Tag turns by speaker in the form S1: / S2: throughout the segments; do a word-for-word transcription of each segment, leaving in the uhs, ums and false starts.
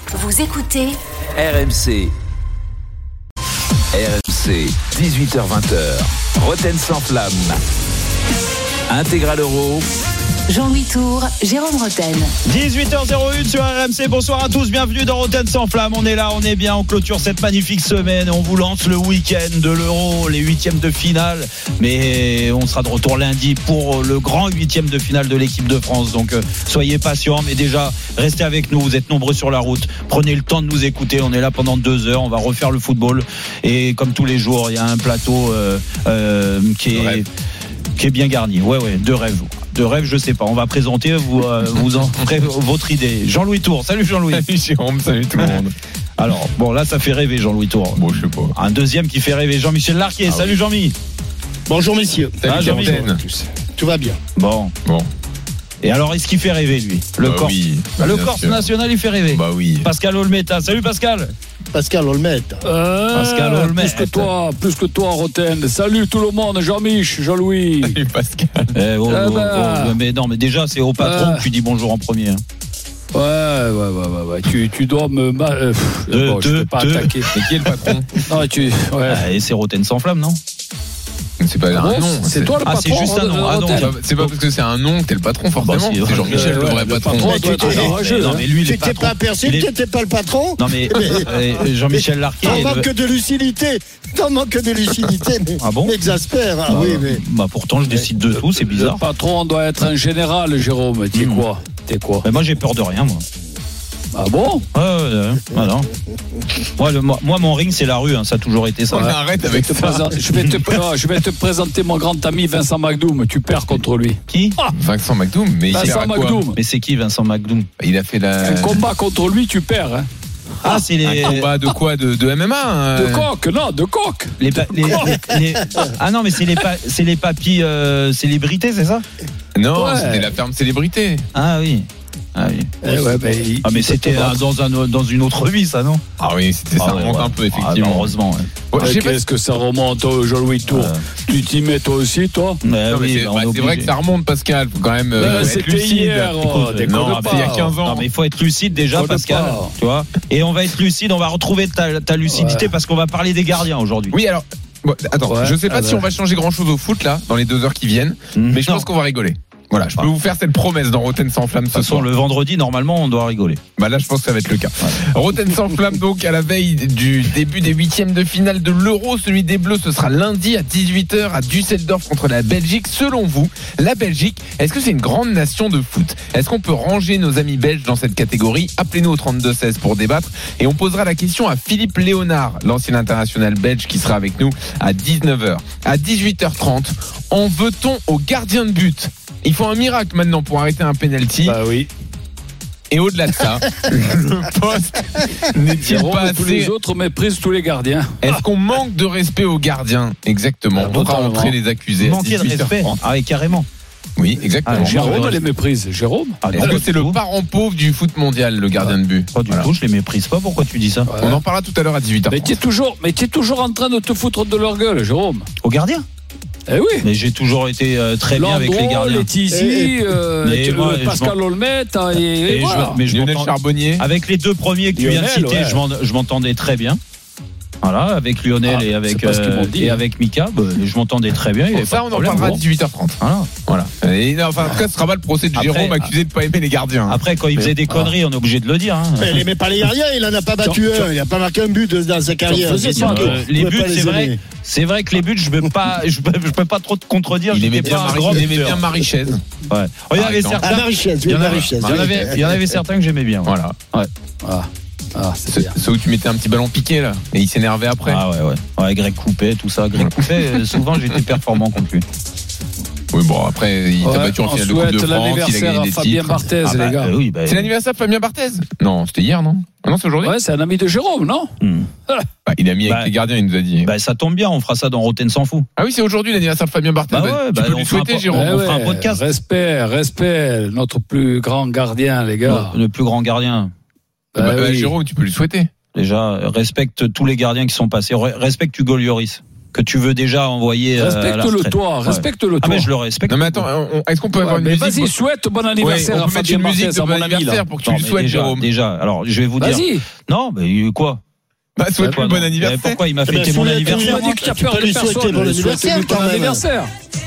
S1: Vous écoutez
S2: R M C. R M C, dix-huit heures vingt. Roten sans flamme. Intégral Euro.
S1: Jean-Louis Tour, Jérôme Roten.
S3: dix-huit heures un sur R M C. Bonsoir à tous, bienvenue dans Roten sans flamme. On est là, on est bien, on clôture cette magnifique semaine. On vous lance le week-end de l'Euro, les huitièmes de finale. Mais on sera de retour lundi pour le grand huitième de finale de l'équipe de France. Donc euh, soyez patients, mais déjà restez avec nous. Vous êtes nombreux sur la route. Prenez le temps de nous écouter. On est là pendant deux heures. On va refaire le football. Et comme tous les jours, il y a un plateau euh, euh, qui est qui est bien garni. Ouais, ouais, de rêve. De rêve, je sais pas. On va présenter, vous, euh, vous en ferez votre idée. Jean-Louis Tour. Salut Jean-Louis.
S4: Salut Jérôme, salut tout le monde.
S3: Alors, bon, là, ça fait rêver Jean-Louis Tour.
S4: Bon, je sais pas.
S3: Un deuxième qui fait rêver Jean-Michel Larquet. Ah, salut oui. Jean-Mi.
S5: Bonjour messieurs.
S4: Salut
S3: ah,
S4: Jean-Mi.
S5: Tout va bien.
S3: Bon.
S4: Bon.
S3: Et alors, est-ce qu'il fait rêver, lui? Le
S4: bah
S3: Corse,
S4: oui,
S3: bah, le
S4: bien
S3: Corse
S4: sûr.
S3: national, il fait rêver.
S4: Bah oui.
S3: Pascal Olmeta. Salut Pascal.
S5: Pascal Olmet.
S6: Euh,
S3: Pascal Olmet.
S6: Plus que toi, plus que toi, Roten. Salut tout le monde, Jean-Mich, Jean-Louis.
S4: Salut Pascal.
S3: Eh, oh,
S6: Ah
S3: oh,
S6: bah.
S3: oh, mais non, mais déjà, c'est au patron
S6: Ah.
S3: que tu dis bonjour en premier. Hein.
S6: Ouais, ouais, ouais, ouais, ouais. Tu, tu dois me. Ma... Euh, pff,
S3: Deux,
S6: bon, je
S3: deux,
S6: peux pas
S3: deux.
S6: attaquer.
S4: Et qui est le patron?
S6: Non, tu. Ouais.
S3: Ah, et c'est Roten sans flamme, non?
S4: C'est pas
S6: Ah
S4: un
S6: bon,
S4: nom.
S6: c'est toi le
S3: Ah,
S6: patron.
S3: c'est juste un nom. Ah, non,
S6: Roten.
S4: C'est pas- C'est pas parce que c'est un nom que t'es le patron, forcément.
S3: Bah, si,
S4: c'est Jean-Michel
S6: ouais,
S4: le vrai
S6: le
S4: patron.
S6: patron.
S5: Mais tu
S6: doit
S5: t'es-
S6: être arrangé,
S3: mais non,
S6: hein.
S3: mais lui, il
S5: Tu
S3: est
S5: t'es
S3: patron.
S5: pas perçu
S3: Il est-
S5: que t'étais pas le patron.
S3: Non, mais euh, Jean-Michel Larquet.
S5: T'en
S3: est le-
S5: manques de lucidité. T'en manques de lucidité. Mais,
S3: Ah bon
S5: m'exaspère. Ah,
S3: Bah,
S5: oui, mais.
S3: bah pourtant, je décide de tout, c'est bizarre.
S6: Le patron doit être un général, Jérôme. T'es
S3: Mmh.
S6: quoi T'es quoi
S3: Mais moi, j'ai peur de rien, moi.
S6: Ah bon
S3: Ouais, ouais, ouais, voilà. Moi, le- moi, moi, mon ring, c'est la rue, hein, ça a toujours été ça.
S4: On arrête avec
S6: je, te
S4: ça.
S6: présente- je, vais te, non, je vais te présenter mon grand ami Vincent McDoom. Tu perds contre lui.
S3: Qui?
S4: Vincent McDoom, mais il sert
S6: Vincent
S4: à quoi?
S6: McDoom.
S3: Mais c'est qui, Vincent McDoom?
S4: Il a fait la.
S6: Un combat contre lui, tu perds. Hein.
S3: Ah, c'est les.
S4: Un combat de quoi? De, de M M A hein,
S6: De
S4: euh.
S6: coq, non, de coq.
S3: Les, pa- les, les- les- Ah non, mais c'est les, pa- c'est les papis euh, célébrités, c'est ça?
S4: Non,
S6: Ouais.
S4: c'était la ferme célébrité.
S3: Ah oui. Ah oui.
S6: Eh ouais, ben, il-
S3: Ah mais
S6: il peut
S3: c'était
S6: te battre.
S3: euh, dans, un, dans une autre vie, ça, non?
S4: Ah oui, c'était ça
S3: Ah ouais,
S4: remonte
S3: ouais.
S4: un peu,
S3: Ah, non,
S4: effectivement.
S3: heureusement. Ouais.
S4: Ouais, je sais
S6: Euh,
S4: pas
S6: Qu'est-ce que ça remonte, oh, Jean-Louis Tour
S3: Euh.
S6: Tu t'y mets toi aussi, toi
S3: Ouais,
S4: Non, mais
S3: oui,
S4: c'est
S3: bah, on
S4: bah,
S3: est
S4: c'est vrai
S3: obligé.
S4: que ça remonte, Pascal. Faut quand même. euh,
S6: Euh,
S4: être
S6: c'était
S4: lucide.
S6: hier, oh,
S4: Écoute,
S6: déconne
S4: non,
S6: pas.
S4: c'est il y a quinze ans.
S3: Non mais il faut être lucide déjà,
S6: Faut
S3: Pascal,
S6: pas.
S3: tu vois. Et on va être lucide, on va retrouver ta, ta lucidité
S6: Ouais.
S3: parce qu'on va parler des gardiens aujourd'hui.
S4: Oui, alors. Bon, attends,
S6: Ouais,
S4: je sais pas
S6: ah
S4: si
S6: bah.
S4: on va changer grand chose au foot là, dans les deux heures qui viennent,
S3: Mmh.
S4: mais je
S3: Non.
S4: pense qu'on va rigoler. Voilà, je peux
S3: Ah.
S4: vous faire cette promesse dans Roten sans flamme
S3: De
S4: ce
S3: toute façon,
S4: soir.
S3: le vendredi, normalement, on doit rigoler.
S4: Bah là, je pense que ça va être le cas. Roten sans flamme, donc, à la veille du début des huitièmes de finale de l'Euro. Celui des Bleus, ce sera lundi à dix-huit heures à Düsseldorf contre la Belgique. Selon vous, la Belgique, est-ce que c'est une grande nation de foot? Est-ce qu'on peut ranger nos amis belges dans cette catégorie? Appelez-nous au trente-deux seize pour débattre. Et on posera la question à Philippe Léonard, l'ancien international belge, qui sera avec nous à dix-neuf heures. À dix-huit heures trente, en veut-on au gardien de but? Il faut un miracle maintenant pour arrêter un penalty.
S6: Bah oui.
S4: Et au-delà de ça, le poste n'est-il
S6: Jérôme
S4: pas
S6: et tous
S4: assez...
S6: les autres méprisent tous les gardiens.
S4: Est-ce qu'on manque de respect aux gardiens? Exactement.
S6: Ah,
S4: On fera
S6: totalement.
S4: entrer les accusés à
S3: Manquer de
S4: dix-huit heures
S3: respect.
S4: trente.
S3: Ah oui, carrément.
S4: Oui, exactement.
S3: Ah,
S6: Jérôme
S3: Jérôme.
S6: les méprise. Jérôme
S3: Ah,
S4: Est-ce
S3: non,
S4: que c'est le
S3: tout.
S4: parent pauvre du foot mondial, le gardien de but?
S3: Pas du
S4: Voilà.
S3: tout, je les méprise pas. Pourquoi tu dis ça?
S6: Ouais.
S4: On en parlera tout à l'heure à dix-huit heures
S6: Mais tu es
S4: trente.
S6: toujours, mais tu es toujours en train de te foutre de leur gueule, Jérôme.
S3: Au gardien?
S6: Eh oui.
S3: Mais j'ai toujours été euh, très bien avec les
S6: Landreau,
S3: gardiens.
S6: Laetizi, euh,
S3: Mais
S6: tu-
S3: moi,
S6: euh,
S3: je
S6: Pascal Olmet, et, et
S3: Et je-
S6: voilà.
S3: mais je
S4: Lionel
S3: m'entends-
S4: Charbonnier.
S3: Avec les deux premiers que tu viens de
S6: Lionel,
S3: citer,
S6: ouais.
S3: je m'en- je m'entendais très bien. Voilà, avec Lionel
S6: Ah,
S3: et avec
S6: c'est pas ce qu'ils m'ont
S3: euh,
S6: dit,
S3: et
S6: hein.
S3: avec Mika, bah, je m'entendais très bien. il y
S4: Bon,
S3: avait
S4: ça,
S3: pas
S4: on
S3: de
S4: en
S3: problème.
S4: parlera à
S3: Bon.
S4: dix-huit heures trente.
S3: Voilà.
S4: Voilà. Et, non, enfin, en tout cas, ce sera pas le procès de
S3: Après,
S4: Jérôme accusé de pas aimer les gardiens.
S3: Après, quand il faisait des conneries, on est obligé de le dire. Hein.
S5: Mais il n'aimait pas les gardiens, il en a pas battu
S6: Tu- tu-
S5: un. Il n'a pas marqué un but dans sa carrière.
S6: faisais
S5: C'est
S6: pas,
S5: sûr que
S3: Euh,
S5: vous
S3: les
S5: pouvez
S3: buts,
S5: pas les
S3: c'est vrai.
S5: aimer.
S3: C'est vrai que les buts, je peux pas, je peux, je peux pas trop te contredire.
S4: Il aimait
S3: j'étais
S4: bien,
S3: pas un
S4: Marie,
S3: grand
S4: il aimait
S3: buteur.
S4: bien Marie-Chaise.
S3: Ouais. Oh, il y en avait
S4: exemple.
S5: Ah,
S3: certains.
S5: Marie-Chaise,
S3: Il
S5: oui,
S3: y en avait,
S5: Marie-Chaise.
S3: il y en avait, il y en avait certains que j'aimais bien.
S4: Voilà.
S3: Ouais.
S6: Ah, ah c'est
S4: Ceux
S6: bien.
S4: ceux où tu mettais un petit ballon piqué, là. Et il s'énervait après.
S3: Ah ouais, ouais. Ouais, Greg Coupet, tout ça. Greg Coupet, euh, souvent j'étais performant contre lui.
S4: Oui, bon, après, il t'a
S6: Ouais,
S4: battu en
S6: on
S4: finale de Coupe de
S6: souhaite
S4: France. Il a
S6: l'anniversaire
S4: gagné
S6: à
S4: des
S6: Fabien
S4: titres.
S6: Barthez,
S3: Ah,
S6: les
S3: bah,
S6: gars.
S3: euh, oui, bah,
S4: C'est l'anniversaire de Fabien Barthez? Non, c'était hier, non? Ah non, c'est aujourd'hui?
S6: Ouais, c'est un ami de Jérôme, non?
S3: hmm.
S4: Bah, il a mis
S3: Bah,
S4: avec les gardiens, il nous a dit.
S3: Bah, ça tombe bien, on fera ça dans Roten s'en fout.
S4: Ah oui, c'est aujourd'hui l'anniversaire de Fabien Barthez.
S3: Bah ouais,
S4: tu
S3: bah,
S4: peux
S3: on
S4: lui
S3: fera
S4: souhaiter,
S3: un-
S4: Jérôme.
S3: on fera un podcast.
S6: Respect, respect, notre plus grand gardien, les gars.
S3: Le plus grand gardien.
S4: Bah,
S6: Bah
S4: bah,
S6: oui.
S4: Jérôme, tu peux lui souhaiter.
S3: Déjà, respecte tous les gardiens qui sont passés. Re- Respecte Hugo Lloris. que tu veux déjà envoyer.
S6: Respecte-le, toi, respecte-le, toi.
S3: Ah, mais je le respecte.
S4: Non, mais attends, on- est-ce qu'on peut avoir
S6: Ouais,
S4: une
S6: mais
S4: musique
S6: vas-y, souhaite bon anniversaire
S4: Ouais, on
S6: à
S4: peut mettre
S6: Fabien
S4: une musique
S6: Barthez,
S4: de
S6: à
S4: bon
S6: mon ami, là.
S4: anniversaire pour que tu
S3: Non,
S4: lui
S3: mais
S4: souhaites,
S3: déjà,
S4: Jérôme.
S3: déjà, alors je vais vous dire.
S6: Vas-y.
S3: Non, mais quoi
S4: Bah, souhaite
S3: Quoi,
S4: lui bon
S3: non
S4: anniversaire.
S3: Mais pourquoi il m'a
S5: Eh ben,
S3: fêté mon
S5: souhaite-
S6: Tu
S3: anniversaire
S6: m'as dit que tu as
S5: Tu
S6: peur
S5: peux
S6: de
S5: lui souhaiter
S6: personne.
S5: bon anniversaire,
S6: Souhaite-lui
S5: quand
S6: bon
S5: même.
S6: anniversaire.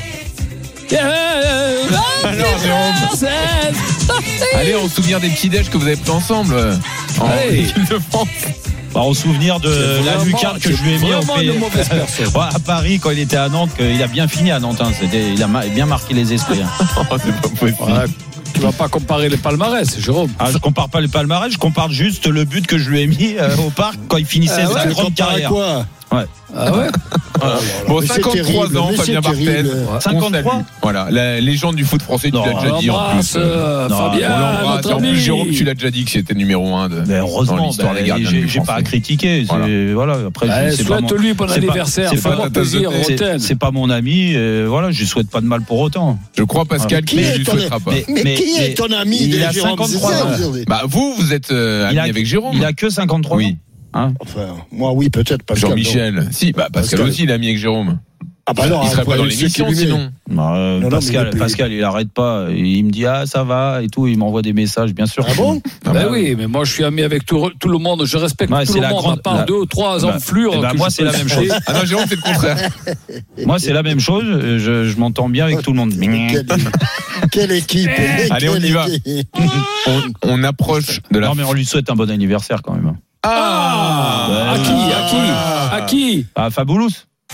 S4: Allez, en souvenir des petits déj que vous avez pris ensemble euh, en
S6: Allez.
S4: équipe de France.
S3: Bah, au souvenir de
S6: C'est
S3: la
S6: vraiment-
S3: lucarne que
S6: c'est
S3: je lui ai mis au
S6: vraiment
S3: pied.
S6: une mauvaise personne.
S3: Ouais, à Paris quand il était à Nantes, il a bien fini à Nantes. Hein. C'était, il a ma- bien marqué les esprits. Hein.
S4: Oh, c'est pas possible.
S6: Ouais, tu vas pas comparer les palmarès, Jérôme.
S3: Ah, je compare pas les palmarès, je compare juste le but que je lui ai mis euh, au parc quand il finissait
S6: Ah ouais,
S3: sa
S5: Tu
S3: grande
S5: compares à
S3: carrière.
S5: quoi?
S6: Ah ouais.
S4: Bon,
S5: Mais c'est
S4: cinquante-trois
S5: terrible,
S4: ans,
S5: mais
S4: Fabien
S5: c'est
S4: Barthez.
S5: terrible.
S4: On
S3: cinquante-trois
S4: salue. Voilà, la légende du foot français, tu
S3: Non,
S4: l'as déjà
S6: On
S4: dit en
S6: embrasse
S4: plus.
S6: euh,
S3: Non,
S6: Fabien,
S4: On l'embrasse.
S6: notre
S4: Et en plus,
S6: ami.
S4: Jérôme, tu l'as déjà dit que c'était numéro un de,
S3: Mais
S4: dans
S3: heureusement,
S4: l'histoire
S3: ben,
S4: des gardiens de
S3: j'ai,
S4: but
S3: j'ai pas à
S4: français.
S3: critiquer.
S4: Voilà.
S3: C'est, voilà. Après,
S6: Ouais,
S3: je- c'est pas mon-
S6: souhaite-lui bon
S3: c'est pas-
S6: anniversaire,
S3: c'est
S6: fais-toi
S3: pas-
S6: plaisir,
S3: c'est,
S6: Roten.
S3: c'est pas mon ami. euh, voilà, je lui souhaite pas de mal pour autant.
S4: Je crois, Pascal,
S5: Qui
S4: qu'il ne
S5: est
S4: lui
S5: ton-
S4: souhaitera pas.
S3: Mais-
S5: Mais qui
S3: mais-
S5: est ton ami
S3: il
S5: de
S3: a
S5: Jérôme?
S3: cinquante-trois
S5: C'est ça,
S3: ans.
S5: aujourd'hui.
S4: Bah, vous, vous êtes euh,
S3: Il
S4: ami
S3: a-
S4: avec Jérôme.
S3: Il a que cinquante-trois
S4: Oui.
S3: ans. Hein
S5: Enfin, moi, oui, peut-être. Pascal, non.
S4: Jean-Michel. Si, bah, Pascal
S5: Pascal.
S4: aussi, il est ami avec Jérôme.
S5: Ah bah non,
S4: Il serait
S5: après,
S4: pas dans
S5: il sait
S4: l'émission
S5: qu'il lui met.
S4: sinon.
S3: Bah, euh,
S5: Non, non, mais
S3: Pascal,
S5: il est plus-
S3: Pascal, il arrête pas. Il me dit ah ça va et tout. Il m'envoie des messages, bien sûr.
S5: Ah bon?
S4: Ah
S6: Ben
S4: bah,
S6: oui, mais moi je suis ami avec tout, tout le monde, je respecte
S3: Ouais,
S6: tout
S3: c'est
S6: le
S3: la
S6: monde,
S3: grande-
S6: à part
S3: la-
S6: deux ou trois
S3: Bah,
S6: enflures.
S3: eh ben,
S6: que
S3: moi,
S6: je
S3: c'est
S6: peux
S3: la même
S6: citer.
S3: chose.
S4: Ah non, Jérôme, c'est le contraire.
S3: Moi, c'est la même chose. Je, je m'entends bien avec tout le monde.
S5: Quelle, quelle équipe!
S4: Allez, on y
S5: Quelle
S4: va.
S5: équipe.
S4: On, on approche de la.
S3: Non, mais on lui souhaite un bon anniversaire quand même.
S6: Ah, à qui, à qui, à qui?
S3: Ah, Fabulous.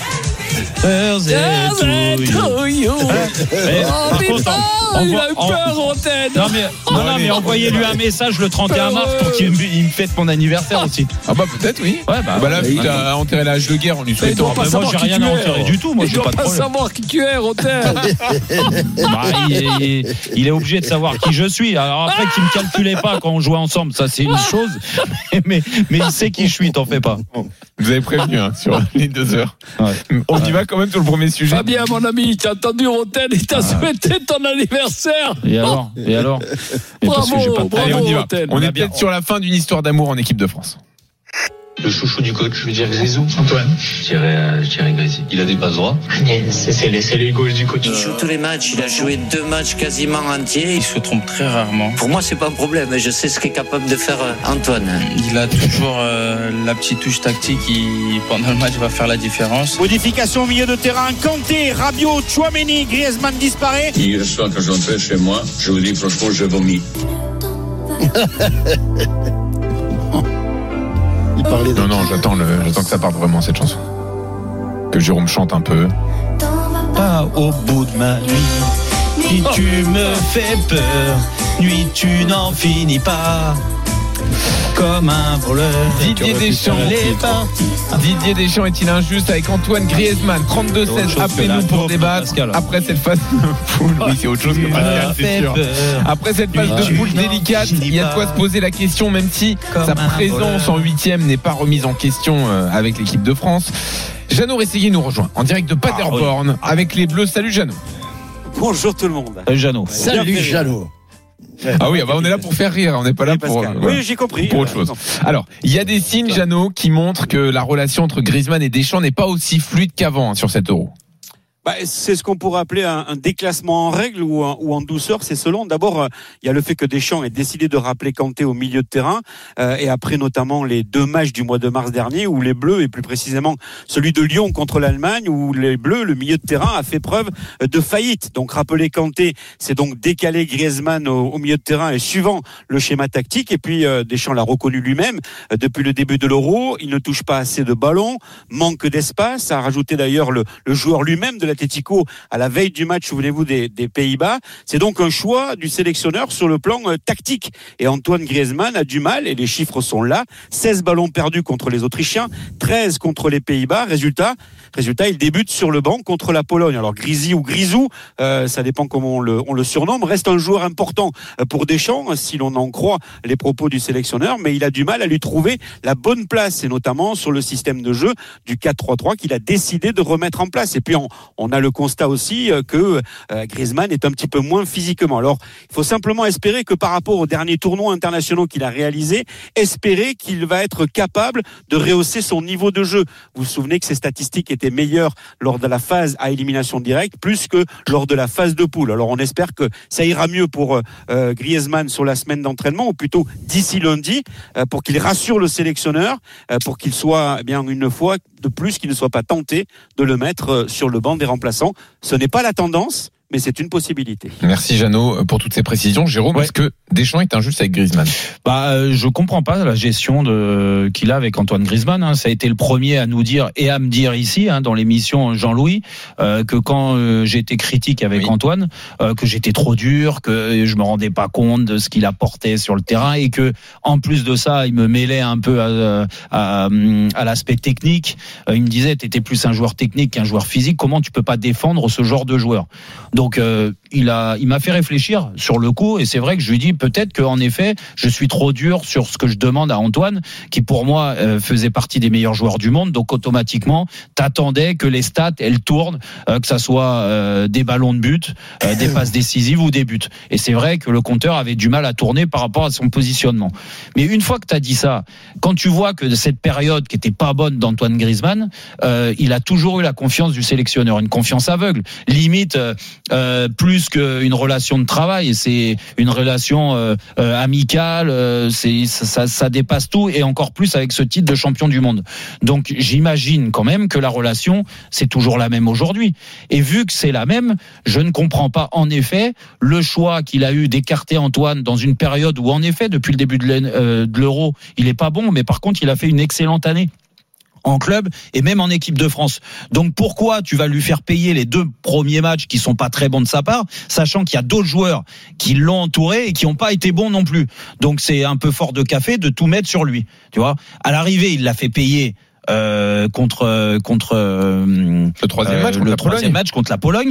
S3: Birthday to you. Eh,
S6: Oh
S3: par contre,
S6: putain,
S3: on-
S6: il
S3: on-
S6: a eu
S3: on-
S6: peur, Roten.
S3: Non mais, non, non, mais envoyez-lui un message le trente et un mars pour qu'il me, il me fête mon anniversaire aussi.
S4: Ah bah peut-être oui.
S3: Ouais, bah,
S4: Bah là,
S3: ouais,
S4: il a enterré l'âge de guerre en lui
S6: Mais il
S4: souhaitant.
S6: doit pas
S3: moi,
S6: savoir
S3: j'ai
S6: qui
S3: rien
S6: tu
S3: à
S6: es,
S3: enterrer du tout, moi,
S6: il
S3: j'ai
S6: doit
S3: pas de
S6: pas
S3: problème.
S6: savoir qui tu es, Roten.
S3: Bah, il, est, il est obligé de savoir qui je suis. Alors après qu'il me calculait pas quand on jouait ensemble, ça c'est une chose. Mais, mais il sait qui je suis, t'en fais pas.
S4: Vous avez prévenu hein, sur les deux heures.
S3: Ouais.
S4: On y va quand même sur le premier sujet.
S6: Fabien, mon ami, t'as entendu Roten, il t'a souhaité ton anniversaire.
S3: Et alors Et alors Et parce que j'ai pas de-
S6: Bravo,
S4: Allez, on y va.
S6: Roten.
S4: On
S3: On
S4: est
S3: a bien-
S4: peut-être sur la fin d'une histoire d'amour en équipe de France.
S7: Le chouchou du coach, je veux dire Grisou. Antoine. Je dirais, euh, je dirais Grisi. Il a des passes droits. C'est, c'est, les, c'est les gauches du coach.
S8: Il joue tous les matchs, il a joué deux matchs quasiment entiers.
S9: Il se trompe très rarement.
S8: Pour moi, c'est pas un problème, je sais ce qu'est capable de faire euh, Antoine.
S9: Il a toujours euh, la petite touche tactique qui, pendant le match, va faire la différence.
S10: Modification au milieu de terrain, Kanté, Rabiot, Chouameni, Griezmann disparaît.
S7: Hier soir, quand j'entrais chez moi, je vous dis franchement, je vomis.
S5: Il parlait de
S4: Non, non, j'attends, le, j'attends que ça parte vraiment cette chanson. Que Jérôme chante un peu.
S3: Pas au bout de ma nuit. Nuit, tu me fais peur. Nuit, tu n'en finis pas. Comme un voleur.
S4: Didier Deschamps.
S3: Les pas.
S4: Didier Deschamps est-il injuste avec Antoine Griezmann trente-deux
S3: Autre
S4: seize.
S3: chose que
S4: Appelez-nous
S3: la
S4: pour
S3: pauvre
S4: débattre
S3: Pascal.
S4: après cette phase de poule. Oui, c'est autre chose que
S3: Tu
S4: Pascal,
S3: me
S4: c'est
S3: fais
S4: sûr.
S3: peur.
S4: Après cette phase
S3: Tu
S4: de poule
S3: n'en
S4: délicate, il y a de quoi
S3: finis
S4: se poser la question, même si
S3: Comme
S4: sa
S3: un
S4: présence
S3: voleur.
S4: en huitième n'est pas remise en question euh, avec l'équipe de France. Jeannot Rességuier nous rejoint en direct de Paderborn avec les Bleus. Salut Jeannot.
S10: Bonjour tout le monde.
S3: Euh, Jeannot.
S5: Salut Jeannot.
S4: Ah oui, bah on est là pour faire rire, on n'est pas là
S10: Oui,
S4: pour,
S10: Pascal.
S4: euh,
S10: Oui, j'ai compris.
S4: pour autre chose. Alors, il y a des signes, Jeannot, qui montrent que la relation entre Griezmann et Deschamps n'est pas aussi fluide qu'avant hein, sur cet Euro.
S10: Bah, c'est ce qu'on pourrait appeler un, un déclassement en règle ou, un- ou en douceur. C'est selon. D'abord, euh, il y a le fait que Deschamps ait décidé de rappeler Kanté au milieu de terrain. Euh, et après, notamment, les deux matchs du mois de mars dernier où les Bleus, et plus précisément celui de Lyon contre l'Allemagne, où les Bleus, le milieu de terrain, a fait preuve de faillite. Donc, rappeler Kanté, c'est donc décaler Griezmann au, au milieu de terrain et suivant le schéma tactique. Et puis, euh, Deschamps l'a reconnu lui-même. Euh, depuis le début de l'Euro, il ne touche pas assez de ballons, manque d'espace. A rajouté d'ailleurs le, le joueur lui-même de l'Atlético à la veille du match, souvenez-vous, des, des Pays-Bas. C'est donc un choix du sélectionneur sur le plan euh, tactique. Et Antoine Griezmann a du mal, et les chiffres sont là. seize ballons perdus contre les Autrichiens, treize contre les Pays-Bas. Résultat, résultat, il débute sur le banc contre la Pologne. Alors Grisi ou Grisou, euh, ça dépend comment on le, on le surnomme, reste un joueur important pour Deschamps, si l'on en croit les propos du sélectionneur, mais il a du mal à lui trouver la bonne place, et notamment sur le système de jeu du quatre trois trois qu'il a décidé de remettre en place. Et puis on, on on a le constat aussi que euh, Griezmann est un petit peu moins physiquement. Alors, il faut simplement espérer que par rapport aux derniers tournois internationaux qu'il a réalisés, espérer qu'il va être capable de rehausser son niveau de jeu. Vous vous souvenez que ses statistiques étaient meilleures lors de la phase à élimination directe, plus que lors de la phase de poule. Alors, on espère que ça ira mieux pour euh, Griezmann sur la semaine d'entraînement, ou plutôt d'ici lundi, euh, pour qu'il rassure le sélectionneur, euh, pour qu'il soit eh bien une fois de plus, qu'il ne soit pas tenté de le mettre euh, sur le banc des remplaçants. Ce n'est pas la tendance, mais c'est une possibilité.
S4: Merci Jeannot pour toutes ces précisions. Jérôme, ouais. Est-ce que Deschamps est injuste avec Griezmann ?
S3: Bah, euh, je comprends pas la gestion de qu'il a avec Antoine Griezmann. Hein. Ça a été le premier à nous dire et à me dire ici, hein, dans l'émission Jean-Louis, euh, que quand euh, j'étais critique avec oui. Antoine, euh, que j'étais trop dur, que je me rendais pas compte de ce qu'il apportait sur le terrain et que en plus de ça, il me mêlait un peu à, à, à l'aspect technique. Euh, il me disait, t'étais plus un joueur technique qu'un joueur physique. Comment tu peux pas défendre ce genre de joueur ? Donc euh, il a, il m'a fait réfléchir sur le coup, et c'est vrai que je lui dis peut-être qu'en effet je suis trop dur sur ce que je demande à Antoine, qui pour moi euh, faisait partie des meilleurs joueurs du monde. Donc automatiquement t'attendais que les stats elles tournent, euh, que ça soit euh, des ballons de but, euh, des passes décisives ou des buts. Et c'est vrai que le compteur avait du mal à tourner par rapport à son positionnement. Mais une fois que t'as dit ça, quand tu vois que cette période qui était pas bonne d'Antoine Griezmann, euh, il a toujours eu la confiance du sélectionneur, une confiance aveugle, limite euh, Euh, plus qu'une relation de travail, c'est une relation euh, euh, amicale, euh, c'est, ça, ça dépasse tout, et encore plus avec ce titre de champion du monde. Donc j'imagine quand même que la relation, c'est toujours la même aujourd'hui. Et vu que c'est la même, je ne comprends pas en effet le choix qu'il a eu d'écarter Antoine dans une période où en effet, depuis le début de l'Euro, il est pas bon, mais par contre il a fait une excellente année en club et même en équipe de France. Donc pourquoi tu vas lui faire payer les deux premiers matchs qui sont pas très bons de sa part, sachant qu'il y a d'autres joueurs qui l'ont entouré et qui n'ont pas été bons non plus. Donc c'est un peu fort de café de tout mettre sur lui. Tu vois, à l'arrivée, il l'a fait payer euh, contre contre euh,
S4: le troisième match,
S3: euh,
S4: contre,
S3: le
S4: la
S3: troisième match contre la Pologne.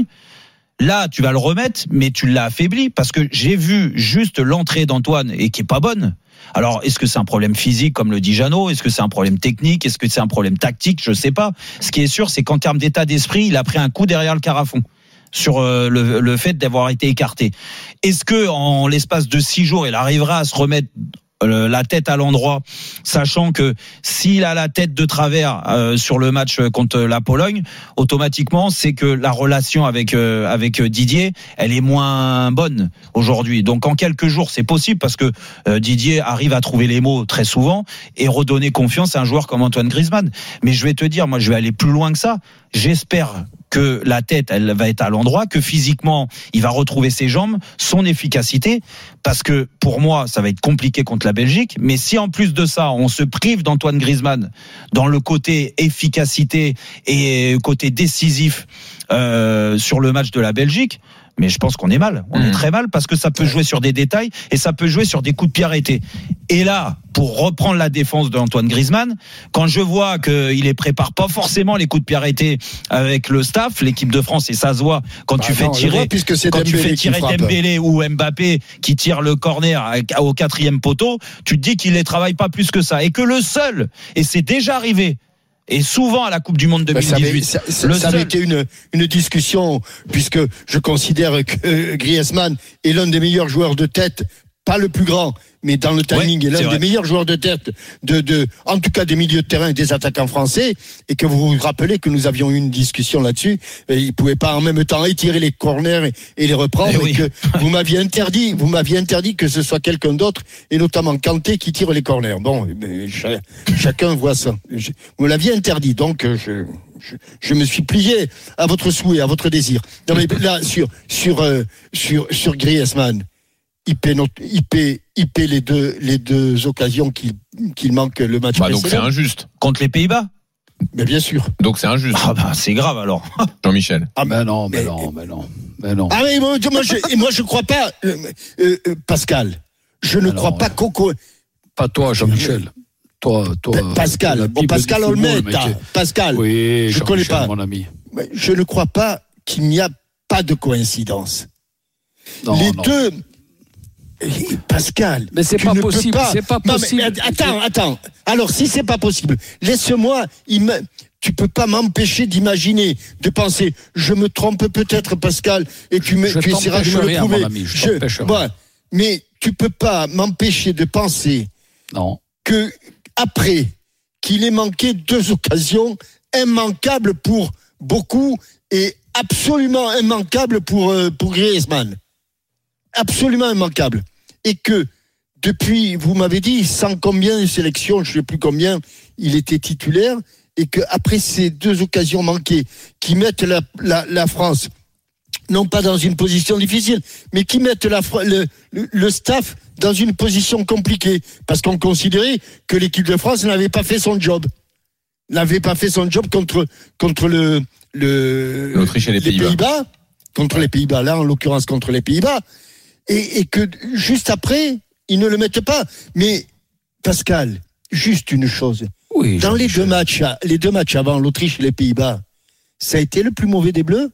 S3: Là, tu vas le remettre, mais tu l'as affaibli parce que j'ai vu juste l'entrée d'Antoine et qui est pas bonne. Alors, est-ce que c'est un problème physique, comme le dit Jeannot ? Est-ce que c'est un problème technique ? Est-ce que c'est un problème tactique ? Je sais pas. Ce qui est sûr, c'est qu'en termes d'état d'esprit, il a pris un coup derrière le carafon sur euh, le, le fait d'avoir été écarté. Est-ce que en l'espace de six jours, il arrivera à se remettre la tête à l'endroit, sachant que s'il a la tête de travers euh, sur le match contre la Pologne, automatiquement c'est que la relation avec euh, avec Didier, elle est moins bonne aujourd'hui. Donc en quelques jours, c'est possible parce que euh, Didier arrive à trouver les mots très souvent et redonner confiance à un joueur comme Antoine Griezmann. Mais je vais te dire, moi je vais aller plus loin que ça. J'espère que la tête, elle va être à l'endroit, que physiquement, il va retrouver ses jambes, son efficacité, parce que pour moi, ça va être compliqué contre la Belgique, mais si en plus de ça, on se prive d'Antoine Griezmann dans le côté efficacité et côté décisif euh, sur le match de la Belgique, mais je pense qu'on est mal, on mmh. est très mal, parce que ça peut jouer sur des détails et ça peut jouer sur des coups de pied arrêtés. Et là, pour reprendre la défense d'Antoine Griezmann, quand je vois qu'il ne prépare pas forcément les coups de pied arrêtés avec le staff, l'équipe de France, et ça se voit quand bah tu fais tirer, quand tu fais tirer Dembélé ou Mbappé qui tire le corner au quatrième poteau, tu te dis qu'il ne les travaille pas plus que ça, et que le seul, et c'est déjà arrivé, et souvent à la Coupe du Monde deux mille dix-huit.
S5: Ça, ça, ça, ça avait été une, une discussion, puisque je considère que Griezmann est l'un des meilleurs joueurs de tête, pas le plus grand, mais dans le timing, ouais, est l'un est des meilleurs joueurs de tête, de, de, en tout cas des milieux de terrain et des attaquants français, et que vous vous rappelez que nous avions eu une discussion là-dessus, et il ne pouvait pas en même temps étirer les corners et, et les reprendre, et, oui. et que vous m'aviez interdit, vous m'aviez interdit que ce soit quelqu'un d'autre, et notamment Kanté, qui tire les corners. Bon, mais ch- chacun voit ça. Je, vous l'aviez interdit, donc je, je, je me suis plié à votre souhait, à votre désir. Non mais là, sur, sur, euh, sur, sur Griezmann, il paie, notre, il paie, il paie les deux, les deux occasions qu'il, qu'il manque le match
S4: bah
S5: précédent.
S4: Donc c'est injuste.
S3: Contre les Pays-Bas.
S5: Mais bien sûr.
S4: Donc c'est injuste.
S3: Ah bah c'est grave alors.
S4: Jean-Michel.
S6: Ah ben non, mais, mais non, mais non, mais non.
S5: Ah mais moi, moi je, moi je crois pas, euh, euh, Pascal. Je ne alors, crois pas Coco.
S6: Pas toi, Jean-Michel. Toi, toi.
S5: Pascal. Bon, Pascal Olmet. Pascal.
S6: Oui,
S5: je connais pas.
S6: Mon ami.
S5: Je ne crois pas qu'il n'y a pas de coïncidence.
S6: Non,
S5: les
S6: non.
S5: deux. Pascal,
S6: mais c'est pas possible. Pas... C'est pas possible.
S5: Non, mais, attends, attends. Alors, si c'est pas possible, laisse-moi. Il me... tu peux pas m'empêcher d'imaginer, de penser, je me trompe peut-être, Pascal, et tu, me, tu essaieras de me le
S6: rien,
S5: prouver.
S6: mon ami, je
S5: je, ouais, mais tu peux pas m'empêcher de penser
S6: non.
S5: que après qu'il ait manqué deux occasions immanquables pour beaucoup et absolument immanquables pour euh, pour Griezmann, absolument immanquables, et que depuis, vous m'avez dit, sans combien de sélections, je ne sais plus combien, il était titulaire, et qu'après ces deux occasions manquées, qui mettent la, la, la France, non pas dans une position difficile, mais qui mettent la, le, le, le staff dans une position compliquée, parce qu'on considérait que l'équipe de France n'avait pas fait son job. N'avait pas fait son job contre, contre le, le,
S4: l'Autriche et les, les Pays-Bas.
S5: Pays-Bas. Contre les Pays-Bas, là, en l'occurrence, contre les Pays-Bas. Et, et que juste après, ils ne le mettent pas. Mais, Pascal, juste une chose.
S6: Oui,
S5: dans les deux matchs, les deux matchs avant l'Autriche et les Pays-Bas, ça a été le plus mauvais des Bleus?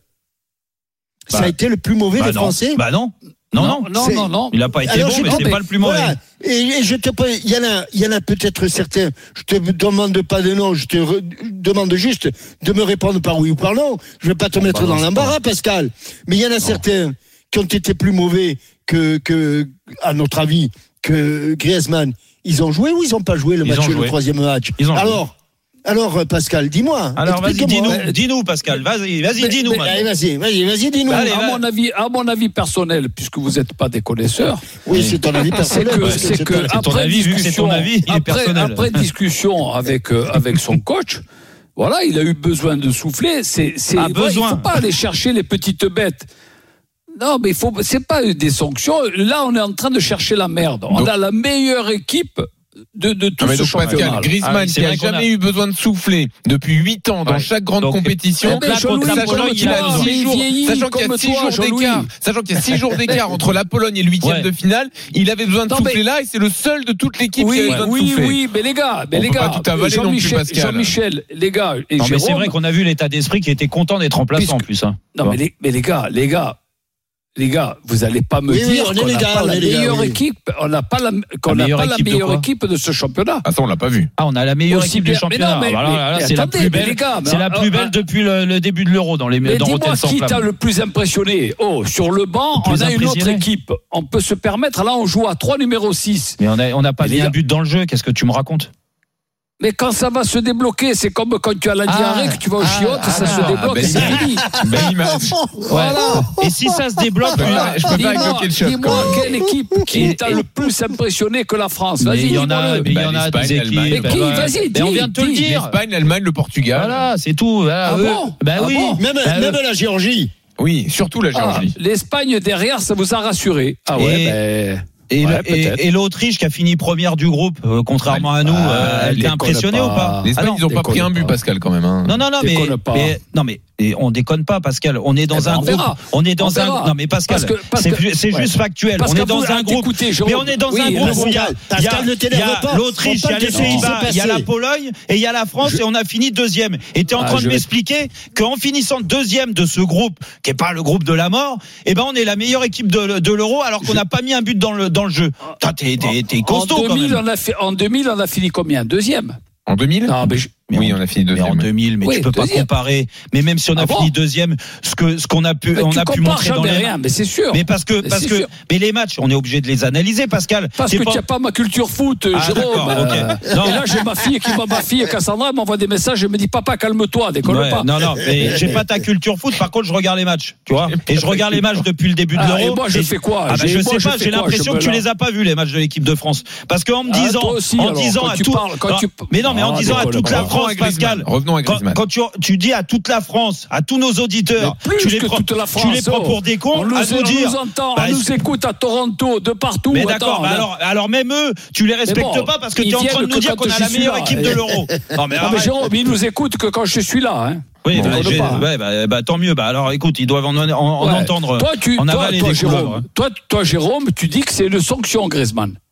S3: Bah,
S5: ça a été le plus mauvais
S3: bah
S5: des
S3: non.
S5: Français?
S3: Bah non. Non, non,
S6: non, non, non.
S3: Il n'a pas été
S5: Alors,
S3: bon, mais c'est pas le plus mauvais.
S5: Voilà. Et, et je te, il y en a, il y en a peut-être certains. Je te demande pas de nom, je te re, demande juste de me répondre par oui ou par non. Je vais pas te
S6: on
S5: mettre dans l'embarras, pas. Pascal. Mais il y en a non. certains qui ont été plus mauvais que, que, à notre avis, que Griezmann. Ils ont joué ou ils ont pas joué le
S3: ils
S5: match,
S3: joué.
S5: le troisième match?
S3: Ils ont
S5: Alors.
S3: Joué.
S5: Alors, Pascal, dis-moi.
S3: Alors, vas-y, dis-nous, dis-nous, Pascal. Vas-y, vas-y, dis-nous.
S5: Allez, vas-y, vas-y, vas-y, dis-nous.
S6: Allez, à mon avis, à mon avis personnel, puisque vous n'êtes pas des connaisseurs.
S5: Oui, oui, c'est ton avis personnel.
S6: C'est que, c'est c'est que
S3: c'est ton
S6: après
S3: avis,
S6: discussion,
S3: vu que c'est ton avis, il est
S6: après,
S3: personnel.
S6: après discussion avec euh, avec son coach, voilà, il a eu besoin de souffler. C'est, c'est,
S3: ah,
S6: voilà, il faut pas aller chercher les petites bêtes. Non, mais il faut, c'est pas des sanctions. Là, on est en train de chercher la merde. On
S4: Donc,
S6: a la meilleure équipe. De, de tout
S4: ah,
S6: ce championnat.
S4: Pascal, Griezmann, ah, qui n'a jamais a... eu besoin de souffler depuis huit ans dans ouais. chaque grande donc, compétition,
S6: eh ben, sachant qu'il a six jours,
S4: sachant qu'il y a six jours d'écart, sachant qu'il y a six jours d'écart entre la Pologne et le huitième ouais. de finale, il avait besoin de non, souffler mais... là et c'est le seul de toute l'équipe
S6: oui,
S4: qui avait besoin
S6: oui,
S4: de souffler.
S6: Oui, oui, mais les gars, mais
S4: on
S6: les
S4: peut
S6: gars,
S4: pas tout avaler non plus, Pascal.
S6: Jean-Michel, les gars, et
S3: non,
S6: Jérôme,
S3: mais c'est vrai qu'on a vu l'état d'esprit qui était content d'être remplaçant en plus.
S6: Non, mais les, mais les gars, les gars. Les gars, vous n'allez pas me
S5: oui,
S6: dire
S5: oui,
S6: qu'on n'a pas la meilleure
S5: oui.
S6: équipe, on n'a pas la, qu'on n'a pas la meilleure équipe de ce championnat.
S4: Ah ça on l'a pas vu.
S3: Ah on a la meilleure équipe du championnat.
S6: Mais non, mais,
S3: alors, là, là,
S6: mais
S3: c'est
S6: attendez,
S3: la plus belle.
S6: Gars,
S3: c'est la plus belle depuis le, le début de l'Euro dans les
S6: mais
S3: dans
S6: dis-moi qui t'a le plus impressionné. Oh, sur le banc, on a une autre équipe. On peut se permettre. Là, on joue à trois numéro six.
S3: Mais on a on n'a pas mis un but dans le jeu. Qu'est-ce que tu me racontes?
S6: Mais quand ça va se débloquer, c'est comme quand tu as la diarrhée, ah, que tu vas au ah, chiottes, ah, ça ah, se débloque, ben, c'est fini.
S4: Belle image.
S6: Voilà.
S3: Et si ça se débloque,
S4: je peux pas avec le ketchup.
S6: Dis-moi quelle équipe qui t'a le plus impressionné que la France. Vas-y,
S3: il y en a, il y en a des équipes.
S6: Mais qui, vas-y, dis.
S3: On vient de te le dire.
S4: L'Espagne, l'Allemagne, le Portugal.
S3: Voilà, c'est tout.
S6: Ah bon?
S3: Ben oui.
S5: Même la Géorgie.
S4: Oui, surtout la Géorgie.
S6: L'Espagne derrière, ça vous a rassuré. Ah ouais, ben.
S3: Et,
S6: ouais,
S3: et, et l'Autriche qui a fini première du groupe, euh, contrairement à nous, ah, euh, elle était impressionnée ou pas?
S4: L'Espagne, ah ils n'ont pas pris un but, Pascal, quand même. Hein.
S3: Non, non, non, mais, mais non, mais et on déconne pas, Pascal. On est dans eh ben, un on groupe. Verra. On est dans on un. Verra. Non, mais Pascal, parce que, parce c'est, c'est ouais. juste factuel. Parce on est dans un groupe. Mais on est dans
S6: oui,
S3: un groupe où il y a, il y a,
S5: il y a
S3: l'Autriche, il y a les Pays-Bas, il y a la Pologne et il y a la France et on a fini deuxième. Et t'es en train de m'expliquer qu'en finissant deuxième de ce groupe, qui est pas le groupe de la mort, eh ben on est la meilleure équipe de, de l'Euro alors qu'on n'a pas mis un but dans le dans le jeu. T'es t'es t'es costaud quand même.
S6: En deux mille, on a fini combien? Deuxième.
S4: En deux mille?
S6: Non, mais je...
S4: Mais oui, on a fini deuxième.
S3: Mais en deux mille, mais
S6: oui,
S3: tu peux
S6: deuxième.
S3: pas comparer. Mais même si on a
S6: ah
S3: fini
S6: bon
S3: deuxième, ce que ce qu'on a pu,
S6: mais
S3: on a pu montrer dans les
S6: rien, mais c'est sûr.
S3: Mais parce que
S6: mais
S3: parce que
S6: sûr.
S3: mais les matchs, on est obligé de les analyser, Pascal.
S6: Parce
S3: c'est
S6: que
S3: pas...
S6: tu n'as pas ma culture foot,
S3: ah,
S6: Jérôme. Euh, okay. non. Et là, j'ai ma fille qui ma fille Cassandra m'envoie des messages, elle me dit papa calme-toi, déconne
S3: ouais,
S6: pas.
S3: Non non, mais j'ai pas ta culture foot. Par contre, je regarde les matchs, tu vois. Et je regarde les matchs depuis le début de
S6: ah,
S3: l'Euro.
S6: Et moi, je fais quoi
S3: ah, bah, Je sais pas. J'ai l'impression que tu les as pas vus les matchs de l'équipe de France. Parce qu'en me disant, en disant à tout, mais non, mais en disant à toute la France, Pascal.
S4: Revenons à Griezmann.
S3: Quand tu, tu dis à toute la France, à tous nos auditeurs, tu les, prends, tu les prends pour des cons,
S6: on
S3: à
S6: nous,
S3: nous dire.
S6: On nous entend,
S3: bah,
S6: on nous écoute à Toronto, de partout.
S3: Mais d'accord, bah alors, alors même eux, tu les respectes bon, pas parce que tu es en train de nous dire qu'on a la meilleure équipe de l'Euro.
S6: Non mais, mais Jérôme, ils nous écoutent que quand je suis là. Hein.
S3: Oui,
S6: bon,
S3: bah, j'ai, pas, ouais, bah, bah, tant mieux. Bah, alors, écoute, ils doivent en, en, en
S6: ouais.
S3: entendre.
S6: Toi, tu,
S3: en
S6: toi,
S3: avaler
S6: toi,
S3: des
S6: Jérôme, toi, toi, Jérôme, tu dis que c'est une sanction, Griezmann.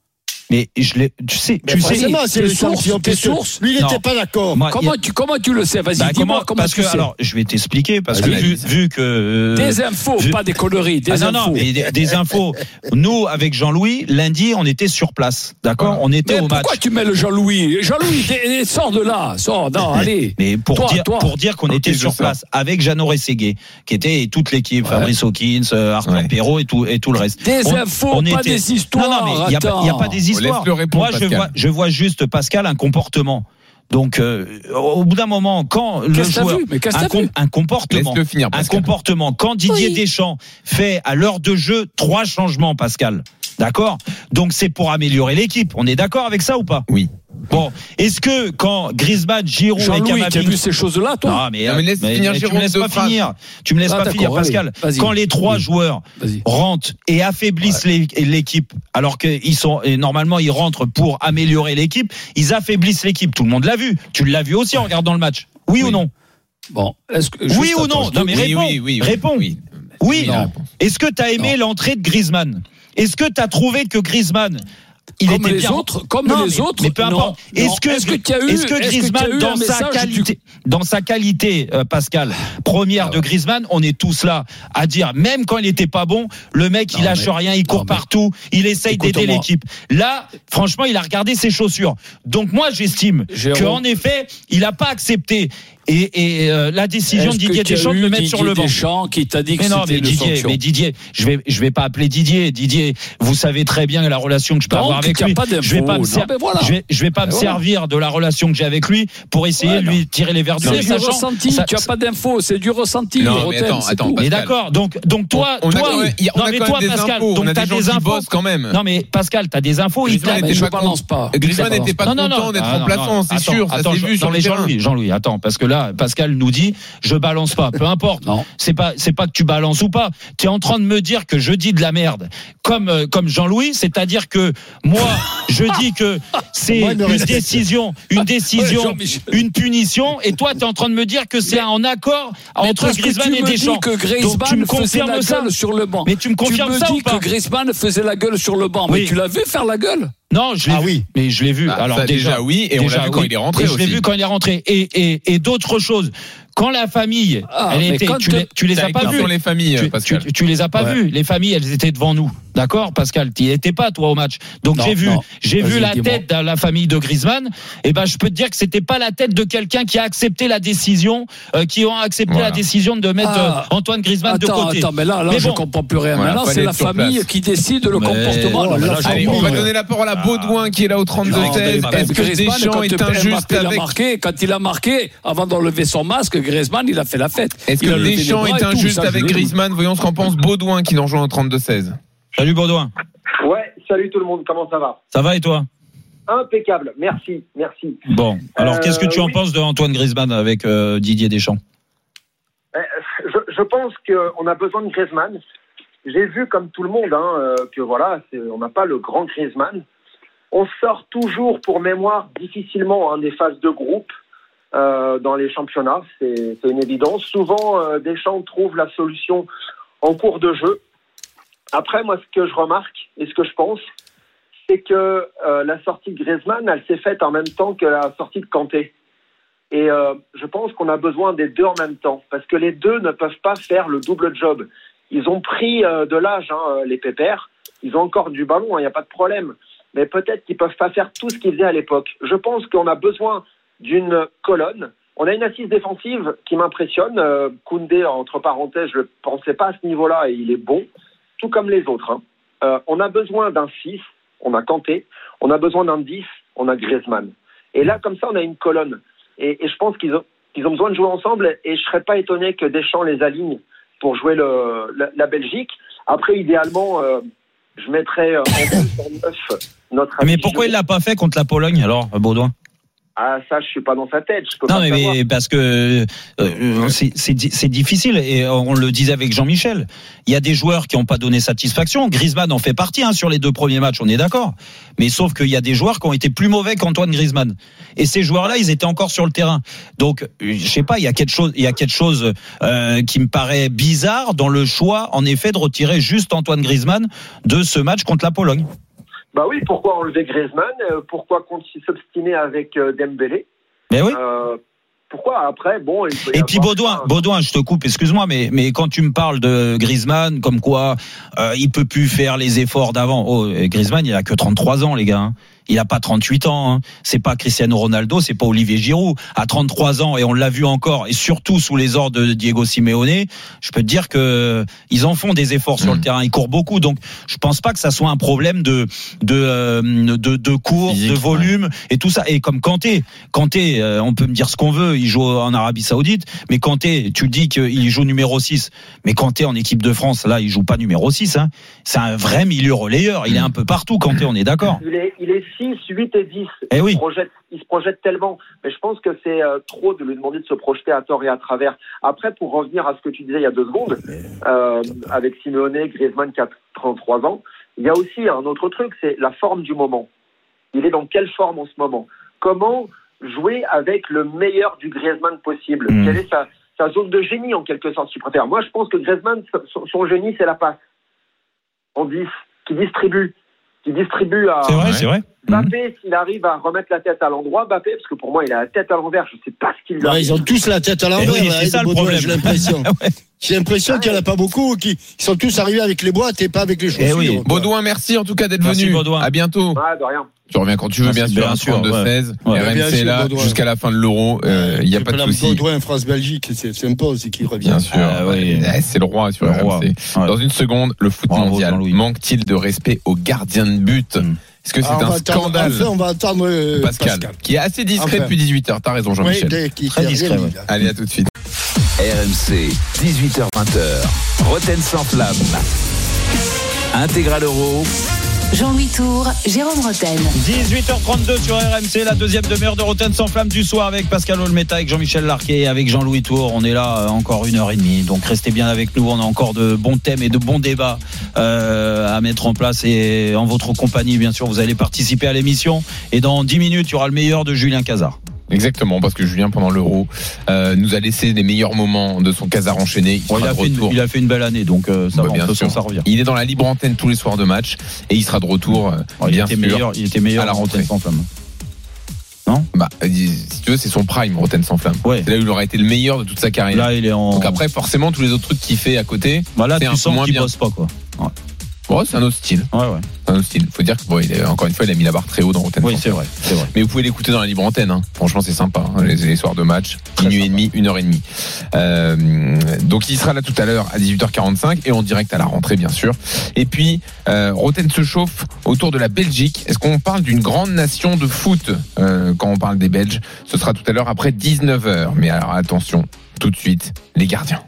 S3: Mais je l'ai, tu sais,
S5: Mais
S3: tu sais.
S5: forcément, c'est
S6: tes
S5: les sanctions.
S6: sources, tes
S5: parce que
S6: sources.
S5: Lui, il
S3: Non.
S5: n'était pas d'accord.
S3: Moi,
S6: Comment
S3: y a-
S6: tu comment tu le sais? Vas-y,
S3: Bah,
S6: dis-moi
S3: comment,
S6: comment
S3: parce
S6: tu
S3: que
S6: sais.
S3: alors, je vais t'expliquer parce que
S4: Vas-y,
S3: vu,
S4: vas-y.
S3: vu que euh,
S6: Des infos,
S3: vu-
S6: pas des conneries, des
S3: Ah non,
S6: infos.
S3: non, mais des, des infos. Nous, avec Jean-Louis, lundi, on était sur place. D'accord? On était
S6: Mais
S3: au match.
S6: pourquoi tu mets le Jean-Louis? Jean-Louis, t'es- sors de là, sors, non, allez.
S3: Mais pour
S6: Toi,
S3: dire,
S6: toi.
S3: pour dire qu'on
S4: Ok,
S3: était
S4: je
S3: sur
S4: sors.
S3: place avec Jeannot Rességuier, qui était et toute l'équipe,
S6: Ouais.
S3: Fabrice Hawkins, euh, Arthur
S4: Ouais.
S3: Perrault et tout, et tout le reste.
S6: Des
S3: On-
S6: infos,
S3: on
S6: pas
S3: était-
S6: des histoires.
S3: Non, non, mais il n'y a, pas- il y a pas des
S4: On
S3: histoires.
S4: laisse le répondre,
S3: Moi, je
S4: Pascal.
S3: vois, je vois juste, Pascal, un comportement. Donc, euh, au bout d'un moment, quand le
S6: Qu'est-ce que t'as
S3: joueur,
S6: vu Mais qu'est-ce que
S3: un,
S6: t'as vu
S3: un comportement,
S4: Laisse-le finir,
S3: un
S4: Pascal.
S3: comportement, quand Didier
S6: Oui.
S3: Deschamps fait à l'heure de jeu trois changements, Pascal, d'accord? Donc c'est pour améliorer l'équipe. On est d'accord avec ça ou pas?
S4: Oui.
S3: Bon, est-ce que quand Griezmann, Giroud et
S6: Jean-Louis, tu as
S3: Camavinga,
S6: vu ces choses-là, toi?
S3: non, mais,
S4: Non, mais laisse finir
S3: tu
S4: Jérôme
S3: me laisses
S4: deux
S3: pas
S4: phrases.
S3: finir. Tu me laisses
S6: Ah,
S3: pas
S6: d'accord,
S3: finir,
S6: allez,
S3: Pascal.
S6: vas-y.
S3: Quand les trois
S6: Oui.
S3: joueurs
S6: Vas-y.
S3: rentrent et affaiblissent les- l'équipe, alors qu'ils sont et normalement ils rentrent pour améliorer l'équipe, ils affaiblissent l'équipe. Tout le monde l'a vu. Tu l'as vu aussi en regardant le match. Oui,
S4: Oui.
S3: ou non?
S6: Bon, est-ce que.
S3: Oui
S6: juste,
S3: ou
S6: attends,
S3: non?
S6: je
S3: Non, mais
S6: te-
S4: Oui,
S3: réponds.
S4: oui, oui, oui.
S3: Réponds.
S4: Oui.
S3: Oui.
S4: la
S6: Non.
S4: réponse.
S3: Est-ce que tu as aimé
S6: Non.
S3: l'entrée de Griezmann? Est-ce que tu as trouvé que Griezmann il
S6: Comme
S3: était
S6: les
S3: bien
S6: autres, comme
S3: Non,
S6: les
S3: mais-
S6: autres.
S3: mais peu importe.
S6: non,
S3: Est-ce que,
S6: est-ce que tu as eu,
S3: est-ce que
S6: est-ce
S3: Griezmann,
S6: tu as eu
S3: dans
S6: un
S3: sa
S6: message du-
S3: qualité, dans sa qualité, euh, Pascal, première
S6: Ah
S3: de
S6: ouais.
S3: Griezmann, on est tous là à dire, même quand il était pas bon, le mec, il
S6: Non,
S3: lâche
S6: mais-
S3: rien, il court
S6: non, mais-
S3: partout, il essaye d'aider
S6: Écoute-moi.
S3: l'équipe. Là, franchement, il a regardé ses chaussures. Donc moi, j'estime
S6: Jérôme.
S3: qu'en effet, il n'a pas accepté et, et, euh, la décision
S6: Est-ce
S3: de
S6: que
S3: Didier
S6: tu as
S3: Deschamps de
S6: eu
S3: le mettre sur le
S6: Didier
S3: banc.
S6: Deschamps qui t'a dit que
S3: Mais non,
S6: c'était
S3: mais
S6: une
S3: Didier,
S6: sanction.
S3: mais Didier, je vais, je vais pas appeler Didier. Didier, vous savez très bien la relation que je peux
S6: Donc,
S3: avoir avec
S6: qu'il y a
S3: lui.
S6: pas d'infos.
S3: Je vais pas me,
S6: Non,
S3: ser-
S6: mais voilà.
S3: je vais, je vais pas me
S6: Mais voilà.
S3: servir de la relation que j'ai avec lui pour essayer
S6: Ouais,
S3: de lui tirer les verres du
S6: C'est
S3: nez,
S6: du
S3: sachant-
S6: ressenti,
S3: ça-
S6: tu n'as pas d'infos, c'est du ressenti.
S4: Non, mais
S6: Rotten,
S4: attends,
S6: c'est
S4: attends,
S6: tout.
S3: Mais
S4: Pascal.
S3: d'accord. Donc, donc toi,
S4: On a
S3: toi,
S4: quand même, il y a- on
S3: non
S4: a
S3: mais
S4: quand
S3: toi,
S4: même des
S3: Pascal,
S4: infos.
S3: donc
S4: On a
S3: t'as
S4: des gens
S3: des
S4: qui
S3: infos.
S4: bossent quand même.
S3: Non mais Pascal, t'as des infos. il
S4: Griezmann
S3: t'a-
S4: était
S6: je
S4: pas
S6: balance
S4: con-
S6: pas.
S4: Griezmann
S6: Je
S4: n'était pas
S3: non, non,
S4: content
S3: non,
S4: d'être
S3: ah, non,
S4: remplaçant,
S3: non,
S4: c'est
S3: attends,
S4: sûr, ça
S3: attends,
S4: s'est
S3: je-
S4: vu sur
S3: non,
S4: le
S3: mais
S4: terrain.
S3: Jean-Louis, Jean-Louis, attends, parce que là, Pascal nous dit, je balance pas, peu importe.
S6: Non.
S3: C'est pas, c'est pas que tu balances ou pas. Tu es en train de me dire que je dis de la merde, comme, euh, comme Jean-Louis, c'est-à-dire que moi, je dis que c'est
S5: Moi, il me
S3: une
S5: respecte.
S3: décision, une décision,
S6: Jean-Michel.
S3: une punition, et toi, tu es en train de me dire que c'est
S6: Mais-
S3: en accord
S6: Mais
S3: entre
S6: parce que
S3: Griezmann
S6: tu
S3: et
S6: me dis
S3: Deschamps.
S6: que
S3: Donc tu me
S6: Griezmann faisait la
S3: confirmes ça
S6: gueule sur le banc.
S3: Mais tu me confirmes
S6: tu
S3: ça
S6: me
S3: ou
S6: dis
S3: pas
S6: que Griezmann faisait la gueule sur le banc.
S3: Oui.
S6: Mais tu l'as vu faire la gueule?
S3: Non, je l'ai
S5: Ah
S3: vu.
S5: oui.
S3: Mais je l'ai vu.
S4: Ah,
S3: Alors
S4: ça,
S3: déjà,
S4: déjà, oui, et on l'a
S3: déjà,
S4: vu quand
S3: oui.
S4: il est rentré
S3: Et je l'ai
S4: aussi.
S3: vu quand il est rentré. Et, et, et d'autres choses. Quand la famille,
S6: Ah,
S3: elle
S6: mais
S3: était,
S6: quand
S3: tu,
S6: te-
S3: les, tu les
S4: T'as
S3: as pas
S4: écrit
S3: vues.
S4: sur les familles,
S3: Tu,
S4: Pascal.
S3: tu, tu les as pas
S6: Ouais.
S3: vues. Les familles, elles étaient devant nous. D'accord, Pascal? Tu étais pas, toi, au match. Donc
S6: Non,
S3: j'ai vu,
S6: non.
S3: j'ai
S6: Vas-y,
S3: vu la
S6: dis-moi.
S3: tête de la famille de Griezmann. Et ben, je peux te dire que c'était pas la tête de quelqu'un qui a accepté la décision, euh, qui ont accepté
S4: Voilà.
S3: la décision de mettre
S6: Ah.
S3: euh, Antoine Griezmann de
S6: Attends,
S3: côté.
S6: attends, mais là, là
S3: Mais
S6: je
S3: bon.
S6: comprends plus rien.
S4: Voilà,
S6: Maintenant,
S4: fallait
S6: c'est la
S4: être sur
S6: famille
S4: place.
S6: qui décide le
S3: Mais-
S6: comportement.
S3: Oh,
S6: Non, mais
S3: là,
S6: là, je
S4: Allez,
S6: comprends
S4: on va
S6: plus.
S4: donner la parole à Baudouin qui est là au trente-deux
S3: Non,
S4: seize.
S3: mais
S4: Est-ce que
S6: Griezmann,
S4: Deschamps
S6: quand
S4: est
S6: Mbappé
S4: injuste
S6: l'a
S4: avec
S6: marqué, quand il a marqué, avant d'enlever son masque, Griezmann, il a fait la fête.
S4: Est-ce
S6: Il a
S4: que
S6: levé les
S4: Deschamps
S6: bras
S4: est
S6: et tout,
S4: injuste
S6: ça, je
S4: avec
S6: l'ai vu.
S4: Griezmann? Voyons ce qu'en pense Baudouin qui nous rejoint au trente-deux seize.
S3: Salut Baudouin.
S11: Ouais, salut tout le monde, comment ça va?
S3: Ça va et toi?
S11: Impeccable, merci, merci.
S3: Bon. Alors,
S11: Euh,
S3: qu'est-ce que tu en
S11: oui.
S3: penses de Antoine Griezmann avec euh, Didier Deschamps?
S11: Euh, Je, je pense qu'on a besoin de Griezmann. J'ai vu comme tout le monde hein, euh, que voilà, c'est- on n'a pas le grand Griezmann. On sort toujours, pour mémoire, difficilement hein, des phases de groupe euh, dans les championnats, c'est c'est une évidence. Souvent, euh, Deschamps trouve la solution en cours de jeu. Après, moi, ce que je remarque et ce que je pense, c'est que euh, la sortie de Griezmann, elle s'est faite en même temps que la sortie de Kanté. Et euh, je pense qu'on a besoin des deux en même temps, parce que les deux ne peuvent pas faire le double job. Ils ont pris euh, de l'âge, hein, les pépères. Ils ont encore du ballon, il n'y a pas de problème. Mais peut-être qu'ils ne peuvent pas faire tout ce qu'ils faisaient à l'époque. Je pense qu'on a besoin d'une colonne. On a une assise défensive qui m'impressionne. Euh, Koundé, entre parenthèses, je ne pensais pas à ce niveau-là et il est bon, tout comme les autres. Hein. Euh, on a besoin d'un six, on a Kanté. On a besoin d'un dix, on a Griezmann. Et là, comme ça, on a une colonne. Et, et je pense qu'ils ont, qu'ils ont besoin de jouer ensemble et je ne serais pas étonné que Deschamps les aligne pour jouer le, la, la Belgique. Après, idéalement, euh, je mettrais en plus en neuf notre ami
S3: Mais pourquoi il
S11: Giroud.
S3: l'a pas fait contre la Pologne alors, Baudouin?
S11: Ah, ça, je suis pas dans sa tête. Je peux
S3: Non,
S11: pas
S3: mais,
S11: savoir.
S3: mais parce que euh, c'est c'est di- c'est difficile et on le disait avec Jean-Michel. Il y a des joueurs qui n'ont pas donné satisfaction. Griezmann en fait partie hein, sur les deux premiers matchs, on est d'accord. Mais sauf qu'il y a des joueurs qui ont été plus mauvais qu'Antoine Griezmann. Et ces joueurs-là, ils étaient encore sur le terrain. Donc, je sais pas, il y a quelque chose, il y a quelque chose euh, qui me paraît bizarre dans le choix, en effet, de retirer juste Antoine Griezmann de ce match contre la Pologne.
S11: Bah oui, pourquoi enlever Griezmann? Pourquoi s'obstiner avec Dembélé?
S3: Mais oui.
S11: Euh, Pourquoi après bon il peut y
S3: Et puis Baudouin, un... Baudouin, je te coupe, excuse-moi, mais mais quand tu me parles de Griezmann, comme quoi euh, il peut plus faire les efforts d'avant. Oh, Griezmann, il a que trente-trois ans, les gars. Hein. Il a pas trente-huit ans. Hein. C'est pas Cristiano Ronaldo, c'est pas Olivier Giroud. À trente-trois ans, et on l'a vu encore, et surtout sous les ordres de Diego Simeone, je peux te dire que ils en font des efforts sur mmh. le terrain. Ils courent beaucoup, donc je pense pas que ça soit un problème de de euh, de, de course, Physique, de volume ouais. et tout ça. Et comme Kanté, Kanté, euh, on peut me dire ce qu'on veut. Il joue en Arabie Saoudite, mais Kanté, tu dis qu'il joue numéro six, mais Kanté en équipe de France, là, il joue pas numéro six. Hein. C'est un vrai milieu relayeur. Il est un peu partout. Kanté, on est d'accord.
S11: Il est, il est six, huit et dix.
S3: Eh
S11: il,
S3: oui.
S11: se projette, il se projette tellement. Mais je pense que c'est euh, trop de lui demander de se projeter à tort et à travers. Après, pour revenir à ce que tu disais il y a deux secondes, euh, avec Simeone, Griezmann qui a trente-trois ans, il y a aussi un autre truc, c'est la forme du moment. Il est dans quelle forme en ce moment? Comment jouer avec le meilleur du Griezmann possible? Mmh. Quelle est sa, sa zone de génie en quelque sorte, si tu préfères? Moi, je pense que Griezmann, son, son génie, c'est la passe. En dix, qui distribue. Qui distribue à.
S3: C'est vrai, c'est vrai.
S11: Mbappé, mmh. s'il arrive à remettre la tête à l'endroit, Mbappé, parce que pour moi, il a la tête à l'envers, je ne sais pas ce qu'il a.
S5: Ouais, ils ont tous la tête à l'envers,
S3: oui, c'est ça le problème.
S5: J'ai l'impression. ouais. J'ai l'impression qu'il n'y en a pas beaucoup qui sont tous arrivés avec les boîtes et pas avec les chaussures.
S4: Oui. Baudouin, merci en tout cas d'être
S3: merci
S4: venu.
S3: Baudouin.
S4: À bientôt.
S11: Ouais, de rien.
S4: Tu reviens quand tu veux, bien, bien sûr, trente-deux seize. Ouais. Ouais. R M C là, jusqu'à la fin de l'Euro. Il euh, n'y a pas de souci.
S5: Baudouin, France-Belgique, c'est sympa aussi qu'il revient.
S4: Bien sûr. Ah, ouais. Ouais, c'est le roi sur le R M C. Roi. Dans une seconde, le foot Bravo, mondial. Manque-t-il de respect aux gardiens de but? mmh. Est-ce que c'est ah, un scandale?
S5: Enfin, on va attendre euh,
S4: Pascal, Pascal, qui est assez discret enfin. depuis dix-huit heures. T'as raison, Jean-Michel.
S5: Oui,
S4: très discret. Ouais. Allez, à tout de suite.
S2: R M C, dix-huit heures vingt. Roten sans flamme. Intégral Euro.
S1: Jean-Louis Tour, Jérôme Roten.
S3: dix-huit heures trente-deux sur R M C, la deuxième demi-heure de Roten sans flamme du soir avec Pascal Olmeta, avec Jean-Michel Larquet, avec Jean-Louis Tour. On est là encore une heure et demie, donc restez bien avec nous. On a encore de bons thèmes et de bons débats euh, à mettre en place et en votre compagnie, bien sûr, vous allez participer à l'émission. Et dans dix minutes, il y aura le meilleur de Julien Cazard.
S4: Exactement, parce que Julien, pendant l'Euro, euh, nous a laissé les meilleurs moments de son Casar enchaîné. Il,
S3: bon, il, a fait une, il a fait une belle année, donc euh, ça, bah, va, sûr, ça revient.
S4: Il est dans la libre antenne tous les soirs de match et il sera de retour. Euh,
S3: bon, il,
S4: bien
S3: était
S4: sûr,
S3: meilleur, il était meilleur à la Roten sans flamme. Non
S4: bah, si tu veux, c'est son prime, Roten sans flamme.
S3: Ouais.
S4: C'est là où il aura été le meilleur de toute sa carrière.
S3: Là, il est en.
S4: Donc après, forcément, tous les autres trucs qu'il fait à côté,
S3: bah là,
S4: c'est
S3: tu
S4: un
S3: sens
S4: peu moins
S3: qu'il
S4: bien.
S3: bosse pas, quoi. Ouais.
S4: Bon, c'est un autre style.
S3: Ouais, ouais.
S4: C'est un autre style. Faut dire que bon, il est, encore une fois, il a mis la barre très haut dans Roten.
S3: Oui, c'est vrai, c'est vrai.
S4: Mais vous pouvez l'écouter dans la libre antenne. Hein. Franchement, c'est sympa. Hein. Les, les soirs de match, minuit et demi, une heure et demie. Euh, donc, il sera là tout à l'heure à dix-huit heures quarante-cinq et en direct à la rentrée, bien sûr. Et puis, euh, Roten se chauffe autour de la Belgique. Est-ce qu'on parle d'une grande nation de foot euh, quand on parle des Belges? Ce sera tout à l'heure après dix-neuf heures. Mais alors, attention, tout de suite, les gardiens.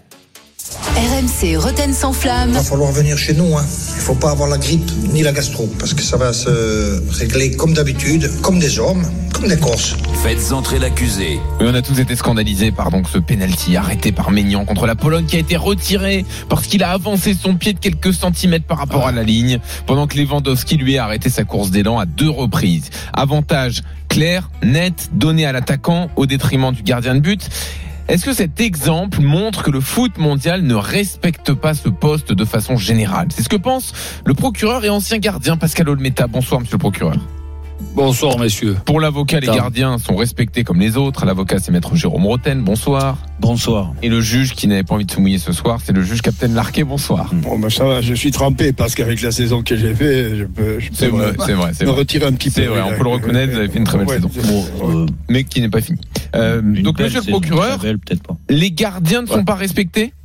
S1: R M C Roten sans flamme.
S12: Il va falloir venir chez nous. Hein. Il ne faut pas avoir la grippe ni la gastro, parce que ça va se régler comme d'habitude, comme des hommes, comme des Corses.
S2: Faites entrer l'accusé.
S4: Oui, on a tous été scandalisés par donc ce penalty arrêté par Maignan contre la Pologne qui a été retiré parce qu'il a avancé son pied de quelques centimètres par rapport à la ligne, pendant que Lewandowski lui a arrêté sa course d'élan à deux reprises. Avantage clair, net, donné à l'attaquant au détriment du gardien de but. Est-ce que cet exemple montre que le foot mondial ne respecte pas ce poste de façon générale? C'est ce que pense le procureur et ancien gardien Pascal Olmeta. Bonsoir, monsieur le procureur.
S6: Bonsoir, messieurs.
S4: Pour l'avocat, les gardiens sont respectés comme les autres. L'avocat, c'est maître Jérôme Roten. Bonsoir.
S3: Bonsoir.
S4: Et le juge qui n'avait pas envie de se mouiller ce soir, c'est le juge Captain Larquet. Bonsoir.
S5: Bon, ben ça va, je suis trempé parce qu'avec la saison que j'ai fait, je peux, je peux
S4: c'est vrai, c'est vrai, c'est
S5: me
S4: vrai.
S5: retirer un petit
S4: c'est
S5: peu.
S4: C'est vrai, on peut le reconnaître, vous avez fait une très belle
S5: ouais,
S4: saison. Bon, euh, mais qui n'est pas finie. Euh, donc, monsieur le procureur,
S3: belle, peut-être pas.
S4: Les gardiens ne sont ouais. pas respectés?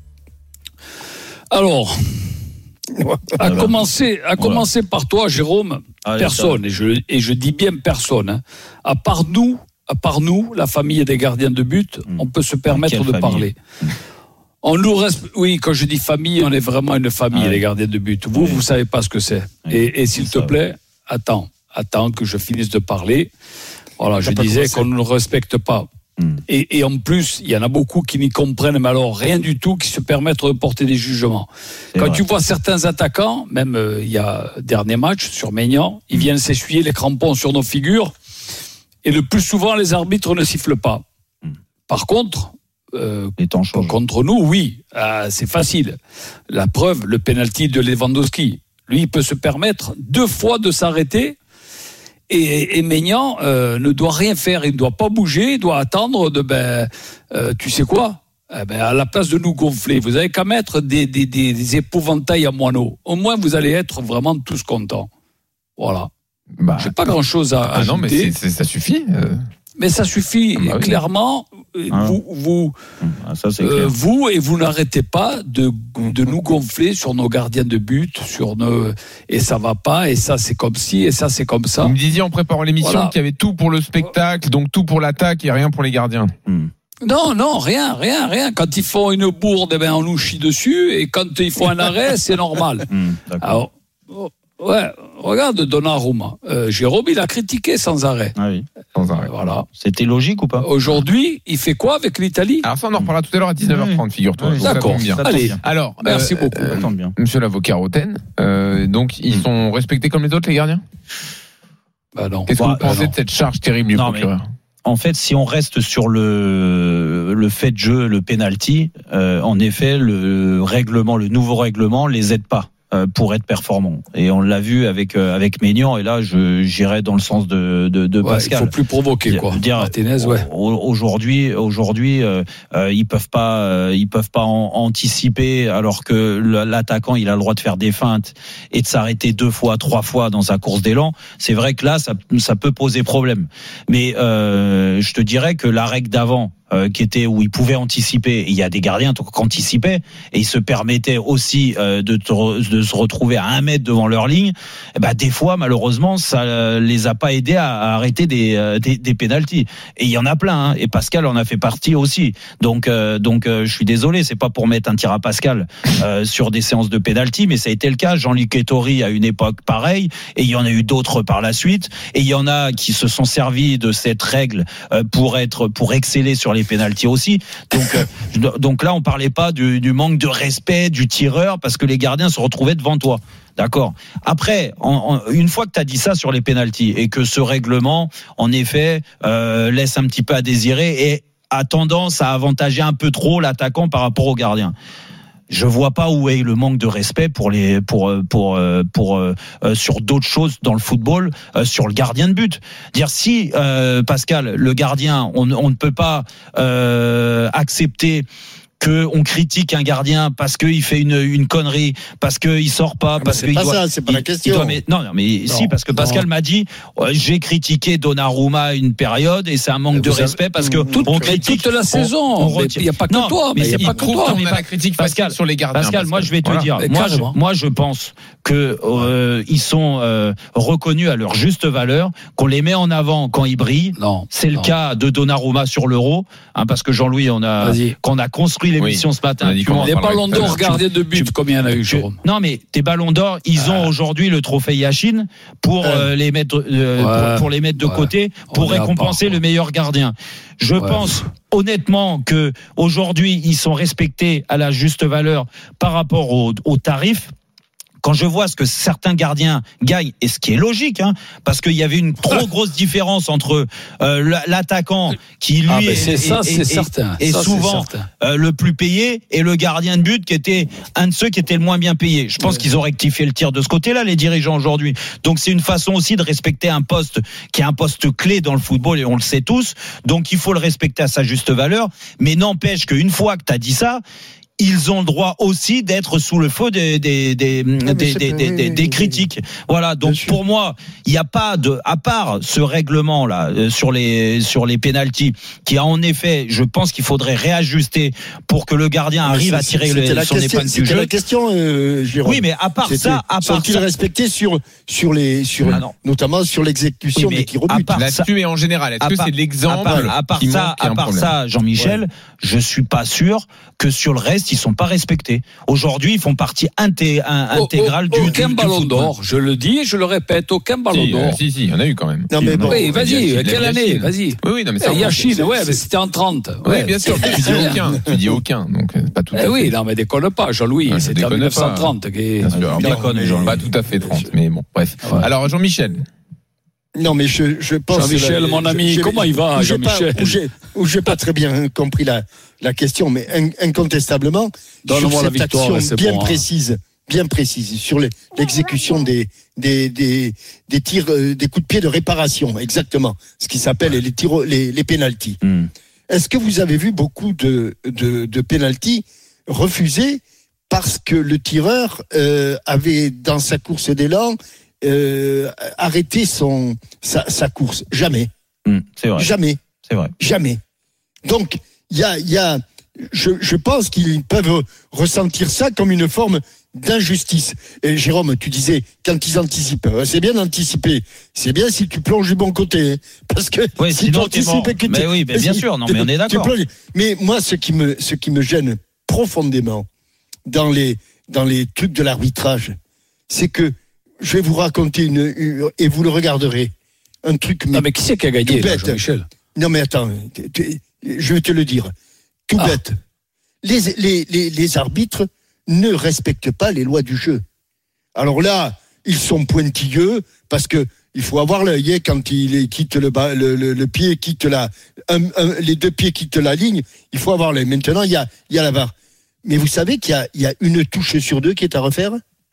S6: Alors, à commencer, à commencer par toi, Jérôme, Allez, personne, et je, et je dis bien personne, hein, à part nous, à part nous, la famille des gardiens de but, mmh. on peut se permettre Quelle de famille parler. On nous reste, oui, quand je dis famille, on est vraiment une famille, ah, les gardiens de but. Vous, oui. vous savez pas ce que c'est. Oui. Et, et s'il c'est te ça, plaît, oui. attends, attends que je finisse de parler. Voilà, je disais qu'on ne le respecte pas. Mmh. Et, et en plus, il y en a beaucoup qui n'y comprennent, mais alors rien du tout, qui se permettent de porter des jugements. C'est Quand vrai. tu vois certains attaquants, même euh, il y a dernier match sur Maignan, ils mmh. viennent s'essuyer les crampons sur nos figures, et le plus souvent, les arbitres ne sifflent pas. Mmh. Par contre, euh, contre nous, oui, euh, c'est facile. La preuve, le penalty de Lewandowski. Lui, il peut se permettre deux fois de s'arrêter. Et, et Maignan euh, ne doit rien faire, il ne doit pas bouger, il doit attendre de ben, euh, tu sais quoi, eh ben, à la place de nous gonfler, vous avez qu'à mettre des, des, des, des épouvantails à moineaux. Au moins, vous allez être vraiment tous contents. Voilà.
S4: Bah,
S6: j'ai pas grand chose à
S4: ah
S6: ajouter.
S4: Non, mais c'est, c'est, ça suffit. Euh...
S6: Mais ça suffit, ah bah clairement. Oui. Vous, vous,
S3: ah, ça, c'est
S6: euh, vous et vous n'arrêtez pas de, de nous gonfler sur nos gardiens de but, sur nos et ça va pas, et ça c'est comme ci, et ça c'est comme ça.
S4: Vous me disiez en préparant l'émission voilà. qu'il y avait tout pour le spectacle, donc tout pour l'attaque et rien pour les gardiens.
S6: Hmm. Non, non, rien, rien, rien. Quand ils font une bourde, eh ben on nous chie dessus, et quand ils font un arrêt, c'est normal. Hmm, Alors, ouais, regarde Donnarumma. Euh, Jérôme, il a critiqué sans arrêt.
S3: Ah oui.
S4: Sans arrêt.
S6: Voilà.
S3: C'était logique ou pas?
S6: Aujourd'hui, il fait quoi avec l'Italie?
S4: Alors ça, on en reparlera tout à l'heure à dix-neuf heures trente, figure-toi.
S3: Oui,
S6: d'accord.
S4: Bien.
S6: Allez.
S4: Alors,
S6: merci
S4: euh,
S6: beaucoup.
S4: Euh, bien. Monsieur l'avocat Roten, euh, donc ils mmh. sont respectés comme les autres, les gardiens?
S6: Bah non.
S4: Qu'est-ce
S3: bah,
S4: que vous pensez
S3: non.
S4: de cette charge terrible du
S3: non,
S4: procureur?
S3: En fait, si on reste sur le le fait de jeu, le penalty, euh, en effet, le règlement, le nouveau règlement, les aide pas euh, pour être performants. Et on l'a vu avec euh, avec Maignan. Et là, je j'irais dans le sens de de, de
S6: ouais,
S3: Pascal.
S6: Il faut plus provoquer, quoi.
S3: Dire,
S6: Martinez, ouais.
S3: Aujourd'hui, aujourd'hui, euh, euh, ils peuvent pas, euh, ils peuvent pas en, anticiper, alors que l'attaquant, il a le droit de faire des feintes et de s'arrêter deux fois, trois fois dans sa course d'élan. C'est vrai que là, ça, ça peut poser problème. Mais euh, je te dirais que la règle d'avant, Euh, qui était où ils pouvaient anticiper. Il y a des gardiens qui anticipaient et ils se permettaient aussi euh, de, te, de se retrouver à un mètre devant leur ligne. Et ben des fois, malheureusement, ça euh, les a pas aidés à, à arrêter des, euh, des des pénaltys. Et il y en a plein. Hein, et Pascal en a fait partie aussi. Donc euh, donc euh, je suis désolé, c'est pas pour mettre un tir à Pascal euh, sur des séances de pénalty, mais ça a été le cas. Jean-Luc Ettori à une époque pareille, et il y en a eu d'autres par la suite. Et il y en a qui se sont servis de cette règle euh, pour être pour exceller sur les les pénaltys aussi. Donc, euh, donc là, on parlait pas du, du manque de respect du tireur parce que les gardiens se retrouvaient devant toi. D'accord. Après, en, en, une fois que tu as dit ça sur les pénaltys et que ce règlement, en effet, euh, laisse un petit peu à désirer et a tendance à avantager un peu trop l'attaquant par rapport au gardien. Je vois pas où est le manque de respect pour les pour pour pour, pour euh, sur d'autres choses dans le football, euh, sur le gardien de but. Dire si euh, Pascal, le gardien, on, on ne peut pas euh, accepter que on critique un gardien parce qu'il fait une une connerie, parce qu'il sort pas, parce
S5: c'est
S3: qu'il
S5: pas
S3: doit,
S5: ça, c'est pas
S3: il,
S5: la question.
S3: Doit, mais, non, non, mais non, si, parce que Pascal non. m'a dit, euh, j'ai critiqué Donnarumma une période et c'est un manque mais de respect avez, parce que
S6: toute,
S3: on critique
S6: toute la saison. Il n'y a pas que
S3: non,
S6: toi, mais il y a pas que toi.
S4: On a la critique Pascal sur les gardiens.
S3: Pascal, moi je vais te
S4: voilà.
S3: dire, moi je, moi je pense que euh, ils sont euh, reconnus à leur juste valeur, qu'on les met en avant quand ils brillent.
S6: Non,
S3: c'est
S6: non.
S3: le cas de Donnarumma sur l'Euro, hein, parce que Jean-Louis, on a qu'on a construit l'émission oui. ce matin.
S6: Les ballons d'or gardiens de but, combien il y en a eu, Jérôme?
S3: Non, mais tes ballons d'or, ils ont aujourd'hui le trophée Yachine pour euh, les mettre euh, ouais. pour, pour les mettre de ouais. côté pour récompenser le meilleur gardien. Je ouais. pense honnêtement que aujourd'hui ils sont respectés à la juste valeur par rapport aux au tarifs. Quand je vois ce que certains gardiens gagnent, et ce qui est logique, hein, parce qu'il y avait une trop grosse différence entre euh, l'attaquant qui lui
S6: ah
S3: est,
S6: c'est
S3: est,
S6: ça,
S3: est,
S6: c'est
S3: est,
S6: certain.
S3: est
S6: ça,
S3: souvent euh, le plus payé, et le gardien de but qui était un de ceux qui était le moins bien payé. Je pense ouais. qu'ils ont rectifié le tir de ce côté-là, les dirigeants aujourd'hui. Donc c'est une façon aussi de respecter un poste qui est un poste clé dans le football, et on le sait tous. Donc il faut le respecter à sa juste valeur. Mais n'empêche qu'une fois que tu as dit ça, ils ont le droit aussi d'être sous le feu des des des des, des, des, des, des, des critiques. Voilà. Donc pour moi, il n'y a pas de, à part ce règlement là sur les sur les pénaltys, qui a en effet, je pense qu'il faudrait réajuster pour que le gardien arrive à tirer le, son
S5: question,
S3: épingle du jeu.
S5: C'est la question, euh, Jérôme.
S3: Oui, mais à part ça, à part
S5: sont-ils
S3: ça,
S5: respectés sur sur les sur ah notamment sur l'exécution oui, des tirs au but.
S4: Là-dessus et en général, est-ce que c'est l'exemple?
S3: À part, à part
S4: qui
S3: ça, à part ça, Jean-Michel, ouais. je suis pas sûr que sur le reste ils sont pas respectés. Aujourd'hui, ils font partie inté- un, intégrale
S6: oh, oh,
S3: du
S6: aucun
S3: du,
S6: ballon
S3: du
S6: d'or. Je le dis et je le répète, aucun ballon
S4: si,
S6: d'or.
S4: Euh, si si, il y en a eu quand même.
S5: Non mais bon,
S6: oui, vas-y, quelle année? Vas-y.
S4: Oui oui, non mais
S6: c'est Yachine, ouais, mais c'était en trente.
S4: Oui, ouais, bien sûr, tu dis aucun, tu dis aucun. Donc pas tout à fait.
S6: Eh oui, non mais déconne pas, Jean-Louis, ah, c'était en dix-neuf cent trente qui
S3: déconne, Jean-Louis.
S4: Pas tout à fait trente, mais bon, bref. Alors Jean-Michel.
S5: Non, mais je, je pense.
S6: Jean-Michel, la, mon ami, je, comment il va, Jean-Michel?
S5: Où j'ai, où j'ai pas très bien compris la, la question, mais in, incontestablement,
S6: Donne-moi
S5: sur
S6: la
S5: cette
S6: victoire,
S5: action bien
S6: bon,
S5: précise bien précises sur les, l'exécution des, des, des, des tirs, euh, des coups de pied de réparation, exactement. Ce qui s'appelle les tirs, les, les pénaltys. Mm. Est-ce que vous avez vu beaucoup de, de, de pénaltys refusés parce que le tireur euh, avait, dans sa course d'élan, euh, arrêté son, sa, sa course? Jamais.
S3: Mm, c'est vrai.
S5: Jamais.
S3: C'est vrai.
S5: Jamais. Donc, il y a, il y a, je, je pense qu'ils peuvent ressentir ça comme une forme d'injustice. Et Jérôme, tu disais, quand ils anticipent, c'est bien d'anticiper. C'est bien si tu plonges du bon côté. Parce que
S3: oui,
S5: si tu anticipes que tu...
S3: Mais oui, mais bien sûr, non, mais on est d'accord.
S5: Mais moi, ce qui me, ce qui me gêne profondément dans les, dans les trucs de l'arbitrage, c'est que je vais vous raconter une, une et vous le regarderez. Un truc.
S6: Mais, non, mais qui c'est qui a gagné, là, Jean-Michel?
S5: Non, mais attends, je vais te le dire. Tout ah. bête. Les, les, les, les arbitres ne respectent pas les lois du jeu. Alors là, ils sont pointilleux parce que il faut avoir l'œil quand il quitte le, le, le, le pied, quitte la, un, un, les deux pieds quittent la ligne. Il faut avoir l'œil. Maintenant, il y a, il y a la V A R. Mais vous savez qu'il y a, il y a une touche sur deux qui est à refaire.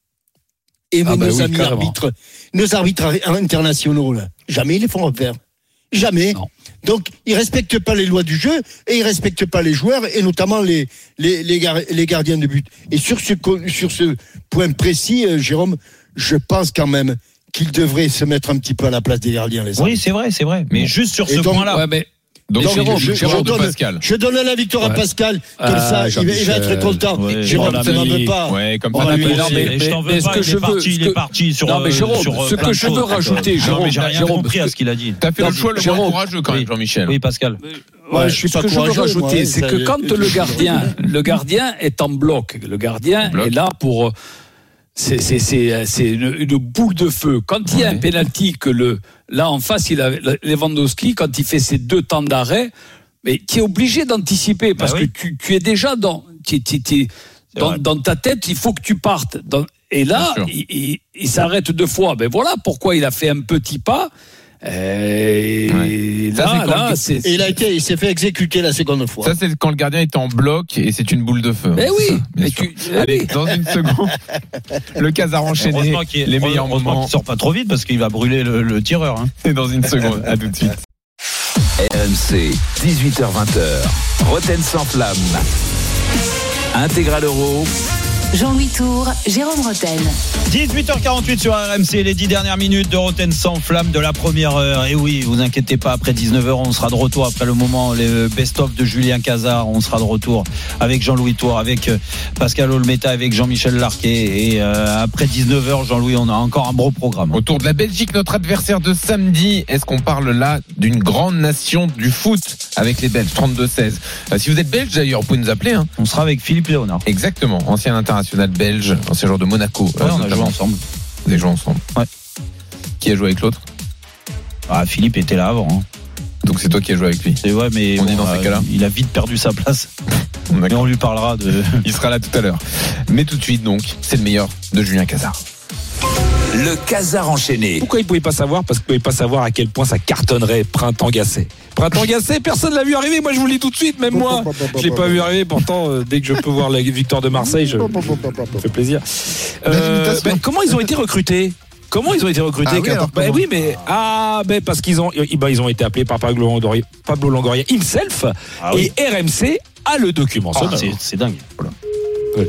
S5: Et ah nos bah amis oui, arbitres, nos arbitres internationaux, là, jamais ils les font refaire. Jamais. Non. Donc, ils respectent pas les lois du jeu et ils respectent pas les joueurs et notamment les les les, gar- les gardiens de but. Et sur ce sur ce point précis, euh, Jérôme, je pense quand même qu'ils devraient se mettre un petit peu à la place des gardiens. Les
S3: oui, c'est vrai, c'est vrai. Mais bon. Juste sur ce donc, point-là.
S4: Ouais, mais... Donc, donc Jérôme, je,
S5: Jérôme
S4: je,
S5: donne,
S4: Pascal.
S5: je donne la victoire ouais. à Pascal, comme euh, ça, il va, il va être content. Ouais,
S3: Jérôme,
S5: tu n'en veux pas.
S4: Ouais, comme
S3: ça.
S4: Oh,
S3: mais, non, mais, mais je t'en veux pas. Il est parti, il est parti sur.
S6: Non, mais Jérôme,
S3: sur,
S6: ce que je veux rajouter, Jérôme,
S3: j'ai rien compris à ce qu'il a dit.
S4: T'as fait le choix le moins courageux quand même, Jean-Michel.
S3: Oui, Pascal.
S6: Ouais, je suis pas courageux. Ce que je veux rajouter, c'est que quand le gardien, le gardien est en bloc, le gardien est là pour. C'est, c'est, c'est, c'est une, une boule de feu. Quand il y a un penalty que le, là en face, il a Lewandowski, quand il fait ses deux temps d'arrêt, mais tu es obligé d'anticiper parce bah oui. que tu, tu es déjà dans, tu, tu, tu, dans, dans ta tête, il faut que tu partes. Dans, et là, il, il, il s'arrête deux fois. Ben voilà pourquoi il a fait un petit pas. Et ouais. là, ça, là,
S5: le... c'est... Et il a été, il s'est fait exécuter la seconde fois.
S4: Ça, c'est quand le gardien est en bloc et c'est une boule de feu.
S6: Mais oui.
S4: Mais tu... Allez, dans une seconde, le Casar enchaîné, les meilleurs moments.
S3: Il sort pas trop vite parce qu'il va brûler le, le tireur. Hein.
S4: Et dans une seconde, à tout de suite.
S2: R M C, dix-huit heures vingt, Roten sans flamme. Intégral Euro.
S1: Jean-Louis Tour, Jérôme Roten.
S3: dix-huit heures quarante-huit sur R M C, les dix dernières minutes de Roten sans flamme de la première heure. Et oui, vous inquiétez pas, après dix-neuf heures, on sera de retour après le moment, les best-of de Julien Cazard. On sera de retour avec Jean-Louis Tour, avec Pascal Olmeta, avec Jean-Michel Larquet. Et euh, après dix-neuf heures, Jean-Louis, on a encore un gros programme.
S4: Autour de la Belgique, notre adversaire de samedi, est-ce qu'on parle là d'une grande nation du foot avec les Belges, trente-deux seize. euh, Si vous êtes belge d'ailleurs, vous pouvez nous appeler. Hein.
S3: On sera avec Philippe Léonard.
S4: Exactement, ancien international belge, ancien joueur de Monaco.
S3: Ouais, on a joué ensemble.
S4: Vous avez joué ensemble.
S3: Ouais.
S4: Qui a joué avec l'autre?
S3: Ah, Philippe était là avant. Hein.
S4: Donc c'est toi qui as joué avec lui.
S3: C'est ouais, mais
S4: on
S3: bon,
S4: dit dans
S3: euh,
S4: ces cas-là.
S3: Il a vite perdu sa place. Mais on lui parlera de.
S4: Il sera là tout à l'heure. Mais tout de suite donc, c'est le meilleur de Julien Cazard.
S2: Le Cazard enchaîné.
S13: Pourquoi il ne pouvait pas savoir? Parce qu'il ne pouvait pas savoir à quel point ça cartonnerait Printemps Gacé. Printemps Gacé, personne ne l'a vu arriver. Moi, je vous le dis tout de suite, même moi. Je ne l'ai pas vu arriver. Pourtant, euh, dès que je peux voir la victoire de Marseille, je... ça fait plaisir. Euh, ben, comment ils ont été recrutés? Comment ils ont été recrutés? Ah oui, alors, ben, oui, mais ah, ben, parce qu'ils ont, ben, ils ont été appelés par Pablo Longoria, Pablo Longoria himself. Ah oui. Et R M C a le document.
S3: Ah, c'est, c'est dingue. Voilà. Ouais.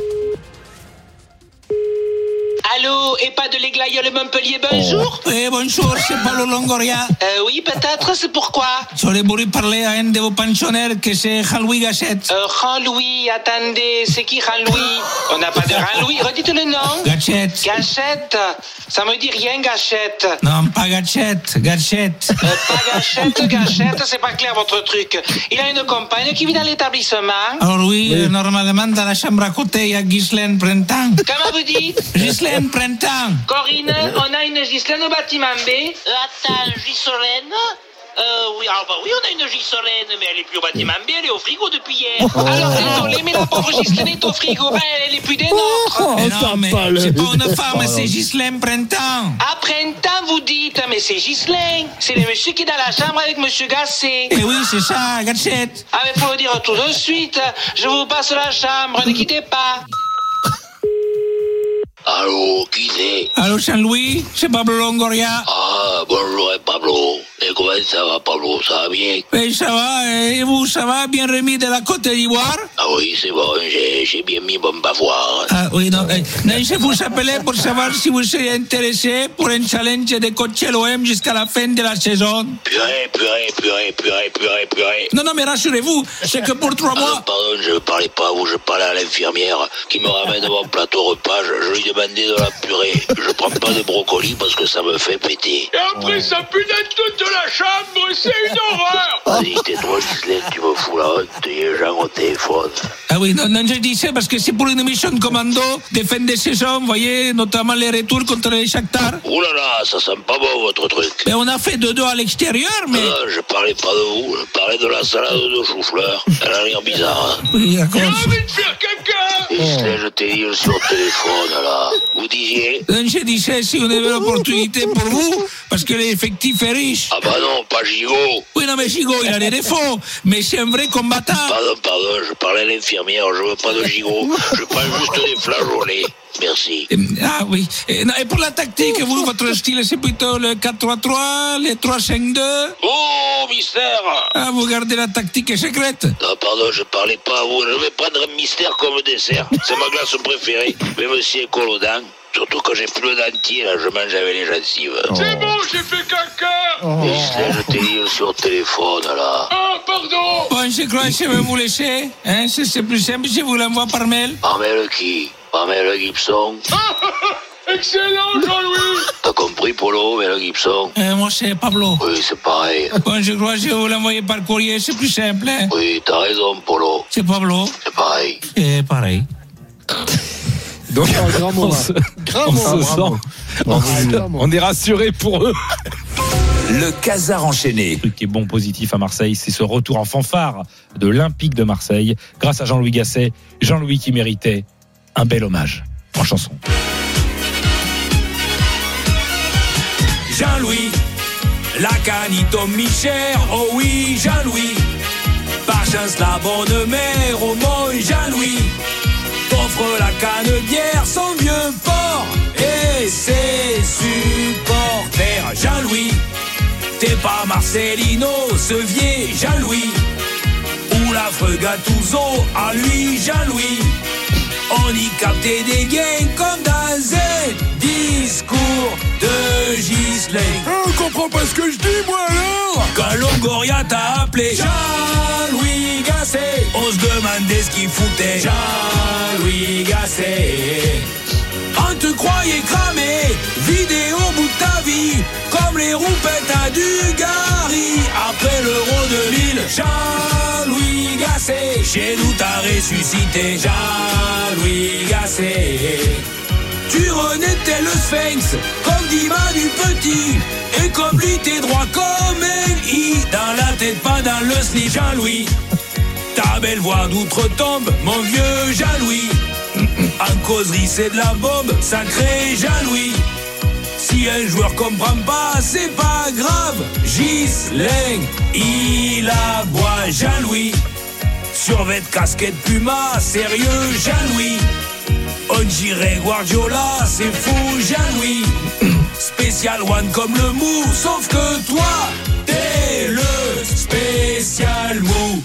S14: Allô, et pas de l'Aigle Montpellier, bonjour.
S15: Oh. Eh, bonjour, c'est Pablo Longoria.
S14: Euh, oui, peut-être, c'est pourquoi?
S15: J'aurais voulu parler à un de vos pensionnaires, que c'est Jean-Louis Gachette.
S14: Euh, Jean-Louis, attendez, c'est qui Jean-Louis? On n'a pas de Jean-Louis, redites le nom.
S15: Gachette.
S14: Gachette, ça me dit rien, Gachette.
S15: Non, pas Gachette, Gachette.
S14: Euh, pas Gachette, Gachette, c'est pas clair votre truc. Il a une compagne qui vit dans l'établissement.
S15: Alors oui, oui. Normalement, dans la chambre à côté, il y a Ghislaine Printemps.
S14: Comment vous dites?
S15: Ghislaine Printemps.
S14: Corinne, on a une Ghislaine au bâtiment B.
S16: Euh, attends, Ghislaine? Euh, oui, alors bah oui, on a une Ghislaine, mais elle est plus au bâtiment B, elle est au frigo depuis hier.
S14: Oh. Alors désolé, mais la pauvre Ghislaine est au frigo, ben, elle est plus des nôtres.
S15: Oh, mais non, mais c'est pas une femme, oh, c'est Ghislaine Printemps.
S14: À Printemps, vous dites, mais c'est Ghislaine. C'est le monsieur qui est dans la chambre avec monsieur Gasset.
S15: Eh oui, c'est ça, Gachette.
S14: Ah, mais faut le dire tout de suite. Je vous passe la chambre, ne quittez pas.
S16: Allô, qui c'est?
S15: Allô, Jean-Louis, c'est Pablo Longoria.
S16: Ah, bonjour Pablo. Et comment ça va, Pablo? Ça va bien?
S15: Oui, ça va. Et vous, ça va? Bien remis de la Côte d'Ivoire?
S16: Ah oui, c'est bon, j'ai, j'ai bien mis mon bavoir.
S15: Ah oui, non, euh, non, je vous appelais pour savoir si vous seriez intéressé pour un challenge de coacher l'O M jusqu'à la fin de la saison.
S16: Purée, purée, purée, purée, purée, purée.
S15: Non, non, mais rassurez-vous, c'est que pour trois mois...
S16: Ah, pardon, je ne parlais pas à vous, je parlais à l'infirmière qui me ramène mon plateau repas. Je, je lui demandais de la purée. Je prends pas de brocoli parce que ça me fait péter.
S17: Et après, ça pue dans toute la chambre, c'est une horreur.
S16: Vas-y, tais-toi, Gisèle, tu me fous la honte, il y a gens au téléphone.
S15: Ah oui, non, non, je disais parce que c'est pour une émission de commando de fin de saison, vous voyez, notamment les retours contre les Shakhtar.
S16: Ouh là là, ça sent pas bon votre truc.
S15: Mais on a fait deux deux à l'extérieur, mais...
S16: Non, je parlais pas de vous, je parlais de la salade de chou-fleur. Elle a l'air bizarre. Hein.
S15: Oui, d'accord.
S17: J'ai envie de faire caca.
S16: Gisèle, je t'ai dit sur le téléphone, là. Vous disiez?
S15: Non, je disais si on avait l'opportunité pour vous, parce que l'effectif est riche.
S16: Ah bah non, pas Gigot.
S15: Oui, non, mais Gigot, il a des défauts, mais c'est un vrai combattant.
S16: Pardon, pardon, je parlais à l'infirmière, je veux pas de Gigot. Je prends juste des flageolets. Merci.
S15: Ah oui. Et, et pour la tactique, vous, votre style, c'est plutôt le quatre trois trois, le trois cinq deux?
S16: Oh, mystère.
S15: Ah, vous gardez la tactique secrète?
S16: Non, pardon, je parlais pas à vous. Je vais prendre un mystère comme dessert. C'est ma glace préférée. Mais monsieur Colodin, surtout quand j'ai plus le dentier, là, je mange avec les gencives.
S17: Oh. C'est bon, j'ai fait caca.
S16: Oh. Mystère, je t'ai dit sur le téléphone, là.
S17: Ah, pardon.
S15: Bon, je crois que je vais vous laisser. Hein, c'est, c'est plus simple, je vous l'envoie par mail.
S16: Par mail qui? Par mail Gibson.
S17: Excellent, Jean-Louis.
S16: T'as compris, Polo, Mel Gibson?
S15: euh, Moi, c'est Pablo.
S16: Oui, c'est pareil.
S15: Bon, je crois que je vais vous l'envoyer par courrier, c'est plus simple. Hein.
S16: Oui, t'as raison, Polo.
S15: C'est Pablo.
S16: C'est pareil.
S15: C'est pareil.
S13: Donc,
S5: oh, grand
S13: on se, on se sent, on, se, on est rassuré pour eux.
S2: Le Casar enchaîné.
S3: Le truc qui est bon, positif à Marseille, c'est ce retour en fanfare de l'Olympique de Marseille, grâce à Jean-Louis Gasset. Jean-Louis qui méritait un bel hommage en chanson.
S18: Jean-Louis, la canito mi-chère, oh oui, Jean-Louis. Par chance la bonne mère, oh mon Jean-Louis. T'offre la canne bière, son vieux port et ses supporters. Jean-Louis, t'es pas Marcelino, ce vieil Jean-Louis. Ou l'affreux Gattuso, à lui Jean-Louis. On y captait des gains comme dans un discours de Ghislain.
S17: On comprend pas ce que je dis, moi, alors.
S18: Quand Longoria t'a appelé Jean-Louis Gasset, on se demandait ce qu'il foutait. Jean-Louis Gasset, on te croyait cramé, vidéo bout de ta vie, comme les roupettes à Dugarry. Après l'Euro deux mille, Jean-Louis Gasset, chez nous t'as ressuscité. Jean-Louis Gasset, tu renaîtais le Sphinx, comme dit Manu Petit, et comme lui t'es droit comme un i, dans la tête pas dans le slip. Jean-Louis, ta belle voix d'outre-tombe, mon vieux Jean-Louis. En causerie c'est de la bombe, sacré Jean-Louis. Si un joueur comprend pas, c'est pas grave. Ghislain, il aboie Jean-Louis. Survêt casquette Puma, sérieux Jean-Louis. On dirait Guardiola, c'est fou Jean-Louis. Spécial one comme le mou, sauf que toi, t'es le spécial mou.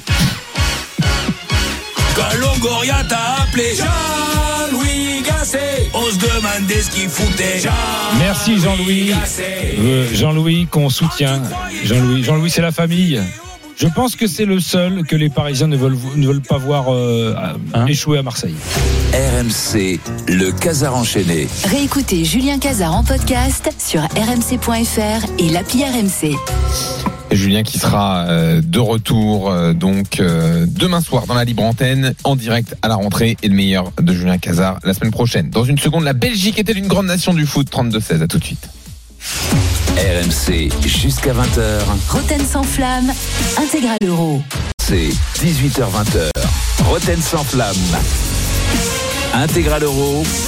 S18: Quand Longoria t'a appelé Jean-Louis Gasset, on se demandait ce qu'il foutait. Jean-Louis
S3: Merci Jean-Louis. Euh, Jean-Louis qu'on soutient. Jean-Louis, Jean-Louis c'est la famille. Je pense que c'est le seul que les Parisiens ne veulent, ne veulent pas voir euh, hein échouer à Marseille.
S2: R M C, le Casar enchaîné.
S1: Réécoutez Julien Casar en podcast sur r m c point f r et l'appli R M C.
S4: Julien qui sera euh, de retour euh, donc euh, demain soir dans la libre antenne en direct à la rentrée, et le meilleur de Julien Casar la semaine prochaine. Dans une seconde, la Belgique est-elle une grande nation du foot? Trente-deux seize, à tout de suite.
S2: R M C jusqu'à vingt heures.
S1: Roten sans flamme, intégral euro.
S2: C'est dix-huit heures vingt. Roten sans flamme. Intégral euro.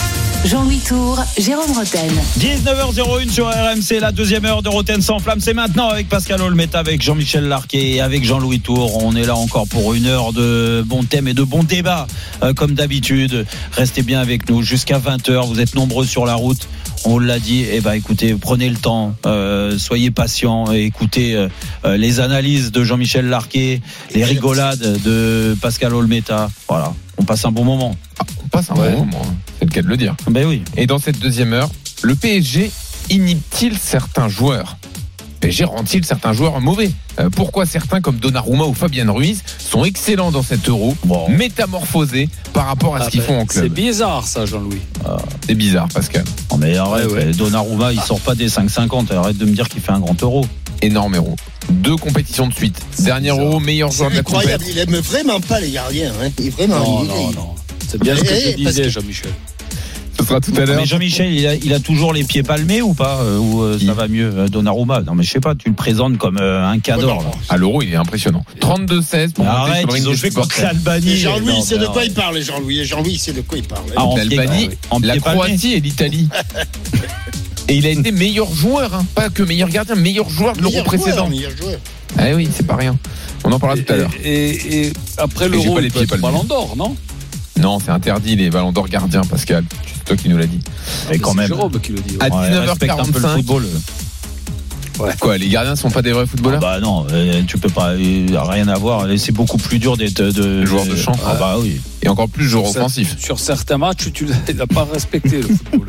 S1: Jean-Louis Tour, Jérôme Rotten.
S3: dix-neuf heures zéro un sur R M C, la deuxième heure de Rotten sans flamme. C'est maintenant avec Pascal Olmeta, avec Jean-Michel Larquet et avec Jean-Louis Tour. On est là encore pour une heure de bons thèmes et de bons débats, euh, comme d'habitude. Restez bien avec nous jusqu'à vingt heures. Vous êtes nombreux sur la route. On l'a dit. Eh ben, écoutez, prenez le temps, euh, soyez patients et écoutez euh, les analyses de Jean-Michel Larquet, les rigolades de Pascal Olmeta. Voilà. On passe un bon moment.
S4: Ah, on passe un ouais. bon moment, c'est le cas de le dire.
S3: Ben oui.
S4: Et dans cette deuxième heure, le P S G inhibe-t-il certains joueurs ? Le P S G rend-il certains joueurs mauvais ? euh, Pourquoi certains comme Donnarumma ou Fabien Ruiz sont excellents dans cet Euro, bon. métamorphosés par rapport à ah ce qu'ils ben, font en club ?
S6: C'est bizarre ça, Jean-Louis.
S4: Ah, c'est bizarre, Pascal.
S3: Non mais arrête, ouais, ouais. Donnarumma il sort pas des cinq cinquante. Arrête de me dire qu'il fait un grand Euro.
S4: Énorme Euro. Deux compétitions de suite. Dernier Euro, meilleur joueur de la compétition.
S5: Il aime vraiment pas les gardiens. Hein. Il vraiment.
S6: Non,
S5: il,
S6: non,
S5: il...
S6: non. C'est bien ce que je disais, que... Jean-Michel.
S4: Ce sera tout à l'heure.
S3: Mais Jean-Michel, il a, il a toujours les pieds palmés ou pas euh, Ou euh, ça va mieux euh, Donnarumma. Non mais je sais pas, tu le présentes comme euh, un cador. Ouais,
S4: à l'Euro, il est impressionnant. trente-deux seize pour monter
S3: arrête,
S4: sur le ring
S3: ils ont joué contre l'Albanie.
S5: Jean-Louis, c'est de quoi il parle, Jean-Louis. Jean-Louis, c'est de quoi il parle.
S4: Ah, L'Albanie, ah, oui. la Croatie et l'Italie. Et il a été meilleur joueur, hein. Pas que meilleur gardien, meilleur joueur de l'Euro précédent.
S5: Meilleur joueur.
S4: Ah oui, c'est pas rien. On en parlera et, tout à l'heure.
S6: Et, et, et après l'Euro, il peut être ballon d'or, non ?
S4: Non, c'est interdit les ballons d'or gardiens, Pascal. C'est toi qui nous l'as dit.
S3: Mais quand
S6: c'est
S3: même.
S6: Jérôme qui le dit.
S4: À dix-neuf heures quarante-cinq. Ouais. Quoi, les gardiens sont pas des vrais footballeurs ?
S3: ah Bah non, euh, tu peux pas, euh, rien à voir. C'est beaucoup plus dur d'être de,
S4: joueur de champ.
S3: Ah ouais. Bah oui.
S4: Et encore plus joueur
S6: sur
S4: offensif.
S6: Sur certains matchs, tu n'as pas respecté le football.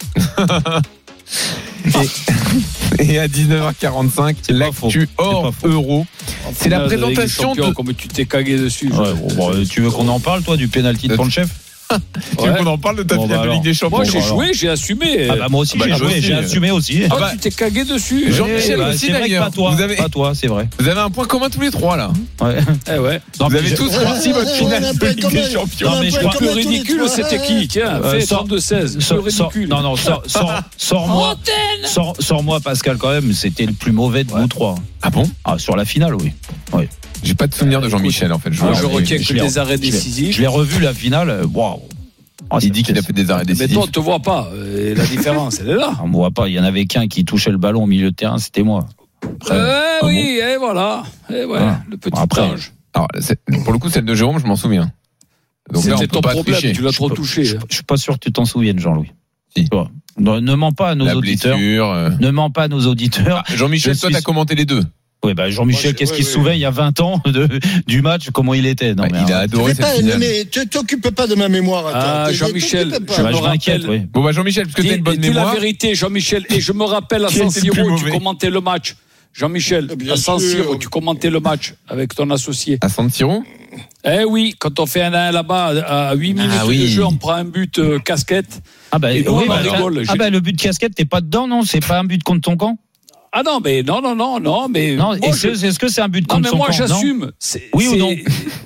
S4: et, et à dix-neuf heures quarante-cinq, l'actu hors Euro. C'est la présentation de.
S6: Comme tu t'es cagué dessus.
S3: Ouais, bon, bon, tu veux qu'on en parle, toi, du pénalty de Ponchef ?
S4: Tu veux ouais. qu'on en parle de ta finale bon, bah de Ligue des Champions ?
S6: Moi j'ai joué, j'ai assumé.
S3: Ah bah moi aussi ah bah, j'ai joué, aussi, j'ai euh... assumé aussi.
S6: Ah bah, tu t'es cagué dessus.
S4: Jean-Michel
S3: bah,
S4: aussi d'ailleurs.
S3: Pas toi,
S4: vous avez...
S3: pas toi, c'est vrai.
S4: Vous avez un point commun tous les trois là.
S3: Ouais.
S6: Eh ouais.
S4: Non, vous avez tous réussi votre finale de Ligue des Champions.
S6: Non mais je crois que le ridicule c'était qui ? Tiens, fais trente-deux seize. Le ridicule.
S3: Non non, sors-moi. Sors-moi Pascal quand même, c'était le plus mauvais de vous trois.
S4: Ah bon ?
S3: Ah sur la finale oui. Oui.
S4: J'ai pas de souvenir de Jean-Michel en fait.
S6: Je retiens que des arrêts décisifs.
S3: Je l'ai revu la finale. Waouh.
S4: Oh, il dit qu'il a fait des arrêts décisifs.
S6: Mais toi, on te voit pas. Et la différence, elle est là.
S3: On me voit pas. Il y en avait qu'un qui touchait le ballon au milieu de terrain, c'était moi.
S6: Après, euh, oui, bon. Et voilà. Et ouais, ah. Le petit
S4: après, ange. Alors, pour le coup, celle de Jérôme, je m'en souviens.
S6: Donc c'était là, on ton pas problème. Tricher. Tu l'as trop touché.
S3: Je, je, je suis pas sûr que tu t'en souviennes, Jean-Louis. Si. Ne, ne mens pas à nos la auditeurs. Blessure, euh... Ne mens pas à nos auditeurs.
S4: Ah, Jean-Michel, je toi, suis... t'as commenté les deux.
S3: Oui, bah Jean-Michel, qu'est-ce qu'il se souvient il y a vingt ans de, du match, comment il était non,
S4: bah, mais Il a adoré cette
S5: pas,
S4: finale.
S5: Mais tu t'occupes pas de ma mémoire.
S6: Ah, Jean-Michel,
S3: je me rappelle. Oui.
S4: Bon, bah Jean-Michel, parce que t'as une bonne
S6: dis
S4: mémoire.
S6: Dis la vérité, Jean-Michel, et je me rappelle à San Siro, tu commentais le match. Jean-Michel, bien à San Siro, tu commentais le match avec ton associé.
S4: À San Siro ?
S6: Eh oui, quand on fait un un là-bas, à huit minutes ah, oui. de jeu, on prend un but euh, casquette.
S3: Ah bah,
S6: et nous,
S3: oui,
S6: on
S3: bah,
S6: rigole.
S3: Ah bah le but casquette, t'es pas dedans, non ? C'est pas un but contre ton camp ?
S6: Ah non, mais non, non, non, non, mais.
S3: Non, moi, est-ce, je... est-ce que c'est un but contre son camp ?
S6: Non, mais moi, j'assume.
S3: C'est, oui c'est... ou non ?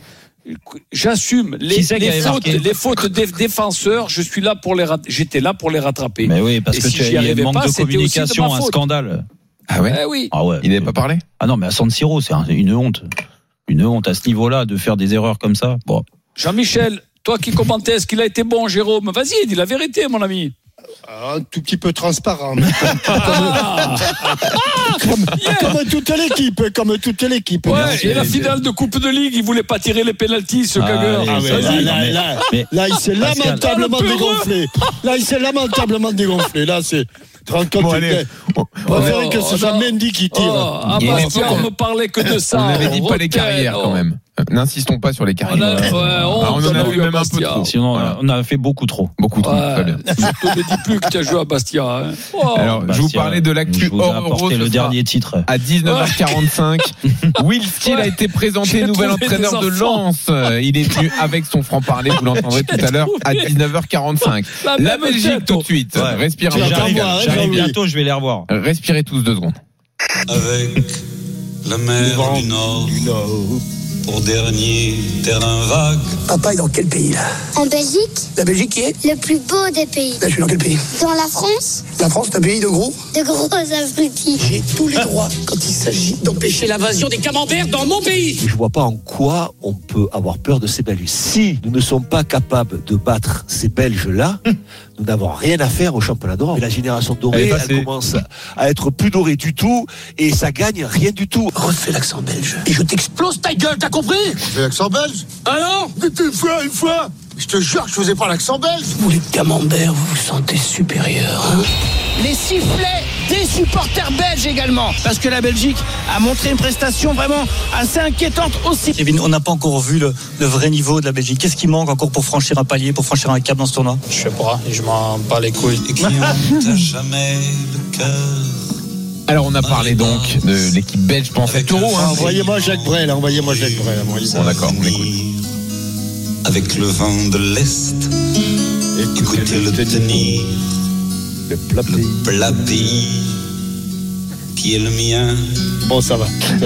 S6: J'assume les, les, fautes, les fautes des défenseurs. Je suis là pour les rat... J'étais là pour les rattraper.
S3: Mais oui, parce et que si tu as un manque pas, de communication, de un scandale.
S4: Ah ouais.
S6: Eh oui.
S3: Ah ouais.
S4: Il n'avait pas parlé.
S3: Ah non, mais à San Siro, c'est une honte, une honte à ce niveau-là de faire des erreurs comme ça. Bon.
S6: Jean-Michel, toi qui commentais, est-ce qu'il a été bon, Jérôme ? Vas-y, dis la vérité, mon ami.
S5: Un tout petit peu transparent. Comme, ah comme, yeah. comme toute l'équipe, comme toute l'équipe.
S6: Ouais, merci. Et la finale de Coupe de Ligue, il voulait pas tirer les pénaltys, ce ah, cagueur.
S5: Ah, ouais, là, là, là, mais, là, il s'est lamentablement ah, dégonflé. Là, il s'est lamentablement dégonflé. Là, c'est. trente-quatre bon, allez, on, on, on dirait que c'est ça Mendy qui tire.
S6: Oh, ah, Bastien, on ne parlait que de ça.
S4: On n'avait dit pas les carrières quand même. N'insistons pas sur les carrières.
S6: On, a, ouais, on,
S4: ah, on en a vu même Bastia. Un peu trop.
S3: Sinon, voilà. On a fait beaucoup trop.
S4: Beaucoup trop,
S6: ouais.
S4: Très bien.
S6: Je ne me dis plus que tu as joué à Bastia. Hein.
S4: Oh. Alors, Bastia, je vous parlais de l'actu hors Euro.
S3: Le dernier titre.
S4: À dix-neuf heures quarante-cinq, Will Steele ouais. a été présenté J'ai nouvel entraîneur de Lens. Il est venu avec son franc-parler, vous l'entendrez tout à l'heure, à dix-neuf heures quarante-cinq. La, La Belgique tête, tout de suite. Ouais. Respirez.
S3: J'arrive, j'arrive bientôt, je vais les revoir.
S4: Respirez tous deux secondes.
S19: Avec la mer du Nord. Du Nord. Pour dernier terrain vague.
S20: Papa est dans quel pays là ?
S21: En Belgique.
S20: La Belgique qui est ?
S21: Le plus beau des pays.
S20: Là je suis dans quel pays ?
S21: Dans la France.
S12: La France est un pays de gros.
S20: De gros abrutis.
S12: J'ai tous les droits quand il s'agit d'empêcher l'invasion des camemberts dans mon pays.
S21: Je vois pas en quoi on peut avoir peur de ces Belges. Si nous ne sommes pas capables de battre ces Belges-là, nous n'avons rien à faire au championnat d'Europe. La génération dorée, elle, elle commence à être plus dorée du tout et ça gagne rien du tout.
S12: Refais l'accent belge et je t'explose ta gueule, t'as compris?
S21: Refais l'accent belge?
S12: Ah non?
S21: Mais une fois, une fois. Je te jure que je faisais pas l'accent belge.
S12: Vous les camemberts, vous vous sentez supérieurs. Hein?
S22: Les sifflets des supporters belges également, parce que la Belgique a montré une prestation vraiment assez inquiétante aussi.
S23: Kevin, on n'a pas encore vu le, le vrai niveau de la Belgique. Qu'est-ce qui manque encore pour franchir un palier, pour franchir un cap dans ce tournoi?
S9: Je sais pas, je m'en bats les couilles.
S19: Et qui ont jamais le cœur.
S4: Alors on a parlé donc de l'équipe belge pendant cet euro. Hein.
S5: Envoyez-moi Jacques Brel, envoyez-moi Jacques Brel.
S4: Bon d'accord, on l'écoute.
S19: Avec le vent de l'Est, écoutez-le tenir,
S5: le plat pays.
S19: le plat pays qui est le mien.
S5: Bon, ça va.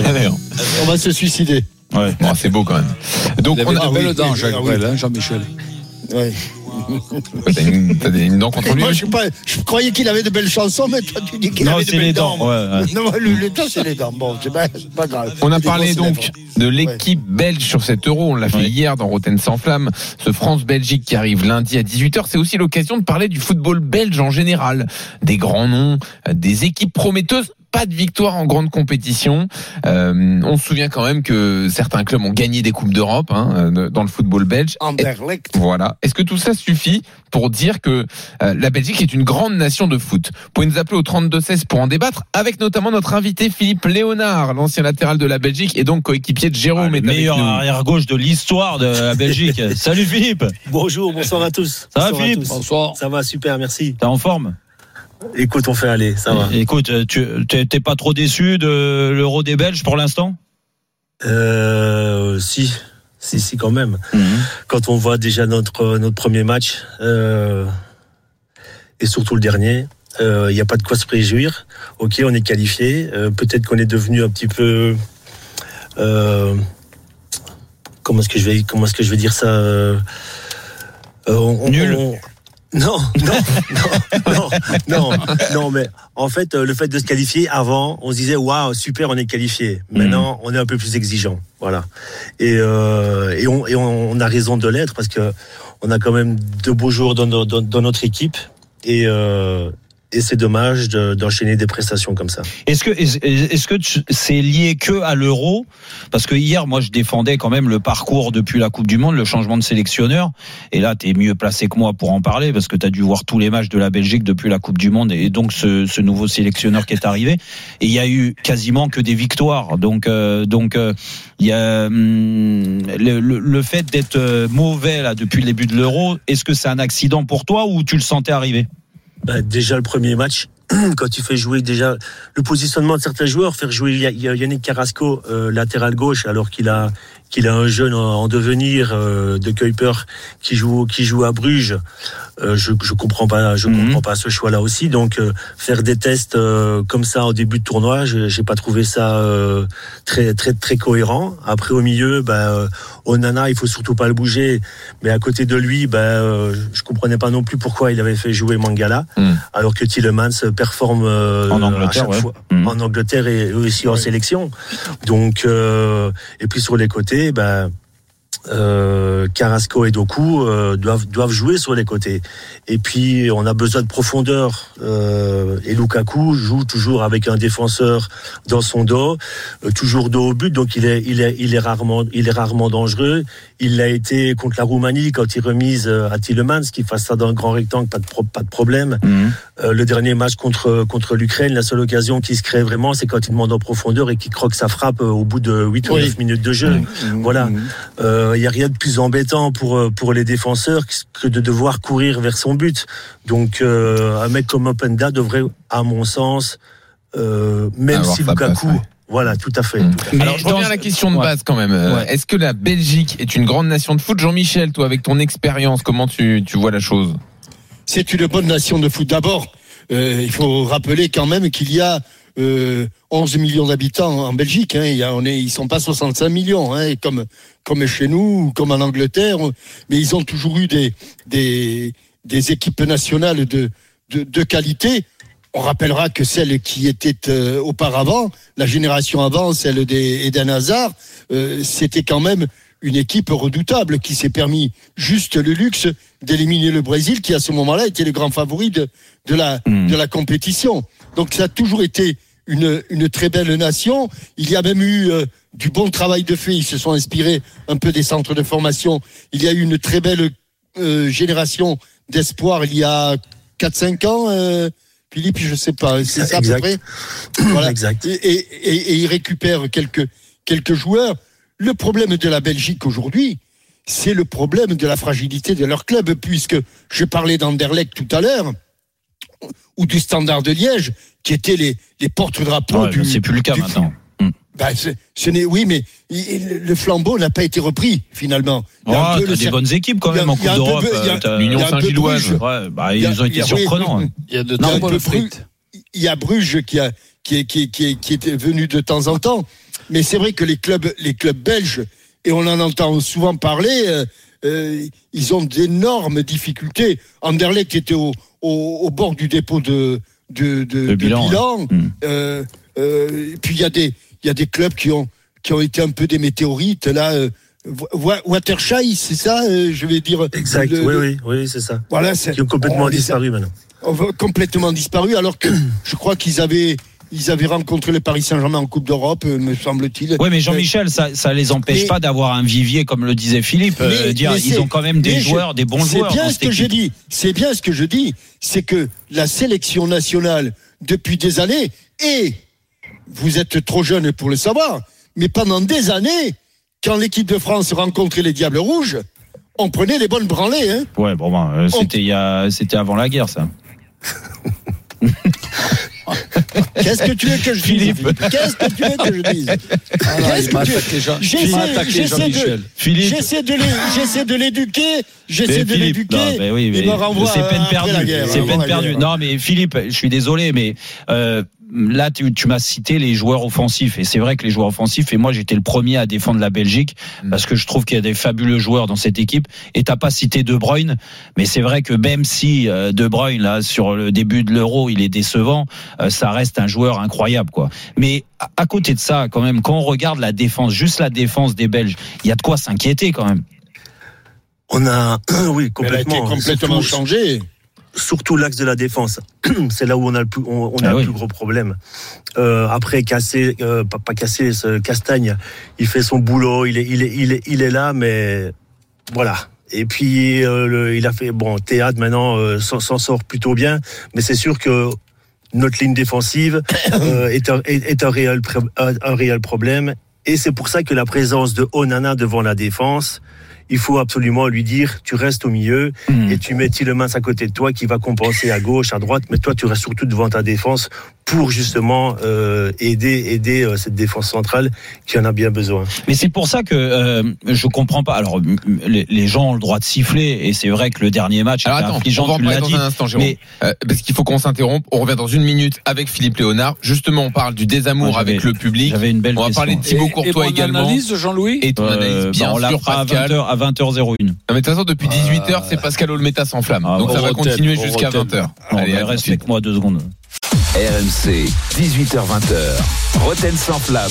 S5: On va se suicider.
S4: Ouais. Bon, c'est beau quand même. Donc
S6: il
S4: on
S6: a
S4: a
S6: de belles dents, Jacques Brel, hein, Jean-Michel.
S5: Ouais.
S4: T'as une, t'as une dent contre lui?
S5: Moi, je, suis pas, je croyais qu'il avait de belles chansons, mais toi, tu dis qu'il
S3: non,
S5: avait de belles dents.
S3: dents. Ouais, ouais.
S5: Non, le, le temps, c'est les dents. Bon, c'est pas, c'est pas grave.
S4: On a
S5: Les
S4: parlé donc
S5: lèvres.
S4: de l'équipe ouais. belge sur cet euro. On l'a fait ouais. hier dans Rotten sans flamme. Ce France-Belgique qui arrive lundi à dix-huit heures. C'est aussi l'occasion de parler du football belge en général. Des grands noms, des équipes prometteuses. Pas de victoire en grande compétition. Euh, on se souvient quand même que certains clubs ont gagné des coupes d'Europe hein, dans le football belge.
S5: Anderlecht.
S4: Voilà. Est-ce que tout ça suffit pour dire que euh, la Belgique est une grande nation de foot? Vous pouvez nous appeler au trente-deux seize pour en débattre, avec notamment notre invité Philippe Léonard, l'ancien latéral de la Belgique et donc coéquipier de Jérôme.
S3: Ah, le meilleur arrière-gauche de l'histoire de la Belgique. Salut Philippe.
S24: Bonjour, bonsoir à tous.
S3: Ça
S24: bonsoir
S3: va Philippe?
S24: Bonsoir. Ça va, super, merci.
S3: T'es en forme?
S24: Écoute, on fait aller, ça va.
S3: Écoute, tu t'es, t'es pas trop déçu de l'Euro des Belges pour l'instant?
S24: Euh, si, si, si, quand même. Mm-hmm. Quand on voit déjà notre notre premier match euh, et surtout le dernier, il euh, n'y a pas de quoi se réjouir. Ok, on est qualifié. Euh, peut-être qu'on est devenu un petit peu. Euh, comment est-ce que je vais comment est-ce que je vais dire ça euh, on,
S3: Nul.
S24: On, Non, non, non, non, non, non, mais en fait, le fait de se qualifier avant, on se disait waouh, super, on est qualifié. Maintenant, on est un peu plus exigeant, voilà. Et euh, et on et on a raison de l'être parce que on a quand même de beaux joueurs dans, dans, dans notre équipe et euh, et c'est dommage de, d'enchaîner des prestations comme ça.
S3: Est-ce que, est-ce que c'est lié que à l'Euro? Parce que hier, moi, je défendais quand même le parcours depuis la Coupe du Monde, le changement de sélectionneur. Et là, t'es mieux placé que moi pour en parler parce que t'as dû voir tous les matchs de la Belgique depuis la Coupe du Monde et donc ce, ce nouveau sélectionneur qui est arrivé. Et il y a eu quasiment que des victoires. Donc, euh, donc, euh, il y a hum, le, le, le fait d'être mauvais là depuis le début de l'Euro. Est-ce que c'est un accident pour toi ou tu le sentais arriver?
S24: Bah, déjà le premier match, quand tu fais jouer déjà le positionnement de certains joueurs, faire jouer Yannick Carrasco euh, latéral gauche alors qu'il a qu'il a un jeune en, en devenir euh, de Kuiper qui joue qui joue à Bruges, euh, je je comprends pas je mm-hmm. comprends pas ce choix là aussi. Donc euh, faire des tests euh, comme ça au début de tournoi, je, j'ai pas trouvé ça euh, très très très cohérent. Après au milieu, bah euh, Onana, il faut surtout pas le bouger, mais à côté de lui, bah euh, je comprenais pas non plus pourquoi il avait fait jouer Mangala mm. alors que Tielemans performe euh,
S3: en Angleterre, à chaque
S24: ouais.
S3: fois.
S24: Mmh. En Angleterre et aussi en ouais. sélection. Donc euh, et puis sur les côtés, ben euh, Carrasco et Doku euh, doivent doivent jouer sur les côtés. Et puis on a besoin de profondeur. Euh, et Lukaku joue toujours avec un défenseur dans son dos, euh, toujours dos au but. Donc il est il est il est rarement il est rarement dangereux. Il l'a été contre la Roumanie quand il remise à Tielemans, qui fasse ça dans un grand rectangle, pas de pro, pas de problème. Mmh. Euh, le dernier match contre contre l'Ukraine, la seule occasion qui se crée vraiment, c'est quand il demande en profondeur et qu'il croque sa frappe au bout de huit oui. ou neuf minutes de jeu. Mmh. Voilà. Il mmh. y a rien de plus embêtant pour pour les défenseurs que de devoir courir vers son but. Donc euh, un mec comme Openda devrait, à mon sens, euh, même alors, si Lukaku. Passe, ouais. Voilà, tout à fait. Mmh.
S4: Tout à fait. Alors, je reviens à la question de base quand même. Ouais. Est-ce que la Belgique est une grande nation de foot? Jean-Michel, toi, avec ton expérience, comment tu, tu vois la chose?
S5: C'est une bonne nation de foot. D'abord, euh, il faut rappeler quand même qu'il y a euh, onze millions d'habitants en Belgique. Hein. Il y a, on est, ils sont pas soixante-cinq millions, hein, comme comme chez nous, comme en Angleterre. Mais ils ont toujours eu des des, des équipes nationales de de, de qualité. on rappellera que celle qui était euh, auparavant, la génération avant, celle des Eden Hazard, euh, c'était quand même une équipe redoutable qui s'est permis juste le luxe d'éliminer le Brésil, qui à ce moment-là était le grand favori de, de, la, mmh. de la compétition. Donc ça a toujours été une, une très belle nation. Il y a même eu euh, du bon travail de fait. Ils se sont inspirés un peu des centres de formation. Il y a eu une très belle euh, génération d'espoir il y a quatre cinq ans. Euh, Philippe, je sais pas, c'est ça exact. À peu près. Voilà. Exact. Et, et, et, et ils récupèrent quelques, quelques joueurs. Le problème de la Belgique aujourd'hui, c'est le problème de la fragilité de leur club, puisque je parlais d'Anderlecht tout à l'heure, ou du Standard de Liège, qui étaient les, les porte-drapeaux
S3: ouais,
S5: du...
S3: C'est plus le cas maintenant. Hum.
S5: Ben, ce n'est, oui, mais il, le flambeau n'a pas été repris, finalement.
S3: Il y a oh, un peu le, des bonnes équipes, quand même, en Coupe d'Europe.
S4: L'Union Saint-Gilloise.
S3: Ouais, bah, ils a, ont été surprenants.
S5: Il y a de nombreux frites. Il y a Bruges qui, a, qui, qui, qui, qui était venu de temps en temps. Mais c'est vrai que les clubs, les clubs belges, et on en entend souvent parler, euh, euh, ils ont d'énormes difficultés. Anderlecht était au, au, au bord du dépôt de, de, de, de bilan. De bilan. Ouais. Euh, euh, et puis il y a des, il y a des clubs qui ont, qui ont été un peu des météorites. Là, euh, Waterschei, c'est ça, euh, je vais dire.
S24: Exact. Le, oui, oui, oui, c'est ça.
S5: Voilà, c'est,
S24: qui ont complètement disparu maintenant.
S5: Complètement disparu, alors que je crois qu'ils avaient. Ils avaient rencontré le Paris Saint-Germain en Coupe d'Europe, me semble-t-il.
S3: Oui, mais Jean-Michel, ça, ça les empêche mais, pas d'avoir un vivier, comme le disait Philippe. Mais, euh, dire, ils ont quand même des joueurs, je, des bons
S5: c'est
S3: joueurs.
S5: Bien
S3: dans
S5: ce
S3: cette
S5: que
S3: équipe.
S5: je dis. C'est bien ce que je dis. C'est que la sélection nationale, depuis des années, et vous êtes trop jeune pour le savoir, mais pendant des années, quand l'équipe de France rencontrait les Diables Rouges, on prenait les bonnes branlées. Hein.
S3: Ouais, bon, ben, euh, c'était, on... il y a, c'était avant la guerre, ça.
S5: Qu'est-ce que tu veux que je dise, Philippe? Qu'est-ce que tu veux que je dise?
S6: Ah non, Qu'est-ce que tu veux? J'essaie, Jean-Michel.
S5: Philippe. J'essaie de, j'essaie de l'éduquer. J'essaie de
S3: Philippe,
S5: l'éduquer.
S3: Non, mais oui, mais
S5: il me renvoie
S3: c'est peine perdue.
S5: La guerre,
S3: c'est peine perdue. Non, mais Philippe, je suis désolé, mais euh, là, tu, tu m'as cité les joueurs offensifs, et c'est vrai que les joueurs offensifs, et moi, j'étais le premier à défendre la Belgique parce que je trouve qu'il y a des fabuleux joueurs dans cette équipe. Et t'as pas cité De Bruyne, mais c'est vrai que même si euh, De Bruyne là sur le début de l'Euro, il est décevant, euh, ça reste un joueur incroyable, quoi. Mais à, à côté de ça, quand même, quand on regarde la défense, juste la défense des Belges, il y a de quoi s'inquiéter, quand même.
S24: On a, oui, complètement,
S5: Elle a été complètement surtout, changé.
S24: Surtout l'axe de la défense. C'est là où on a le plus, on, on a ah le oui. plus gros problème. Euh, après, Cassé, euh, pas, pas Cassé, Castagne, il fait son boulot, il est, il est, il est, il est là, mais voilà. Et puis, euh, le, il a fait, bon, Théâtre maintenant euh, s'en, s'en sort plutôt bien, mais c'est sûr que notre ligne défensive euh, est, un, est, est un réel, un, un réel problème. Et c'est pour ça que la présence de Onana devant la défense, il faut absolument lui dire, tu restes au milieu mmh. et tu mets Tielemans à côté de toi qui va compenser à gauche, à droite, mais toi tu restes surtout devant ta défense pour justement euh, aider aider euh, cette défense centrale qui en a bien besoin.
S3: Mais c'est pour ça que euh, je comprends pas. Alors les, les gens ont le droit de siffler et c'est vrai que le dernier match
S4: Alors, attends, on va en parler dans dit, un instant, Jérôme. Mais... Euh, parce qu'il faut qu'on s'interrompe. On revient dans une minute avec Philippe Léonard. Justement, on parle du désamour ouais, avec le public.
S3: J'avais une belle
S4: on va
S3: question.
S4: parler de Thibaut
S6: et,
S4: Courtois
S6: et
S4: également.
S6: Analyse de Jean-Louis.
S4: Et ton euh, analyse bien
S3: bah, on
S4: sûr, Pascal.
S3: À vingt heures zéro une.
S4: Non, mais de toute façon, depuis dix-huit heures, c'est Pascal Olmeta sans flamme. Ah, donc ça va continuer jusqu'à vingt heures.
S3: Allez, respecte-moi deux secondes.
S2: R M C, dix-huit heures vingt. Roten sans flamme.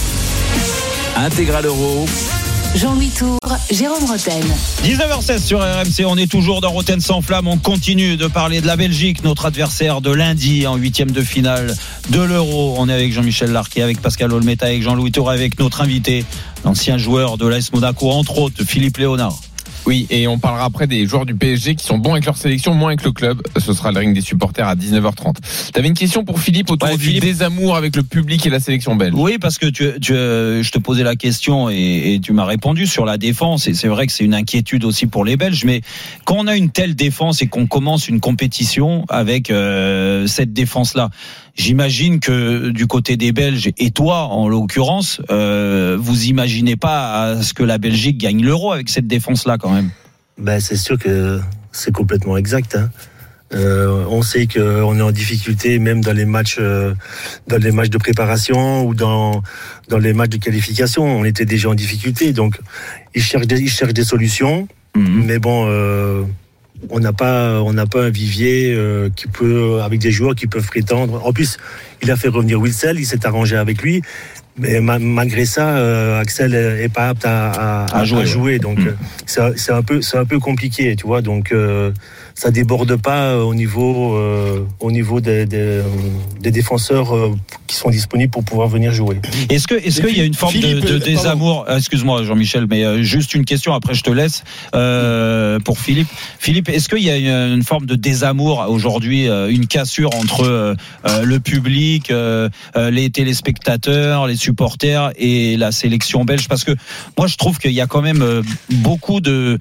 S2: Intégral Euro.
S1: Jean-Louis Tour, Jérôme Roten.
S3: dix-neuf heures seize sur R M C, on est toujours dans Roten sans flamme. On continue de parler de la Belgique, notre adversaire de lundi en huitième de finale de l'Euro. On est avec Jean-Michel Larquet, avec Pascal Olmeta, avec Jean-Louis Tour, avec notre invité, l'ancien joueur de l'A S Monaco, entre autres, Philippe Léonard.
S4: Oui, et on parlera après des joueurs du P S G qui sont bons avec leur sélection, moins avec le club. Ce sera le ring des supporters à dix-neuf heures trente. T'avais une question pour Philippe autour ouais, du Philippe. désamour avec le public et la sélection belge.
S3: Oui, parce que tu, tu, je te posais la question et, et tu m'as répondu sur la défense. Et c'est vrai que c'est une inquiétude aussi pour les Belges. Mais quand on a une telle défense et qu'on commence une compétition avec euh, cette défense-là, j'imagine que du côté des Belges, et toi en l'occurrence, euh, vous imaginez pas à ce que la Belgique gagne l'Euro avec cette défense-là quand même.
S24: Ben c'est sûr que c'est complètement exact. Hein. Euh, on sait qu'on est en difficulté même dans les matchs, euh, dans les matchs de préparation ou dans dans les matchs de qualification. On était déjà en difficulté, donc ils cherchent des, ils cherchent des solutions. Mmh. Mais bon. Euh, on n'a pas, on n'a pas un vivier euh, qui peut, avec des joueurs qui peuvent prétendre. En plus, il a fait revenir Witsel, il s'est arrangé avec lui. Mais ma, malgré ça, euh, Axel est pas apte à, à, à jouer. À jouer donc mmh. euh, c'est, c'est un peu, c'est un peu compliqué, tu vois. Donc euh, ça déborde pas au niveau, euh, au niveau des, des, des défenseurs euh, qui sont disponibles pour pouvoir venir jouer.
S3: Est-ce que, est-ce qu'il y a une forme Philippe, de, de désamour? Excuse-moi, Jean-Michel, mais euh, juste une question. Après, je te laisse euh, pour Philippe. Philippe, est-ce qu'il y a une, une forme de désamour aujourd'hui, euh, une cassure entre euh, le public, euh, les téléspectateurs, les supporters et la sélection belge? Parce que moi, je trouve qu'il y a quand même beaucoup de,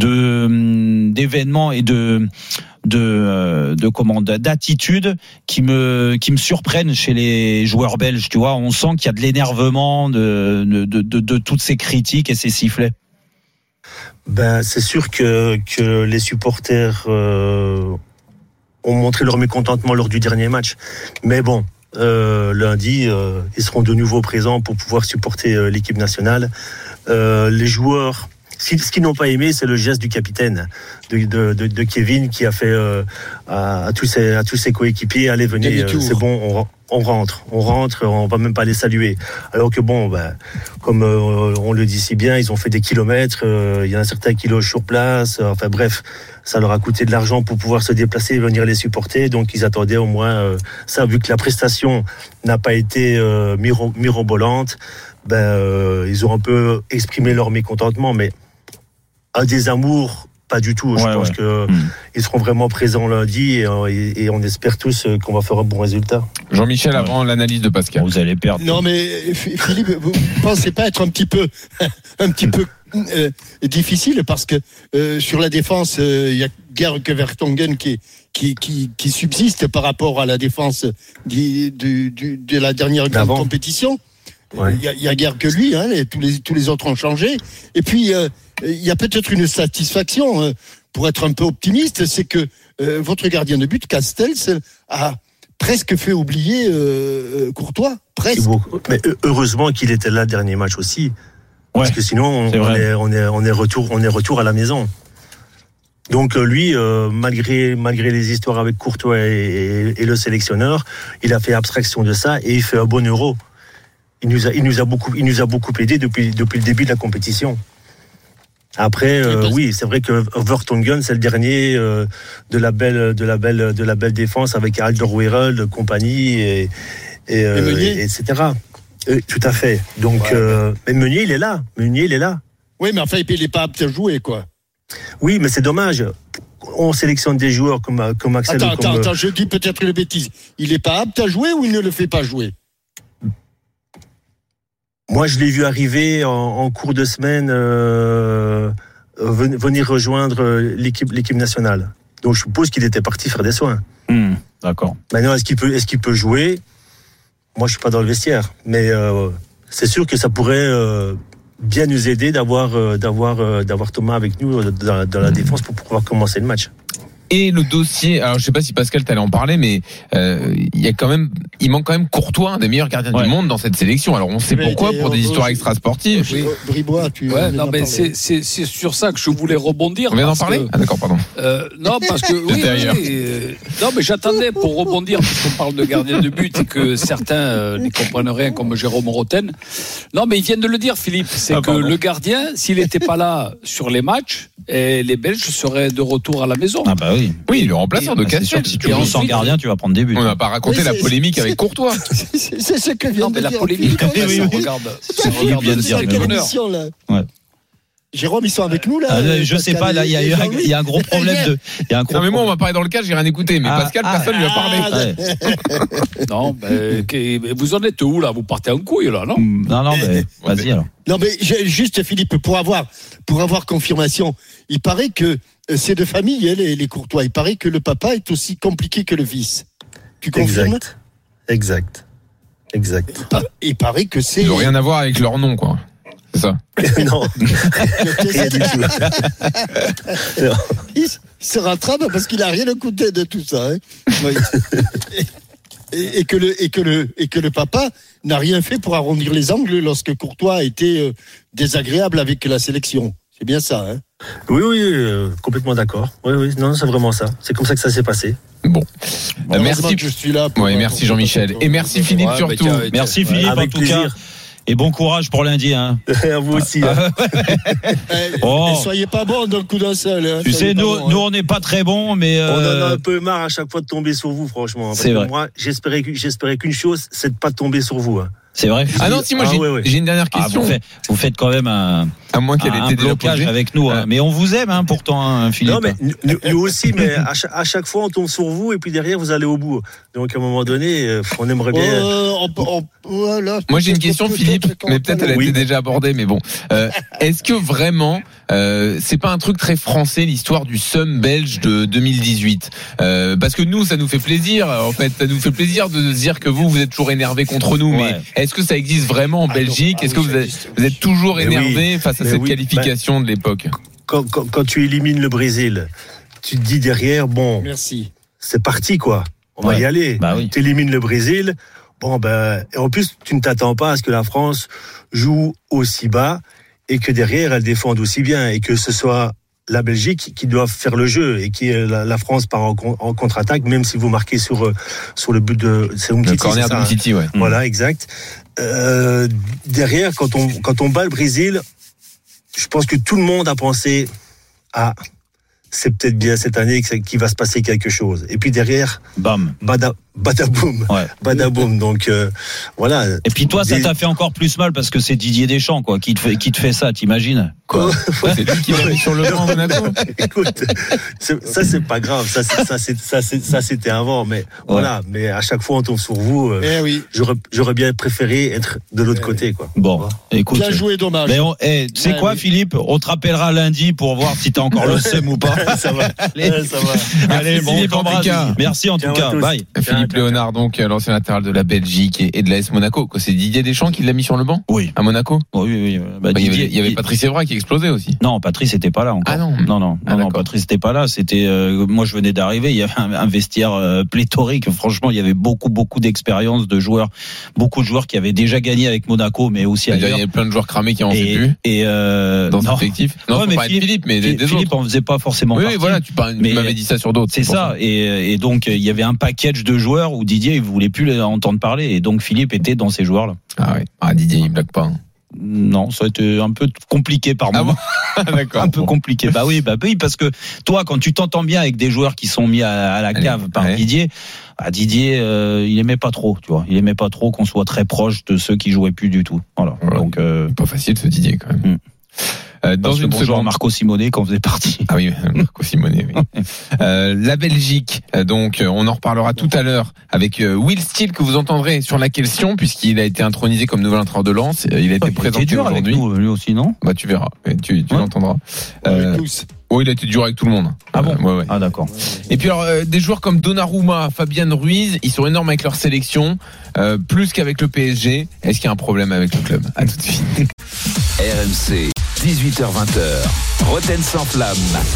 S3: de d'événements et de de de comment d'attitudes qui me qui me surprennent chez les joueurs belges. Tu vois, on sent qu'il y a de l'énervement de de de, de, de toutes ces critiques et ces sifflets.
S24: Ben, c'est sûr que que les supporters euh, ont montré leur mécontentement lors du dernier match, mais bon. Euh, lundi, euh, ils seront de nouveau présents pour pouvoir supporter euh, l'équipe nationale. Euh, les joueurs, ce qu'ils n'ont pas aimé, c'est le geste du capitaine, de, de, de, de Kevin, qui a fait euh, à, à tous ses, à tous ses coéquipiers, allez, venez, euh, c'est bon, on, on rentre, on rentre, on va même pas les saluer. Alors que bon, ben, comme euh, on le dit si bien, ils ont fait des kilomètres, euh, il y en a certains qui logent sur place, euh, enfin bref, ça leur a coûté de l'argent pour pouvoir se déplacer et venir les supporter, donc ils attendaient au moins euh, ça, vu que la prestation n'a pas été euh, miro- mirobolante, ben, euh, ils ont un peu exprimé leur mécontentement, mais un désamour, pas du tout. Je ouais, pense ouais. que mmh. ils seront vraiment présents lundi et, et, et on espère tous qu'on va faire un bon résultat.
S4: Jean-Michel, avant ouais. l'analyse de Pascal.
S3: Vous allez perdre.
S5: Non, mais Philippe, vous pensez pas être un petit peu, un petit peu euh, difficile parce que euh, sur la défense, il euh, y a guère que Vertonghen qui, qui, qui, qui subsiste par rapport à la défense du, du, du, de la dernière grande compétition. Il ouais. y, y a guère que lui, hein, les, tous les tous les autres ont changé. Et puis il euh, y a peut-être une satisfaction euh, pour être un peu optimiste, c'est que euh, votre gardien de but Castells a presque fait oublier euh, Courtois, presque.
S24: Mais heureusement qu'il était là le dernier match aussi, ouais. parce que sinon on, on est on est on est retour on est retour à la maison. Donc lui, euh, malgré malgré les histoires avec Courtois et, et, et le sélectionneur, il a fait abstraction de ça et il fait un bon Euro. Il nous a, il nous a beaucoup, il nous a beaucoup aidé depuis, depuis le début de la compétition. Après, euh, oui, c'est vrai que Vertonghen, c'est le dernier euh, de la belle, de la belle, de la belle défense avec Alderweireld, compagnie et, et, euh, et, et et cetera. Euh, tout à fait. Donc, ouais, euh, mais Meunier, il est là. Meunier, il est là.
S5: Oui, mais enfin, il n'est pas apte à jouer, quoi.
S24: Oui, mais c'est dommage. On sélectionne des joueurs comme, comme Axel.
S5: Attends,
S24: comme...
S5: attends, attends, je dis peut-être une bêtise. Il n'est pas apte à jouer ou il ne le fait pas jouer?
S24: Moi, je l'ai vu arriver en, en cours de semaine, euh, venir rejoindre l'équipe, l'équipe nationale. Donc, je suppose qu'il était parti faire des soins.
S3: Mmh, d'accord.
S24: Maintenant, est-ce qu'il peut, est-ce qu'il peut jouer? Moi, je suis pas dans le vestiaire, mais euh, c'est sûr que ça pourrait euh, bien nous aider d'avoir, euh, d'avoir, euh, d'avoir Thomas avec nous dans, dans la défense pour pouvoir commencer le match.
S4: Et le dossier, alors je sais pas si Pascal t'allais en parler, mais euh, il y a quand même, il manque quand même Courtois, un des meilleurs gardiens ouais. du monde dans cette sélection. Alors on sait mais pourquoi, pour des histoires extra-sportives.
S5: Oui. Bribois, tu.
S6: Ouais, non, mais c'est, c'est c'est sur ça que je voulais rebondir.
S4: On vient d'en parler.
S6: Que,
S4: ah d'accord, pardon.
S6: Euh, non, parce que oui, oui euh, non, mais j'attendais pour rebondir parce qu'on parle de gardien de but et que certains euh, n'y comprennent rien, comme Jérôme Roten. Non, mais ils viennent de le dire, Philippe. C'est ah, que pardon. Le gardien, s'il n'était pas là sur les matchs, et les Belges seraient de retour à la maison.
S3: Ah bah oui.
S4: Oui, le remplaçant de Castells.
S3: Si tu es sans gardien, tu vas prendre des buts.
S4: On n'a pas raconté oui, la polémique avec Courtois.
S5: C'est, c'est ce que vient
S6: non,
S5: de
S6: mais
S5: dire.
S6: La polémique,
S5: oui,
S6: oui,
S5: oui,
S6: oui. Regarde.
S5: C'est Philippe vient de dire. Émission, là. Ouais. Jérôme, ils sont avec nous là.
S3: Ah, je sais pas, là, il y a eu un, il y a un gros problème de. Il y a un gros
S4: non mais moi on va parler dans le cadre, j'ai rien écouté, mais ah, Pascal, ah, personne ah, lui a parlé.
S6: Ah, non, ben, vous en êtes où là? Vous partez en couille là, non?
S3: Non, non, mais vas-y alors.
S5: Non, mais juste Philippe, pour avoir, pour avoir confirmation, il paraît que c'est de famille, hein, les, les Courtois. Il paraît que le papa est aussi compliqué que le fils. Tu confirmes?
S24: Exact. Exact. Exact.
S5: Ah, il paraît que c'est.
S4: Ils n'ont rien à voir avec leur nom, quoi. C'est ça.
S24: Non. Rien du tout.
S5: Non. Il se rattrape parce qu'il n'a rien écouté de tout ça. Hein. Oui. Et, et, que le, et, que le, et que le papa n'a rien fait pour arrondir les angles lorsque Courtois a été euh, désagréable avec la sélection. C'est bien ça, hein.
S24: Oui, oui, euh, complètement d'accord. Oui, oui, non, c'est vraiment ça. C'est comme ça que ça s'est passé.
S4: Bon.
S5: Bon,
S4: merci.
S5: que je suis là. Pour,
S4: ouais, merci Jean-Michel. Et merci Philippe
S3: ouais,
S4: surtout.
S3: Bah, merci Philippe en tout plaisir. cas. Et bon courage pour lundi. Hein.
S24: À vous aussi. Hein.
S5: oh. Et soyez pas bons dans le coup d'un seul. Hein.
S3: Tu sais, nous,
S5: bon,
S3: nous
S5: hein.
S3: on n'est pas très bons, mais.
S24: Euh... On en a un
S3: euh...
S24: peu marre à chaque fois de tomber sur vous, franchement. Parce
S3: c'est
S24: que
S3: vrai.
S24: moi, j'espérais, j'espérais qu'une chose, c'est de pas tomber sur vous. Hein.
S3: C'est vrai.
S4: Ah non, si moi ah, j'ai, ouais, ouais. j'ai une dernière question.
S3: Ah, vous, faites, vous faites quand même un,
S4: à moins qu'elle
S3: un,
S4: ait été
S3: un blocage
S4: déjà
S3: avec nous, hein. Mais on vous aime hein, pourtant, hein, Philippe.
S24: Non, mais nous, nous aussi, mais à chaque, à chaque fois on tombe sur vous et puis derrière vous allez au bout. Donc à un moment donné, on aimerait bien.
S5: Euh, on, on, voilà,
S4: moi j'ai une question, Philippe, mais peut-être elle a oui. été déjà abordée, mais bon. Euh, est-ce que vraiment, euh, c'est pas un truc très français l'histoire du S U M belge de deux mille dix-huit euh, parce que nous, ça nous fait plaisir. En fait, ça nous fait plaisir de se dire que vous, vous êtes toujours énervé contre nous, ouais. mais est-ce que ça existe vraiment en Belgique? Est-ce que vous êtes, vous êtes toujours énervé oui, face à cette oui, qualification ben, de l'époque?
S24: quand, quand, quand tu élimines le Brésil, tu te dis derrière, bon,
S5: merci.
S24: C'est parti quoi, on ouais. va y aller.
S3: Bah oui.
S24: Tu élimines le Brésil, bon ben, et en plus tu ne t'attends pas à ce que la France joue aussi bas et que derrière elle défende aussi bien et que ce soit la Belgique qui doit faire le jeu et qui la, la France part en, en contre-attaque, même si vous marquez sur sur le but de c'est
S4: le corner de Umtiti, ouais.
S24: Voilà, exact. Euh, derrière, quand on quand on bat le Brésil, je pense que tout le monde a pensé ah c'est peut-être bien cette année qu'il va se passer quelque chose. Et puis derrière,
S3: bam,
S24: bada, badaboum,
S3: ouais.
S24: badaboum. Donc euh, voilà.
S3: Et puis toi, ça t'a fait encore plus mal parce que c'est Didier Deschamps quoi, qui te fait, qui te fait ça, t'imagines quoi.
S4: C'est lui qui l'a mis sur le banc de Monaco.
S24: Écoute, c'est, ça c'est pas grave, ça, c'est, ça, c'est, ça, c'est, ça c'était avant, mais ouais. voilà. Mais à chaque fois on tombe sur vous. Euh,
S5: eh oui.
S24: J'aurais, j'aurais bien préféré être de l'autre eh côté
S5: oui.
S24: quoi.
S3: Bon, voilà. Écoute.
S5: Bien joué, dommage.
S3: Mais on, eh, tu sais eh quoi, oui. Philippe, on te rappellera lundi pour voir si t'as encore le seum ou pas.
S24: Ça va.
S3: Allez,
S24: ouais, ça va.
S3: Allez, bon,
S4: Philippe, en tout cas.
S3: Merci en tout cas. Bye.
S4: Philippe Léonard, donc l'ancien latéral de la Belgique et de l'A S Monaco. C'est Didier Deschamps qui l'a mis sur le banc.
S3: Oui.
S4: À Monaco.
S3: Oui, oui. oui.
S4: Bah, bah, Didier, il y avait, il y avait Patrice Evra qui explosait aussi.
S3: Non, Patrice n'était pas là encore.
S4: Ah non.
S3: Non, non,
S4: ah,
S3: non, non Patrice n'était pas là. C'était, euh, moi, je venais d'arriver. Il y avait un, un vestiaire euh, pléthorique. Franchement, il y avait beaucoup, beaucoup d'expérience de joueurs, beaucoup de joueurs qui avaient déjà gagné avec Monaco, mais aussi ailleurs.
S4: Il y avait plein de joueurs cramés qui en fait plus.
S3: Et euh,
S4: dans non. l'effectif. Non,
S3: ouais, mais Philippe,
S4: Philippe, mais des, des
S3: Philippe,
S4: autres.
S3: on faisait pas forcément.
S4: Oui,
S3: partie,
S4: voilà, tu, parles,
S3: mais
S4: tu m'avais dit ça sur d'autres.
S3: C'est, c'est ça. Et, et donc, il y avait un package de joueurs où Didier, il voulait plus les entendre parler. Et donc, Philippe était dans ces joueurs-là.
S4: Ah oui. Ah, Didier, il blague pas. Hein.
S3: Non, ça a été un peu compliqué par moment.
S4: Ah bon D'accord.
S3: Un peu compliqué. Bah oui, bah oui, parce que toi, quand tu t'entends bien avec des joueurs qui sont mis à, à la cave Allez, par ouais. Didier, bah Didier, euh, il aimait pas trop, tu vois. Il aimait pas trop qu'on soit très proche de ceux qui jouaient plus du tout. Voilà.
S4: voilà.
S3: Donc, euh...
S4: pas facile ce Didier quand même. Hmm.
S3: Euh, dans une seconde, Marco Simone quand faisait partie.
S4: Ah oui, Marco Simone. Oui. euh, la Belgique, donc on en reparlera tout à l'heure avec Will Steele que vous entendrez sur la question puisqu'il a été intronisé comme nouvel entraîneur de Lens. Il a été
S3: ouais,
S4: présenté
S3: il dur
S4: aujourd'hui.
S3: Avec nous, lui aussi, non?
S4: Bah tu verras, tu, tu
S3: ouais.
S4: l'entendras. Euh, oui, il a été dur avec tout le monde.
S3: Ah bon?
S4: Euh, ouais, ouais.
S3: Ah d'accord.
S4: Et puis alors, euh, des joueurs comme Donnarumma, Fabian Ruiz, ils sont énormes avec leur sélection, euh, plus qu'avec le P S G. Est-ce qu'il y a un problème avec le club? À tout de suite.
S2: R M C, dix-huit heures vingt, Roten sans flamme.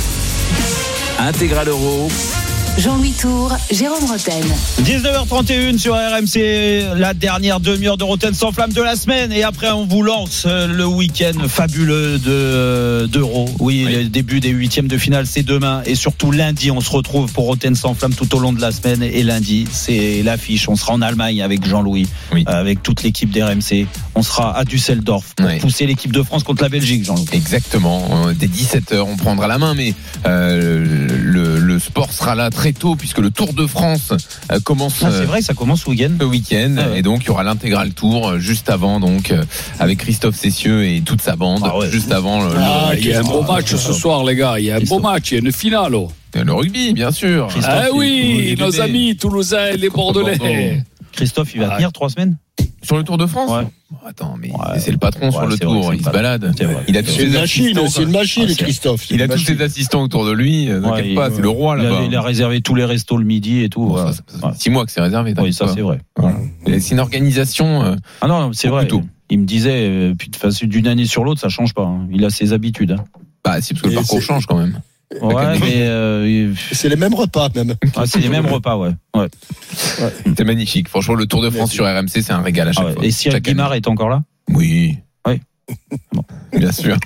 S2: Intégral Euro.
S1: Jean-Louis Tour, Jérôme Roten.
S3: dix-neuf heures trente et une sur R M C, la dernière demi-heure de Roten sans flamme de la semaine. Et après, on vous lance le week-end fabuleux de, d'Euro. Oui, oui, le début des huitièmes de finale, c'est demain. Et surtout lundi, on se retrouve pour Roten sans flamme tout au long de la semaine. Et lundi, c'est l'affiche. On sera en Allemagne avec Jean-Louis, oui. avec toute l'équipe d'R M C. On sera à Düsseldorf pour oui. pousser l'équipe de France contre la Belgique, Jean-Louis.
S4: Exactement. Dès dix-sept heures, on prendra la main. Mais euh, le, le sport sera là très tôt puisque le Tour de France euh, commence.
S3: Ah, c'est vrai, ça commence ce week-end.
S4: Ce week-end ah ouais. Et donc il y aura l'intégral Tour euh, juste avant, donc euh, avec Christophe Cessieux et toute sa bande ah ouais. juste avant. Le,
S6: ah,
S4: le...
S6: il y a un beau match ce soir, les gars. Il y a un beau match, il y a une finale. Oh.
S4: Le rugby, bien sûr.
S6: Ah oui, nos amis toulousains et les Bordelais.
S3: Christophe, il va venir trois semaines
S4: sur le Tour de France.
S3: Ouais.
S4: Attends, mais ouais, c'est le patron ouais, sur le Tour,
S3: vrai,
S4: il se balade.
S5: Il a c'est une machine, c'est une machine, ah, Christophe.
S4: Il a tous ses assistants autour de lui. Ne t'inquiète pas, c'est le roi là-bas.
S3: Il a réservé tous les restos le midi et tout.
S4: Bon, ça, ça, ça, six mois que c'est réservé.
S3: Oui, ça c'est vrai.
S4: Voilà. C'est une organisation.
S3: Ah non, c'est vrai.
S4: Tout.
S3: Il me disait, puis d'une année sur l'autre, ça change pas. Il a ses habitudes.
S4: Bah si, parce que le parcours change quand même.
S3: Ouais, mais euh,
S5: c'est les mêmes repas même.
S3: Ah, c'est les mêmes repas, ouais. ouais.
S4: ouais. C'est magnifique. Franchement, le Tour de France sur R M C, c'est un régal à chaque ah ouais. fois.
S3: Et Cyril Guimard est encore là?
S4: Oui.
S3: Oui.
S4: Bon. Bien sûr.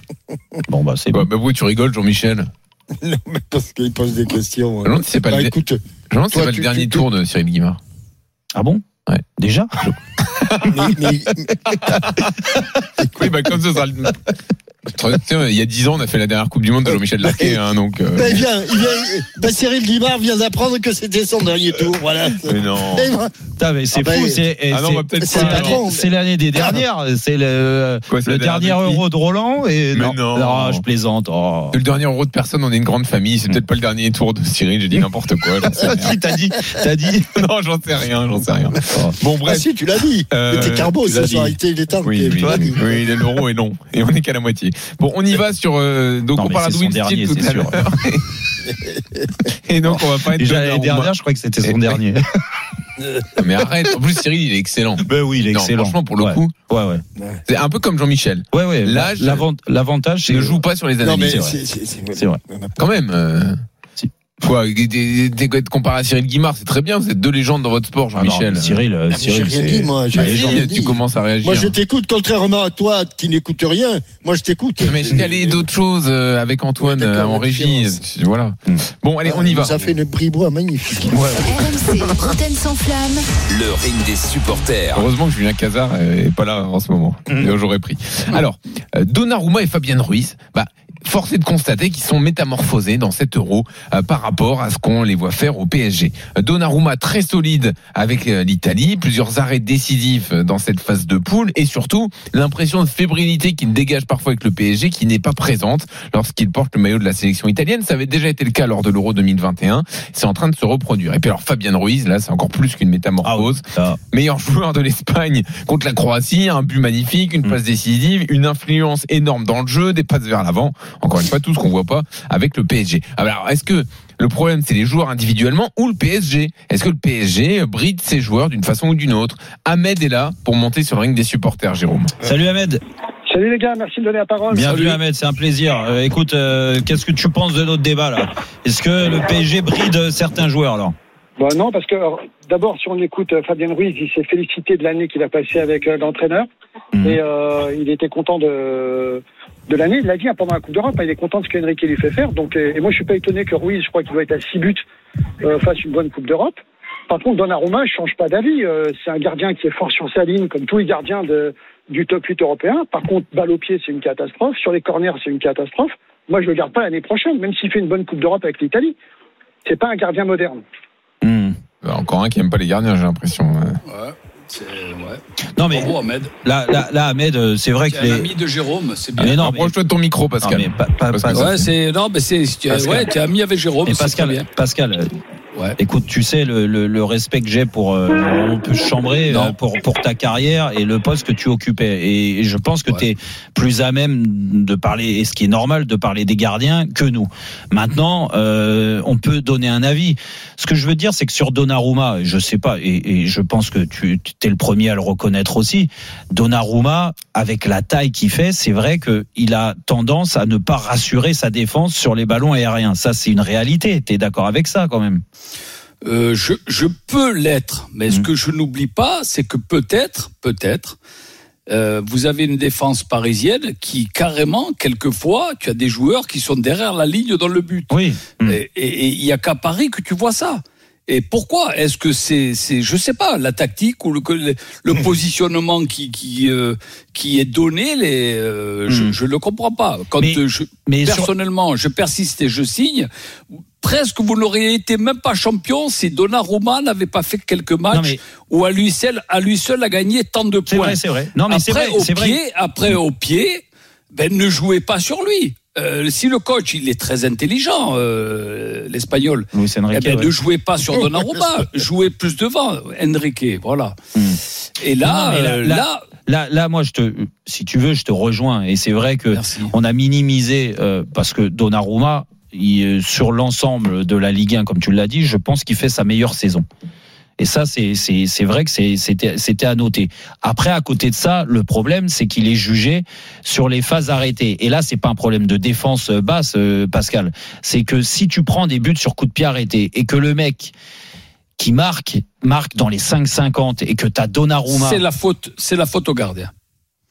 S3: Bon, bah, c'est
S4: bon. Bah, oui, tu rigoles, Jean-Michel.
S5: Non, mais parce qu'il pose des questions.
S4: Non, c'est pas,
S5: bah,
S4: le...
S5: écoute,
S4: non, c'est
S5: toi,
S4: pas
S5: tu,
S4: le dernier
S5: tu,
S4: tour
S5: tu...
S4: de Cyril Guimard.
S3: Ah bon?
S4: Ouais.
S3: Déjà?
S5: mais, mais...
S4: Oui, bah, comme ça sera le. Il y a dix ans, on a fait la dernière Coupe du Monde de Jean-Michel Larquet, hein, donc. Euh...
S5: Bah, il vient, il vient, bah, Cyril Guimard vient d'apprendre que c'était son dernier tour, voilà.
S4: Mais non.
S3: Putain, mais c'est
S5: ah,
S3: fou,
S5: bah,
S3: c'est,
S4: ah non, bah, peut-être
S3: c'est,
S4: pas,
S3: l'année, c'est l'année des dernières, c'est le,
S4: Quoi, c'est
S3: le dernier Euro de Roland, et
S4: mais
S3: non,
S4: non.
S3: non, je plaisante. Oh.
S4: C'est le dernier Euro de personne, on est une grande famille, c'est peut-être pas le dernier tour de Cyril, j'ai dit n'importe quoi. J'en sais rien.
S3: t'as dit, t'as dit.
S4: Non, j'en sais rien, j'en sais rien. Bon, bref.
S5: Ah si, tu l'as dit.
S4: Euh,
S5: mais t'es carbo, ça a été il est temps.
S4: Oui, oui, oui, oui, l'euro est long, et on est qu'à la moitié. Bon, on y va sur, euh, donc
S3: non,
S4: on parle de Will Steele tout à l'heure. Et donc on va pas être
S3: déjà l'année dernière, je crois que c'était son dernier.
S4: Mais arrête, en plus Cyril il est excellent.
S3: Ben oui, il est
S4: non,
S3: excellent.
S4: Franchement pour le
S3: ouais.
S4: coup,
S3: ouais ouais.
S4: C'est un peu comme Jean-Michel.
S3: Ouais ouais.
S4: L'âge,
S3: l'avantage c'est
S4: ne joue pas sur les analyses.
S5: Non mais
S3: c'est,
S5: c'est, c'est, c'est,
S3: c'est vrai.
S4: Quand même. Euh...
S3: Si.
S4: Quoi, être comparé à Cyril Guimard, c'est très bien. Vous êtes deux légendes dans votre sport, Jean-Michel.
S3: Ah non, Cyril, euh,
S5: ah,
S3: Cyril,
S5: j'ai rien dit, moi. J'ai
S4: rien
S5: rien
S4: dit.
S5: Tu
S4: commences à réagir.
S5: Moi, je t'écoute, contrairement à toi qui n'écoute rien. Moi, je t'écoute.
S4: Mais je calais d'autres choses avec Antoine oui, en régie. Voilà. Mmh. Bon, allez, on y va.
S5: Ça fait une bribois magnifique.
S1: Ouais. R M C, Rotten sans flamme.
S2: Le ring des supporters.
S4: Heureusement que Julien Cazard est pas là en ce moment. Mmh. J'aurais pris. Alors, Donnarumma et Fabian Ruiz, bah, force est de constater qu'ils sont métamorphosés dans cet Euro euh, par rapport à ce qu'on les voit faire au P S G. Donnarumma très solide avec euh, l'Italie, plusieurs arrêts décisifs dans cette phase de poule et surtout l'impression de fébrilité qu'il dégage parfois avec le P S G qui n'est pas présente lorsqu'il porte le maillot de la sélection italienne. Ça avait déjà été le cas lors de l'Euro deux mille vingt et un. C'est en train de se reproduire. Et puis alors Fabian Ruiz, là c'est encore plus qu'une métamorphose. Ah, meilleur joueur de l'Espagne contre la Croatie, un but magnifique, une passe décisive, une influence énorme dans le jeu, des passes vers l'avant. Encore une fois, tout ce qu'on voit pas avec le P S G. Alors, est-ce que le problème, c'est les joueurs individuellement ou le P S G? Est-ce que le P S G bride ses joueurs d'une façon ou d'une autre? Ahmed est là pour monter sur le ring des supporters, Jérôme.
S3: Salut Ahmed.
S7: Salut les gars, merci de donner la parole.
S3: Bienvenue
S7: Salut.
S3: Ahmed, c'est un plaisir. Euh, écoute, euh, qu'est-ce que tu penses de notre débat là? Est-ce que le P S G bride certains joueurs alors?
S7: Bah non, parce que alors, d'abord, si on écoute euh, Fabien Ruiz, il s'est félicité de l'année qu'il a passée avec euh, l'entraîneur. Mmh. Et euh, il était content de, de l'année. Il l'a dit hein, pendant la Coupe d'Europe, hein, il est content de ce qu'Enrique lui fait faire. Donc, et, et moi, je suis pas étonné que Ruiz, je crois qu'il doit être à six buts, euh, fasse une bonne Coupe d'Europe. Par contre, Donnarumma, je change pas d'avis. Euh, c'est un gardien qui est fort sur sa ligne, comme tous les gardiens de, du top huit européen. Par contre, balle au pied, c'est une catastrophe. Sur les corners, c'est une catastrophe. Moi, je le garde pas l'année prochaine, même s'il fait une bonne Coupe d'Europe avec l'Italie. C'est pas un gardien moderne.
S4: Mmh. Encore un qui aime pas les gardiens, j'ai l'impression.
S6: Ouais. C'est, ouais.
S3: Non mais
S6: Bravo, Ahmed.
S3: Là, là, là, Ahmed, c'est vrai
S6: c'est
S3: que les...
S6: un ami de Jérôme, c'est bien.
S3: Ah, mais non,
S4: approche-toi de ton micro, Pascal.
S3: Non, mais pas, pas,
S4: Pascal.
S3: pas,
S6: ouais, c'est non, mais c'est Pascal. Ouais, t'es ami avec Jérôme.
S3: Mais Pascal,
S6: bien.
S3: Pascal.
S6: Ouais.
S3: Écoute, tu sais le, le, le respect que j'ai pour euh, on peut chambrer euh, pour pour ta carrière et le poste que tu occupais et, et je pense que ouais. tu es plus à même de parler et ce qui est normal de parler des gardiens que nous. Maintenant, euh, on peut donner un avis. Ce que je veux dire, c'est que sur Donnarumma, je sais pas et, et je pense que tu es le premier à le reconnaître aussi. Donnarumma, avec la taille qu'il fait, c'est vrai que il a tendance à ne pas rassurer sa défense sur les ballons aériens. Ça, c'est une réalité. T'es d'accord avec ça quand même?
S6: Euh, je, je peux l'être, mais mmh. ce que je n'oublie pas, c'est que peut-être, peut-être, euh, vous avez une défense parisienne qui, carrément, quelquefois, tu as des joueurs qui sont derrière la ligne dans le but.
S3: Oui. Mmh.
S6: Et il y a qu'à Paris que tu vois ça. Et pourquoi? Est-ce que c'est, c'est, je sais pas, la tactique ou le, le, le positionnement qui, qui, euh, qui est donné, les, euh, mmh. je, je le comprends pas. Quand mais, je, mais personnellement, sur... je persiste et je signe. Presque vous n'auriez été même pas champion si Donnarumma n'avait pas fait quelques matchs non mais... où à lui seul, à lui seul a gagné tant de points.
S3: C'est vrai, c'est vrai. Non mais
S6: après,
S3: c'est vrai,
S6: au
S3: c'est
S6: pied,
S3: vrai.
S6: Après au pied, ben ne jouez pas sur lui. Euh, si le coach il est très intelligent, euh, l'espagnol,
S3: oui,
S6: eh ben,
S3: ouais.
S6: ne jouez pas sur Donnarumma, jouez plus devant, Enrique, voilà.
S3: Hum.
S6: Et là,
S3: non, non, là,
S6: euh,
S3: là,
S6: là,
S3: là, là, moi, je te, si tu veux, je te rejoins. Et c'est vrai que Merci. on a minimisé euh, parce que Donnarumma, il, sur l'ensemble de la Ligue un, comme tu l'as dit, je pense qu'il fait sa meilleure saison. Et ça, c'est, c'est, c'est vrai que c'est, c'était, c'était à noter. Après, à côté de ça, le problème, c'est qu'il est jugé sur les phases arrêtées. Et là, c'est pas un problème de défense basse, euh, Pascal. C'est que si tu prends des buts sur coup de pied arrêté et que le mec qui marque, marque dans les cinq cinquante et que t'as Donnarumma.
S6: C'est la faute, c'est la faute au gardien.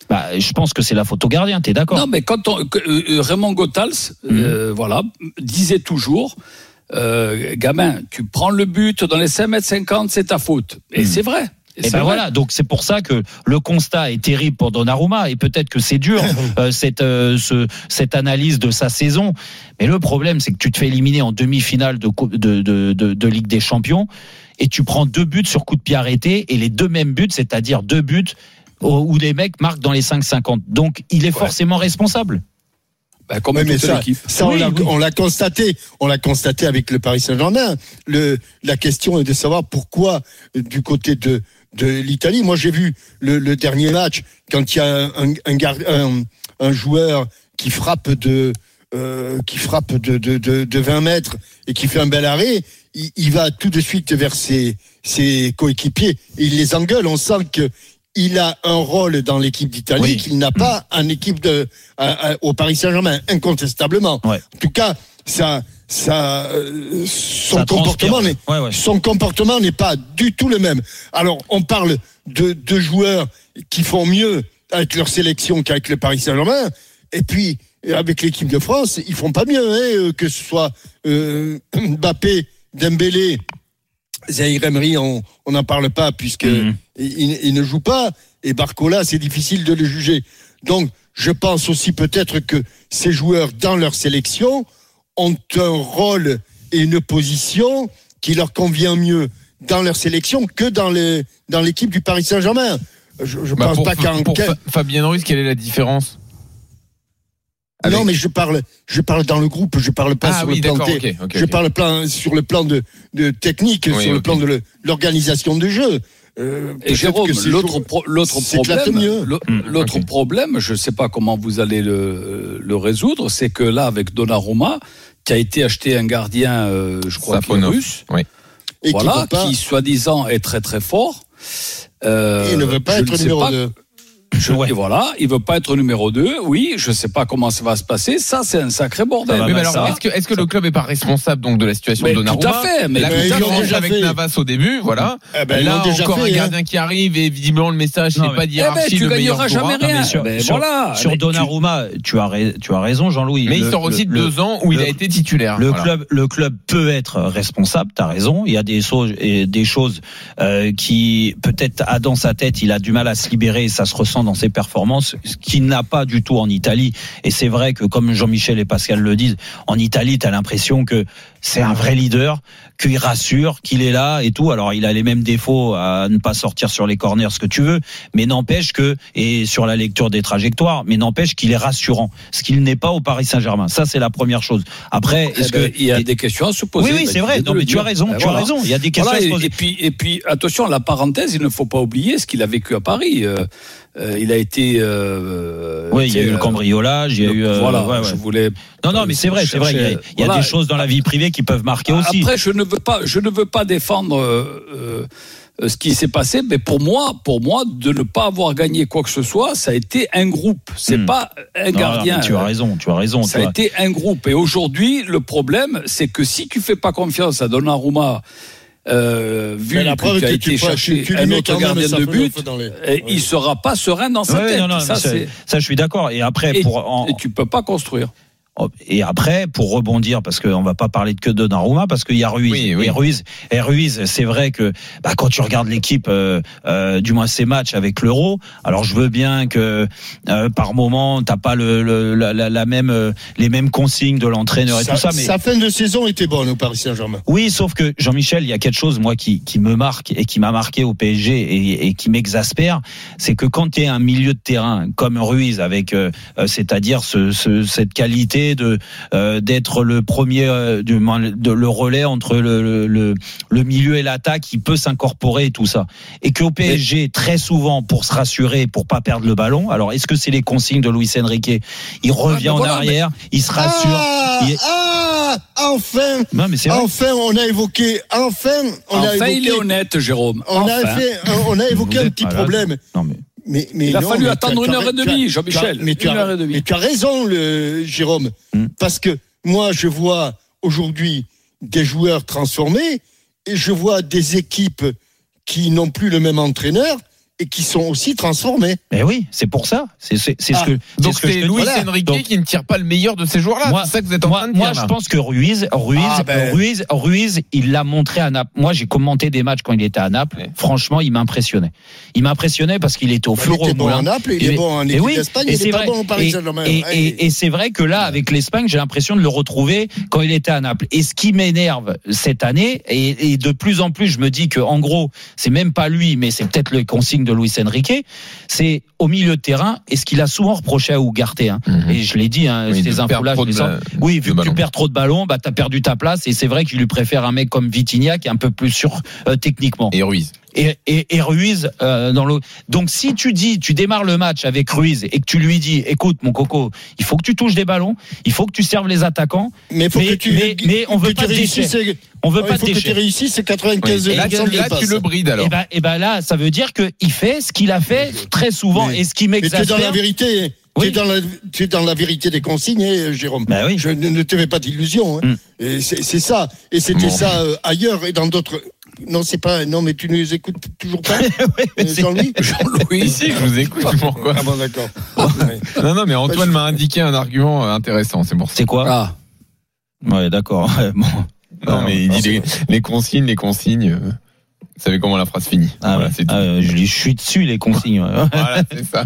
S3: Bah, je pense que c'est la faute au gardien, t'es d'accord?
S6: Non, mais quand on, euh, Raymond Goethals, euh, mmh. voilà, disait toujours, euh, gamin, tu prends le but dans les cinq mètres cinquante, c'est ta faute. Et mmh. c'est vrai.
S3: Et, et ben vrai. Voilà, donc c'est pour ça que le constat est terrible pour Donnarumma et peut-être que c'est dur euh, cette euh, ce, cette analyse de sa saison. Mais le problème, c'est que tu te fais éliminer en demi-finale de de de, de, de Ligue des Champions et tu prends deux buts sur coup de pied arrêté et les deux mêmes buts, c'est-à-dire deux buts où les mecs marquent dans les cinq cinquante. Donc il est ouais. forcément responsable.
S6: Bah, comme
S5: ouais, mais
S6: toute
S5: ça,
S6: l'équipe.
S5: ça oui, on, l'a, oui. on l'a constaté, on l'a constaté avec le Paris Saint-Germain. Le, la question est de savoir pourquoi du côté de de l'Italie. Moi, j'ai vu le, le dernier match quand il y a un, un, un, un joueur qui frappe de euh, qui frappe de, de, de, de vingt mètres et qui fait un bel arrêt. Il, il va tout de suite vers ses, ses coéquipiers et il les engueule. On sent que il a un rôle dans l'équipe d'Italie oui. qu'il n'a pas en équipe de à, à, au Paris Saint-Germain, incontestablement.
S3: Ouais.
S5: En tout cas, ça, ça, euh, son
S3: ça
S5: comportement n'est,
S3: ouais, ouais.
S5: son comportement n'est pas du tout le même. Alors, on parle de de joueurs qui font mieux avec leur sélection qu'avec le Paris Saint-Germain, et puis avec l'équipe de France, ils font pas mieux, hein, que ce soit euh, Mbappé, Dembélé. Zaïre Emery, on n'en parle pas puisque mmh. il, il ne joue pas. Et Barcola, c'est difficile de le juger. Donc, je pense aussi peut-être que ces joueurs, dans leur sélection, ont un rôle et une position qui leur convient mieux dans leur sélection que dans, les, dans l'équipe du Paris Saint-Germain. Je ne bah pense
S4: pour,
S5: pas qu'en...
S4: Pour Fa- Fabien Ruiz, quelle est la différence ?
S5: Ah non, mais je parle, je parle dans le groupe, je parle pas
S4: ah,
S5: sur
S4: oui,
S5: le plan,
S4: okay,
S5: t-
S4: okay, okay,
S5: je parle plan, sur le plan de, de technique, oui, sur okay. le plan de le, l'organisation du jeu.
S6: Euh, Et Jérôme, l'autre, pro, l'autre problème,
S5: mieux.
S6: l'autre okay. problème, je sais pas comment vous allez le, le résoudre, c'est que là, avec Donnarumma, qui a été acheté un gardien, euh, je crois, qui est russe,
S4: oui.
S6: Et voilà, qui, pas... qui soi-disant est très très fort.
S5: Euh, il ne veut pas être numéro pas... deux.
S6: Je, ouais. Et voilà, il veut pas être numéro deux. Oui, je sais pas comment ça va se passer. Ça, c'est un sacré bordel.
S4: Mais, mais alors, ça, est-ce que, est-ce que ça... le club est pas responsable donc de la situation
S6: mais
S4: de Donnarumma?
S6: Tout à fait. Mais
S4: la concurrence avec fait. Navas au début, voilà. Eh ben, là, encore fait, un gardien hein. qui arrive et visiblement le message non, c'est mais... pas d'hiérarchie.
S6: Eh ben, tu
S4: le
S6: gagneras jamais rien.
S3: Non, sur,
S6: mais
S3: sur,
S6: voilà.
S3: Sur
S6: mais
S3: Donnarumma, tu... tu as ra- tu as raison, Jean-Louis.
S4: Mais
S3: le,
S4: il sort aussi de deux ans où il a été titulaire.
S3: Le club, le club peut être responsable. T'as raison. Il y a des choses, des choses qui peut-être a dans sa tête, il a du mal à se libérer. Et ça se ressent dans ses performances. Ce qui n'a pas du tout en Italie. Et c'est vrai que, comme Jean-Michel et Pascal le disent, en Italie, tu as l'impression que c'est un vrai leader, qu'il rassure, qu'il est là et tout. Alors, il a les mêmes défauts à ne pas sortir sur les corners, ce que tu veux, mais n'empêche que, et sur la lecture des trajectoires, mais n'empêche qu'il est rassurant. Ce qu'il n'est pas au Paris Saint-Germain. Ça, c'est la première chose. Après, est-ce
S6: eh ben,
S3: que.
S6: il y a des questions à se poser.
S3: Oui, oui, c'est vrai. Non, mais tu as raison, ben, tu voilà. as raison. Il y a des questions
S6: voilà,
S3: à se poser.
S6: Et puis, et puis, attention, la parenthèse, il ne faut pas oublier ce qu'il a vécu à Paris. Euh, euh, il a été. Euh,
S3: oui, il y a eu le cambriolage, il y a eu. Euh,
S6: voilà,
S3: ouais, ouais.
S6: je voulais.
S3: Non, non, mais c'est vrai, c'est vrai. Il y a, il y a
S6: voilà.
S3: des choses dans la vie privée qui peuvent marquer aussi.
S6: Après, je ne veux pas, je ne veux pas défendre euh, euh, ce qui s'est passé, mais pour moi, pour moi, de ne pas avoir gagné quoi que ce soit, ça a été un groupe. C'est hmm. pas un non, gardien.
S3: Non, tu as raison, tu as raison.
S6: Ça a
S3: vois.
S6: été un groupe. Et aujourd'hui, le problème, c'est que si tu fais pas confiance à Donnarumma. Euh, vu qu'il a été chercher un autre gardien de but, les... et il sera pas serein dans sa
S3: ouais,
S6: tête.
S3: Non, non,
S6: ça,
S3: c'est... ça, je suis d'accord. Et après,
S6: et,
S3: pour en...
S6: et tu peux pas construire.
S3: Et après, pour rebondir, parce qu'on va pas parler de que de Donnarumma, parce qu'il y a Ruiz.
S4: Oui, oui.
S3: Et Ruiz, et Ruiz, c'est vrai que bah, quand tu regardes l'équipe, euh, euh, du moins ces matchs avec l'Euro, alors je veux bien que euh, par moment t'as pas le, le la, la, la même euh, les mêmes consignes de l'entraîneur et
S5: ça,
S3: tout ça. Mais
S5: sa fin de saison était bonne au Paris Saint-Germain.
S3: Oui, sauf que Jean-Michel, il y a quelque chose moi qui qui me marque et qui m'a marqué au P S G et, et qui m'exaspère, c'est que quand tu es un milieu de terrain comme Ruiz avec, euh, c'est-à-dire ce, ce, cette qualité de euh, d'être le premier euh, du, de, le relais entre le, le, le milieu et l'attaque qui peut s'incorporer et tout ça, et qu'au P S G très souvent pour se rassurer, pour pas perdre le ballon, alors est-ce que c'est les consignes de Luis Enrique, il revient ah, ben en voilà, arrière mais... il se rassure
S5: ah,
S3: il...
S5: ah, enfin
S3: non, mais c'est
S5: enfin on a évoqué enfin on
S6: enfin
S5: a évoqué,
S6: il est honnête Jérôme
S5: on
S6: enfin.
S5: a fait on a évoqué un petit malade. problème
S3: non mais
S5: Mais, mais
S6: il a
S5: non,
S6: fallu
S5: mais
S6: attendre une heure et demie, Jean-Michel.
S5: Mais tu, as, mais tu as raison, le, Jérôme. Hmm. Parce que moi, je vois aujourd'hui des joueurs transformés et je vois des équipes qui n'ont plus le même entraîneur et qui sont aussi transformés.
S3: Mais oui, c'est pour ça. C'est, c'est, c'est
S5: ah,
S3: ce que.
S4: Donc
S3: c'est, ce
S4: c'est
S3: que
S4: Luis
S3: voilà.
S4: Enrique
S3: donc,
S4: qui ne tire pas le meilleur de ces joueurs-là.
S3: Moi,
S4: c'est ça que vous êtes en
S3: moi,
S4: train de
S3: moi,
S4: dire.
S3: je pense que Ruiz, Ruiz,
S5: ah, ben...
S3: Ruiz, Ruiz, il l'a montré à Naples. Moi, j'ai commenté des matchs quand il était à Naples. Ouais. Franchement, il m'impressionnait. Il m'impressionnait parce qu'il était au fleuron.
S5: Il était bon à Naples, il est bon en équipe
S3: oui,
S5: d'Espagne, il est pas bon au Paris Saint-Germain.
S3: Et, et, et, et c'est vrai que là, avec l'Espagne, j'ai l'impression de le retrouver quand il était à Naples. Et ce qui m'énerve cette année, et, et de plus en plus, je me dis que en gros, c'est même pas lui, mais c'est peut-être le consigne de Luis Enrique, c'est au milieu de terrain, et ce qu'il a souvent reproché à Ugarte, hein, mmh. et je l'ai dit, hein, oui, ces infos-là, je les sens. Oui, vu que ballon. Tu perds trop de ballons, bah, t'as perdu ta place, et c'est vrai que je lui préfère un mec comme Vitinha, qui est un peu plus sûr euh, techniquement.
S4: Et Ruiz.
S3: Et, et, et Ruiz euh, dans le. Donc si tu dis, tu démarres le match avec Ruiz et que tu lui dis, écoute mon coco, il faut que tu touches des ballons, il faut que tu serves les attaquants,
S5: mais, faut
S3: mais,
S5: que tu,
S3: mais, mais on veut pas de déchets. On veut
S5: ouais,
S3: pas
S5: de déchets. Il faut que tu réussisses, c'est quatre-vingt-quinze.
S4: Oui. Là, là, là tu le brides alors.
S3: Et ben, et ben là, ça veut dire que il fait ce qu'il a fait très souvent mais, et ce qui m'exaspère.
S5: Mais tu es dans la vérité. Oui. Tu, es dans la, tu es dans la vérité des consignes, hein, Jérôme.
S3: Ben oui.
S5: Je ne, ne te fais pas d'illusions. Hein. Mm. Et c'est, c'est ça. Et c'était bon. ça euh, ailleurs et dans d'autres. Non, c'est pas. Non, mais tu nous écoutes toujours pas.
S3: oui,
S5: Jean-Louis.
S4: Jean-Louis, ici, je vous écoute. Pourquoi
S5: ah bon, d'accord.
S4: non, non, mais Antoine m'a indiqué un argument intéressant. C'est pour ça.
S3: C'est quoi ah. Ouais, d'accord. bon.
S4: Non, mais il dit les, les consignes, les consignes. Vous savez comment la phrase finit.
S3: Ah, voilà, ouais. c'est ah, je, je suis dessus les consignes.
S4: Voilà, c'est ça.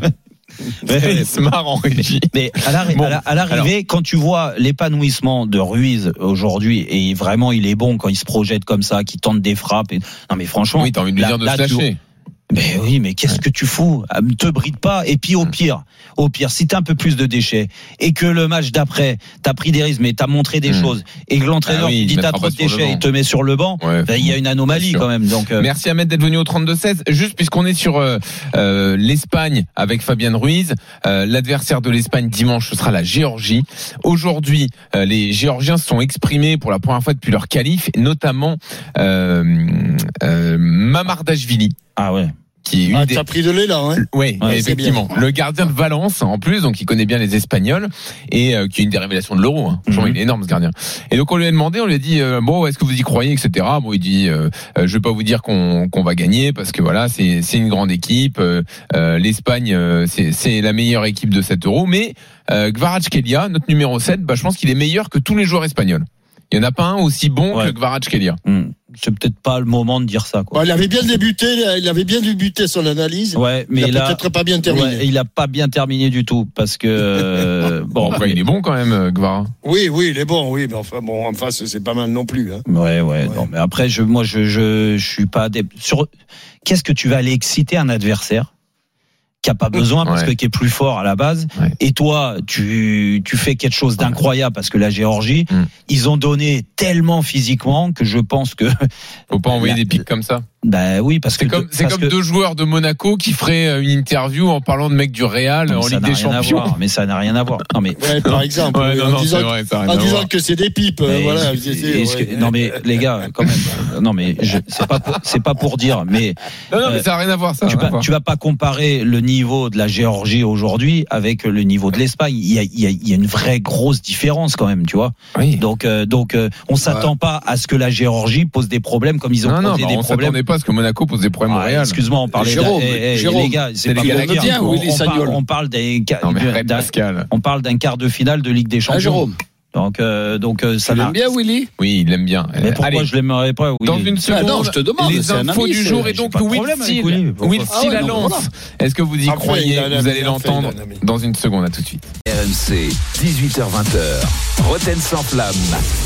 S4: C'est smart en régie.
S3: Mais à, l'arri- bon, à, la, à l'arrivée, alors, quand tu vois l'épanouissement de Ruiz aujourd'hui, et vraiment il est bon quand il se projette comme ça, qu'il tente des frappes. Et... Non mais franchement,
S4: oui, t'as envie de lui dire de se lâcher.
S3: Mais oui, mais qu'est-ce que tu fous ? Ne te bride pas. Et puis au pire, au pire, si t'as un peu plus de déchets et que le match d'après, t'as pris des risques, mais t'as montré des mmh. choses et que l'entraîneur ah oui, dit t'as trop de déchets, il te met sur le banc, ouais, ben, il y a une anomalie quand même. Donc euh...
S4: merci Ahmed d'être venu au trente-deux seize. Juste puisqu'on est sur euh, euh, l'Espagne avec Fabian Ruiz, euh, l'adversaire de l'Espagne dimanche ce sera la Géorgie. Aujourd'hui, euh, les Géorgiens se sont exprimés pour la première fois depuis leur qualif, notamment euh, euh, Mamardashvili.
S3: Ah ouais.
S4: Qui est
S5: ah,
S4: des...
S5: t'as pris de l'élan, hein.
S4: Oui, ouais, effectivement. Le gardien de Valence, en plus, donc il connaît bien les Espagnols et euh, qui est une des révélations de l'Euro. Hein. Franchement, mm-hmm. il est énorme ce gardien. Et donc on lui a demandé, on lui a dit euh, bon, est-ce que vous y croyez, et cetera. Bon, il dit, euh, euh, je vais pas vous dire qu'on qu'on va gagner parce que voilà, c'est c'est une grande équipe. Euh, euh, L'Espagne, euh, c'est c'est la meilleure équipe de cet Euro, mais euh, Kvaratskhelia, notre numéro sept, bah je pense qu'il est meilleur que tous les joueurs espagnols. Il n'y en a pas un aussi bon ouais. que Kvaratskhelia.
S3: Mm. C'est peut-être pas le moment de dire ça, quoi.
S5: Bon, il avait bien débuté, il avait bien débuté son analyse.
S3: Ouais, mais
S5: il a peut-être pas bien terminé.
S3: Ouais, il a pas bien terminé du tout parce que euh,
S4: bon, après, il est bon quand même, Gvara.
S5: Oui, oui, il est bon, oui, mais enfin bon, en face c'est pas mal non plus. Hein.
S3: Ouais, ouais, ouais. Non, mais après, je, moi, je, je, je suis pas adepte. Sur qu'est-ce que tu vas aller exciter un adversaire qui a pas besoin parce ouais. que qui est plus fort à la base ouais. et toi tu tu fais quelque chose d'incroyable parce que la Géorgie mm. ils ont donné tellement physiquement que je pense que
S4: faut pas envoyer la, des pics comme ça.
S3: Bah oui parce
S4: c'est
S3: que
S4: comme c'est
S3: parce
S4: comme
S3: que...
S4: deux joueurs de Monaco qui feraient une interview en parlant de mecs du Real non, en Ligue des Champions.
S3: Voir, mais ça n'a rien à voir. Non mais
S5: ouais, par exemple
S4: ouais, non,
S5: en
S4: non,
S5: disant,
S4: vrai,
S5: en disant que c'est des pipes euh, voilà.
S3: Et, et, ouais. que, non mais les gars quand même non mais je, c'est pas pour, c'est pas pour dire mais
S4: non non mais euh, ça n'a rien à voir ça.
S3: Tu vas tu vas pas comparer le niveau de la Géorgie aujourd'hui avec le niveau de l'Espagne. Il y a il y a il y a une vraie grosse différence quand même tu vois.
S4: Oui.
S3: Donc euh, donc euh, on s'attend ouais. pas à ce que la Géorgie pose des problèmes comme ils ont
S4: non,
S3: posé
S4: non, bah,
S3: des
S4: on
S3: problèmes.
S4: On s'attendait pas à ce que Monaco pose des problèmes
S3: ah,
S4: au Real.
S3: Excuse-moi, on parlait
S5: Jérôme,
S3: de, eh,
S5: Jérôme,
S3: les gars, c'est,
S4: c'est
S3: pas
S4: les
S3: pour dire, on, on, parle, on parle des
S4: non, mais d'un,
S3: on parle d'un quart de finale de Ligue des Champions. Ah,
S5: Jérôme.
S3: Donc, euh, donc euh, ça
S5: l'aime bien, Willy.
S4: Oui, il l'aime bien.
S3: Mais pourquoi Allez. je l'aimerais pas, Willy?
S4: Dans une seconde,
S5: ah non, je te demande,
S4: les infos du jour et donc Will Steele. Will Steele à Lens. Est-ce que vous y Après, croyez? Vous allez l'entendre dans une seconde. À tout de suite.
S2: R M C, dix-huit heures vingt. Roten sans flamme.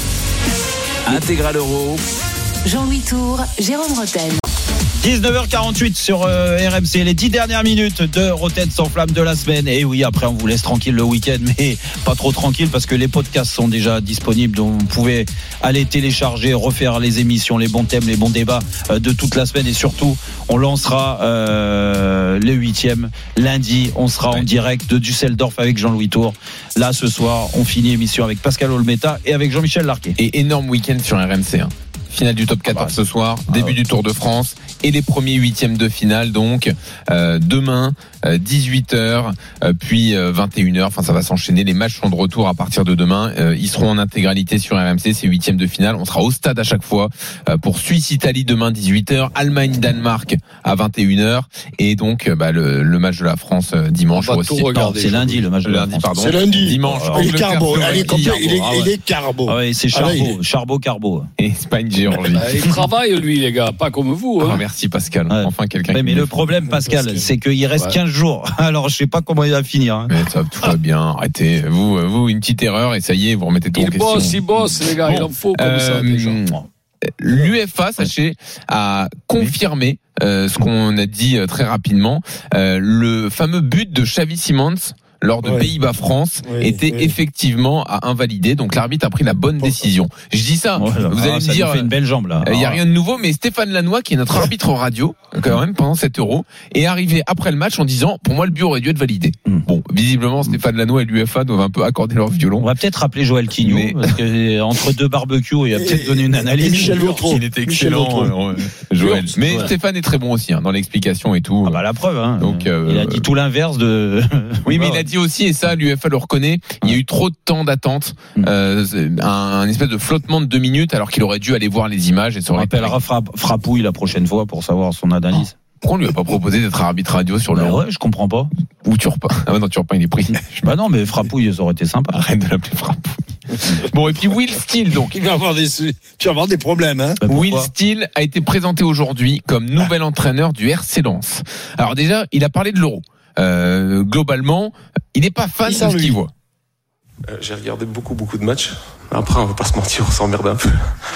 S2: Intégral Euro.
S1: Jean-Louis Tour, Jérôme Roten.
S3: dix-neuf heures quarante-huit sur euh, R M C, les dix dernières minutes de Roten sans flamme de la semaine. Et oui, après on vous laisse tranquille le week-end, mais pas trop tranquille parce que les podcasts sont déjà disponibles. Donc vous pouvez aller télécharger, refaire les émissions, les bons thèmes, les bons débats euh, de toute la semaine. Et surtout, on lancera euh, le huitième lundi. On sera en direct de Düsseldorf avec Jean-Louis Tour. Là, ce soir, on finit l'émission avec Pascal Olmeta et avec Jean-Michel Larquet.
S4: Et énorme week-end sur R M C. Hein. Finale du top quatorze ce soir, début du Tour de France et les premiers huitièmes de finale donc euh, demain euh, dix-huit heures euh, puis euh, vingt et une heures. Enfin ça va s'enchaîner. Les matchs sont de retour à partir de demain. Euh, ils seront en intégralité sur R M C ces huitièmes de finale. On sera au stade à chaque fois euh, pour Suisse-Italie demain dix-huit heures, Allemagne-Danemark à vingt et une heures et donc euh, bah, le, le match de la France euh, dimanche.
S6: On va tout regarder.
S3: C'est lundi le match de la France.
S4: Pardon.
S5: C'est lundi.
S4: Dimanche.
S5: Oh, il est carbo. Il est complet. Il est, il est carbo.
S3: Ah ouais, c'est
S5: Ah ouais,
S3: Charbot,
S5: il est-
S3: Charbot, Carbo.
S4: Espagne, Géorgie.
S6: Il travaille, lui, les gars, pas comme vous. Hein.
S4: Ah, merci Pascal.
S3: Ouais.
S4: Enfin quelqu'un.
S3: Ouais,
S4: qui
S3: mais
S4: me
S3: le
S4: fait.
S3: problème, Pascal, c'est qu'il reste
S6: Ouais.
S3: quinze jours. Alors, je sais pas comment il va finir. Hein.
S4: Mais ça, tout va bien. Arrêtez. Vous, vous, une petite erreur et ça y est, vous remettez tout en
S6: Il
S4: question.
S6: bosse, il bosse, les gars,
S4: Bon,
S6: il en faut comme
S4: euh,
S6: ça, déjà.
S4: L'UEFA, sachez, a confirmé euh, ce qu'on a dit euh, très rapidement. Euh, le fameux but de Xavi Simons lors de
S5: Ouais.
S4: Pays-Bas-France
S5: Oui,
S4: était
S5: oui.
S4: effectivement à invalider. Donc l'arbitre a pris la bonne décision. Je dis ça,
S3: Ouais,
S4: vous allez
S3: ah,
S4: me
S3: ça
S4: dire,
S3: lui fait une belle jambe là.
S4: il n'y a
S3: Ah.
S4: rien de nouveau, mais Stéphane Lannoy, qui est notre arbitre radio, quand même, pendant cet Euro, est arrivé après le match en disant, pour moi, le but aurait dû être validé.
S3: Mm.
S4: Bon, visiblement, Stéphane Lannoy et l'UEFA doivent un peu accorder leur violon.
S3: On va peut-être rappeler Joël Quignou,
S4: Mais-
S3: parce que euh, entre deux barbecues, il a peut-être donné une analyse.
S5: Et Michel Vautreau.
S4: Il était
S5: Michel
S4: excellent,
S5: Vautreau.
S4: euh, Joël. Mais
S3: Ouais.
S4: Stéphane est très bon aussi, hein, dans l'explication et tout.
S3: Ah bah la preuve, hein.
S4: Donc, euh,
S3: il a dit tout l'inverse de.
S4: Oui, mais
S3: Ouais.
S4: il a dit aussi, et ça, l'UEFA le reconnaît, il y a eu trop de temps d'attente,
S3: Mm.
S4: euh, un, un espèce de flottement de deux minutes, alors qu'il aurait dû aller voir les images et ça
S3: On
S4: aurait été.
S3: rappellera Fra- Frapouille la prochaine fois pour savoir son analyse.
S4: Pourquoi on lui a pas proposé d'être arbitre radio sur
S3: Bah
S4: l'Euro?
S3: ouais, je comprends pas.
S4: Ou Turpin? Ah ouais, non, Turpin, il est pris.
S3: Bah non, mais Frapouille, ça aurait été sympa.
S4: Arrête de l'appeler Frappouille. Bon, et puis Will Steele, donc.
S5: Il va avoir des, tu vas avoir des problèmes, hein.
S3: Bah, pourquoi
S4: Will Steele a été présenté aujourd'hui comme nouvel entraîneur du R C Lens. Alors déjà, il a parlé de l'Euro. Euh, globalement, il n'est pas fan
S5: Il
S4: de
S5: sent
S4: ce
S5: lui.
S4: qu'il voit.
S8: Euh, J'ai regardé beaucoup beaucoup de matchs. Après, on va pas se mentir, on s'emmerde un peu.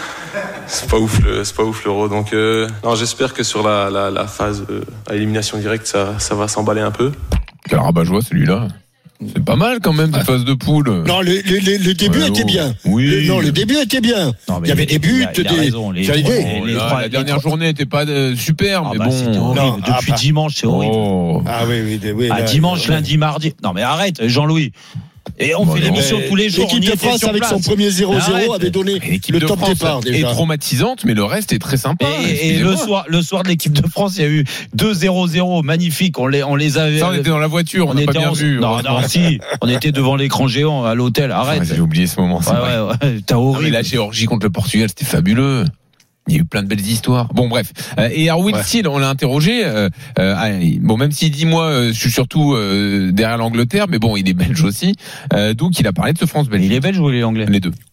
S8: C'est pas ouf, le, c'est pas ouf l'Euro. Donc, euh, non, j'espère que sur la, la, la phase euh, à élimination directe, ça, ça va s'emballer un peu.
S4: Quel rabat-joie celui-là. C'est pas mal quand même, cette phase de poule.
S5: Non, le, le, le, le début
S4: Ouais,
S5: était
S4: oh.
S5: bien.
S4: Oui.
S5: Le, non, le début était bien.
S3: Non, mais
S5: il y avait des buts,
S3: il a- il a
S5: des.
S3: raison, les
S5: J'allais
S3: trois-
S5: dire.
S3: les
S4: Oh là,
S3: trois-
S4: la
S3: les
S4: dernière
S3: trois-
S4: journée n'était pas euh, super,
S3: Ah
S4: mais
S3: bah,
S4: bon.
S3: c'était horrible.
S5: Non, ah,
S3: Depuis
S5: bah.
S3: dimanche, c'est horrible.
S4: Oh.
S5: Ah oui, oui, oui.
S3: Ah,
S5: là,
S3: dimanche,
S5: là,
S3: lundi, mardi. Non, mais arrête, Jean-Louis. Et on
S4: Bon,
S3: fait
S4: non,
S3: l'émission
S5: mais
S3: tous les jours. on
S5: L'équipe
S3: y
S5: de
S3: était
S5: France,
S3: sur
S5: avec
S3: place.
S5: son premier zéro zéro,
S3: Arrête.
S5: avait donné
S4: Et l'équipe
S5: le
S4: de
S5: top
S4: France
S5: départ
S4: est
S5: déjà.
S4: traumatisante, mais le reste est très sympa.
S3: Et, et
S4: Excusez-moi.
S3: le soir, le soir de l'équipe de France, il y a eu deux zéro zéro, magnifique. On les, on les avait.
S4: Ça, on était dans la voiture, on n'a pas
S3: était
S4: bien
S3: en-
S4: vu.
S3: Non, non, si. On était devant l'écran géant à l'hôtel. Arrête.
S4: Ah, j'ai oublié ce moment. c'est
S3: Ouais,
S4: vrai.
S3: ouais, ouais. T'as
S4: Ah, mais
S3: horrible.
S4: la Géorgie contre le Portugal, c'était fabuleux. Il y a eu plein de belles histoires. Bon, bref. Euh, et alors, Will
S5: Ouais.
S4: Steele, on l'a interrogé. Euh, euh, ah, bon, même s'il dit, moi, euh, je suis surtout euh, derrière l'Angleterre, mais bon, il est belge aussi. Euh, donc, il a parlé de ce France-Belgique.
S3: Il est belge ou il est anglais?
S4: Les deux.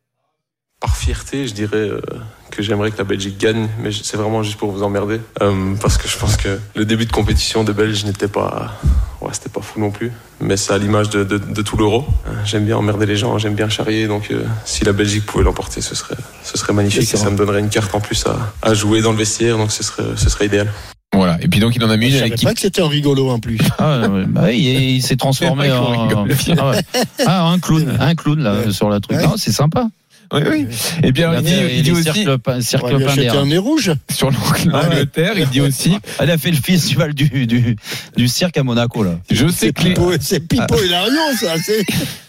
S8: Par fierté, je dirais euh, que j'aimerais que la Belgique gagne, mais c'est vraiment juste pour vous emmerder. Euh, parce que je pense que le début de compétition des Belges n'était pas. Ouais, c'était pas fou non plus. Mais c'est à l'image de, de, de tout l'Euro. Euh, J'aime bien emmerder les gens, j'aime bien charrier. Donc euh, si la Belgique pouvait l'emporter, ce serait, ce serait magnifique.
S5: C'est
S8: Et
S5: ça.
S8: ça me donnerait une carte en plus à, à jouer dans le vestiaire. Donc ce serait, ce serait idéal.
S4: Voilà. Et puis, donc, il en a mis
S5: Je
S4: une
S5: savais
S4: avec qui.
S5: pas que c'était un rigolo en plus.
S3: Ah, ouais, bah oui, il, il s'est transformé
S4: C'est vrai
S3: en.
S4: qu'on rigole bien.
S3: Ah, ouais. Ah, un clown, un clown là sur la truc.
S5: Ouais.
S3: Non, c'est sympa.
S4: Oui, oui. Et bien, il dit,
S3: Et
S4: il dit
S3: les
S4: aussi,
S3: cercles, pa-
S5: On
S3: cercles
S5: va lui acheter
S3: Pinder.
S5: un nez rouge.
S4: sur l'Angleterre, il dit aussi,
S3: Elle a fait le festival du, du, du cirque à Monaco là.
S4: je sais
S5: C'est
S4: que les,
S5: Pipo, c'est Pipo et Larion, ça. C'est.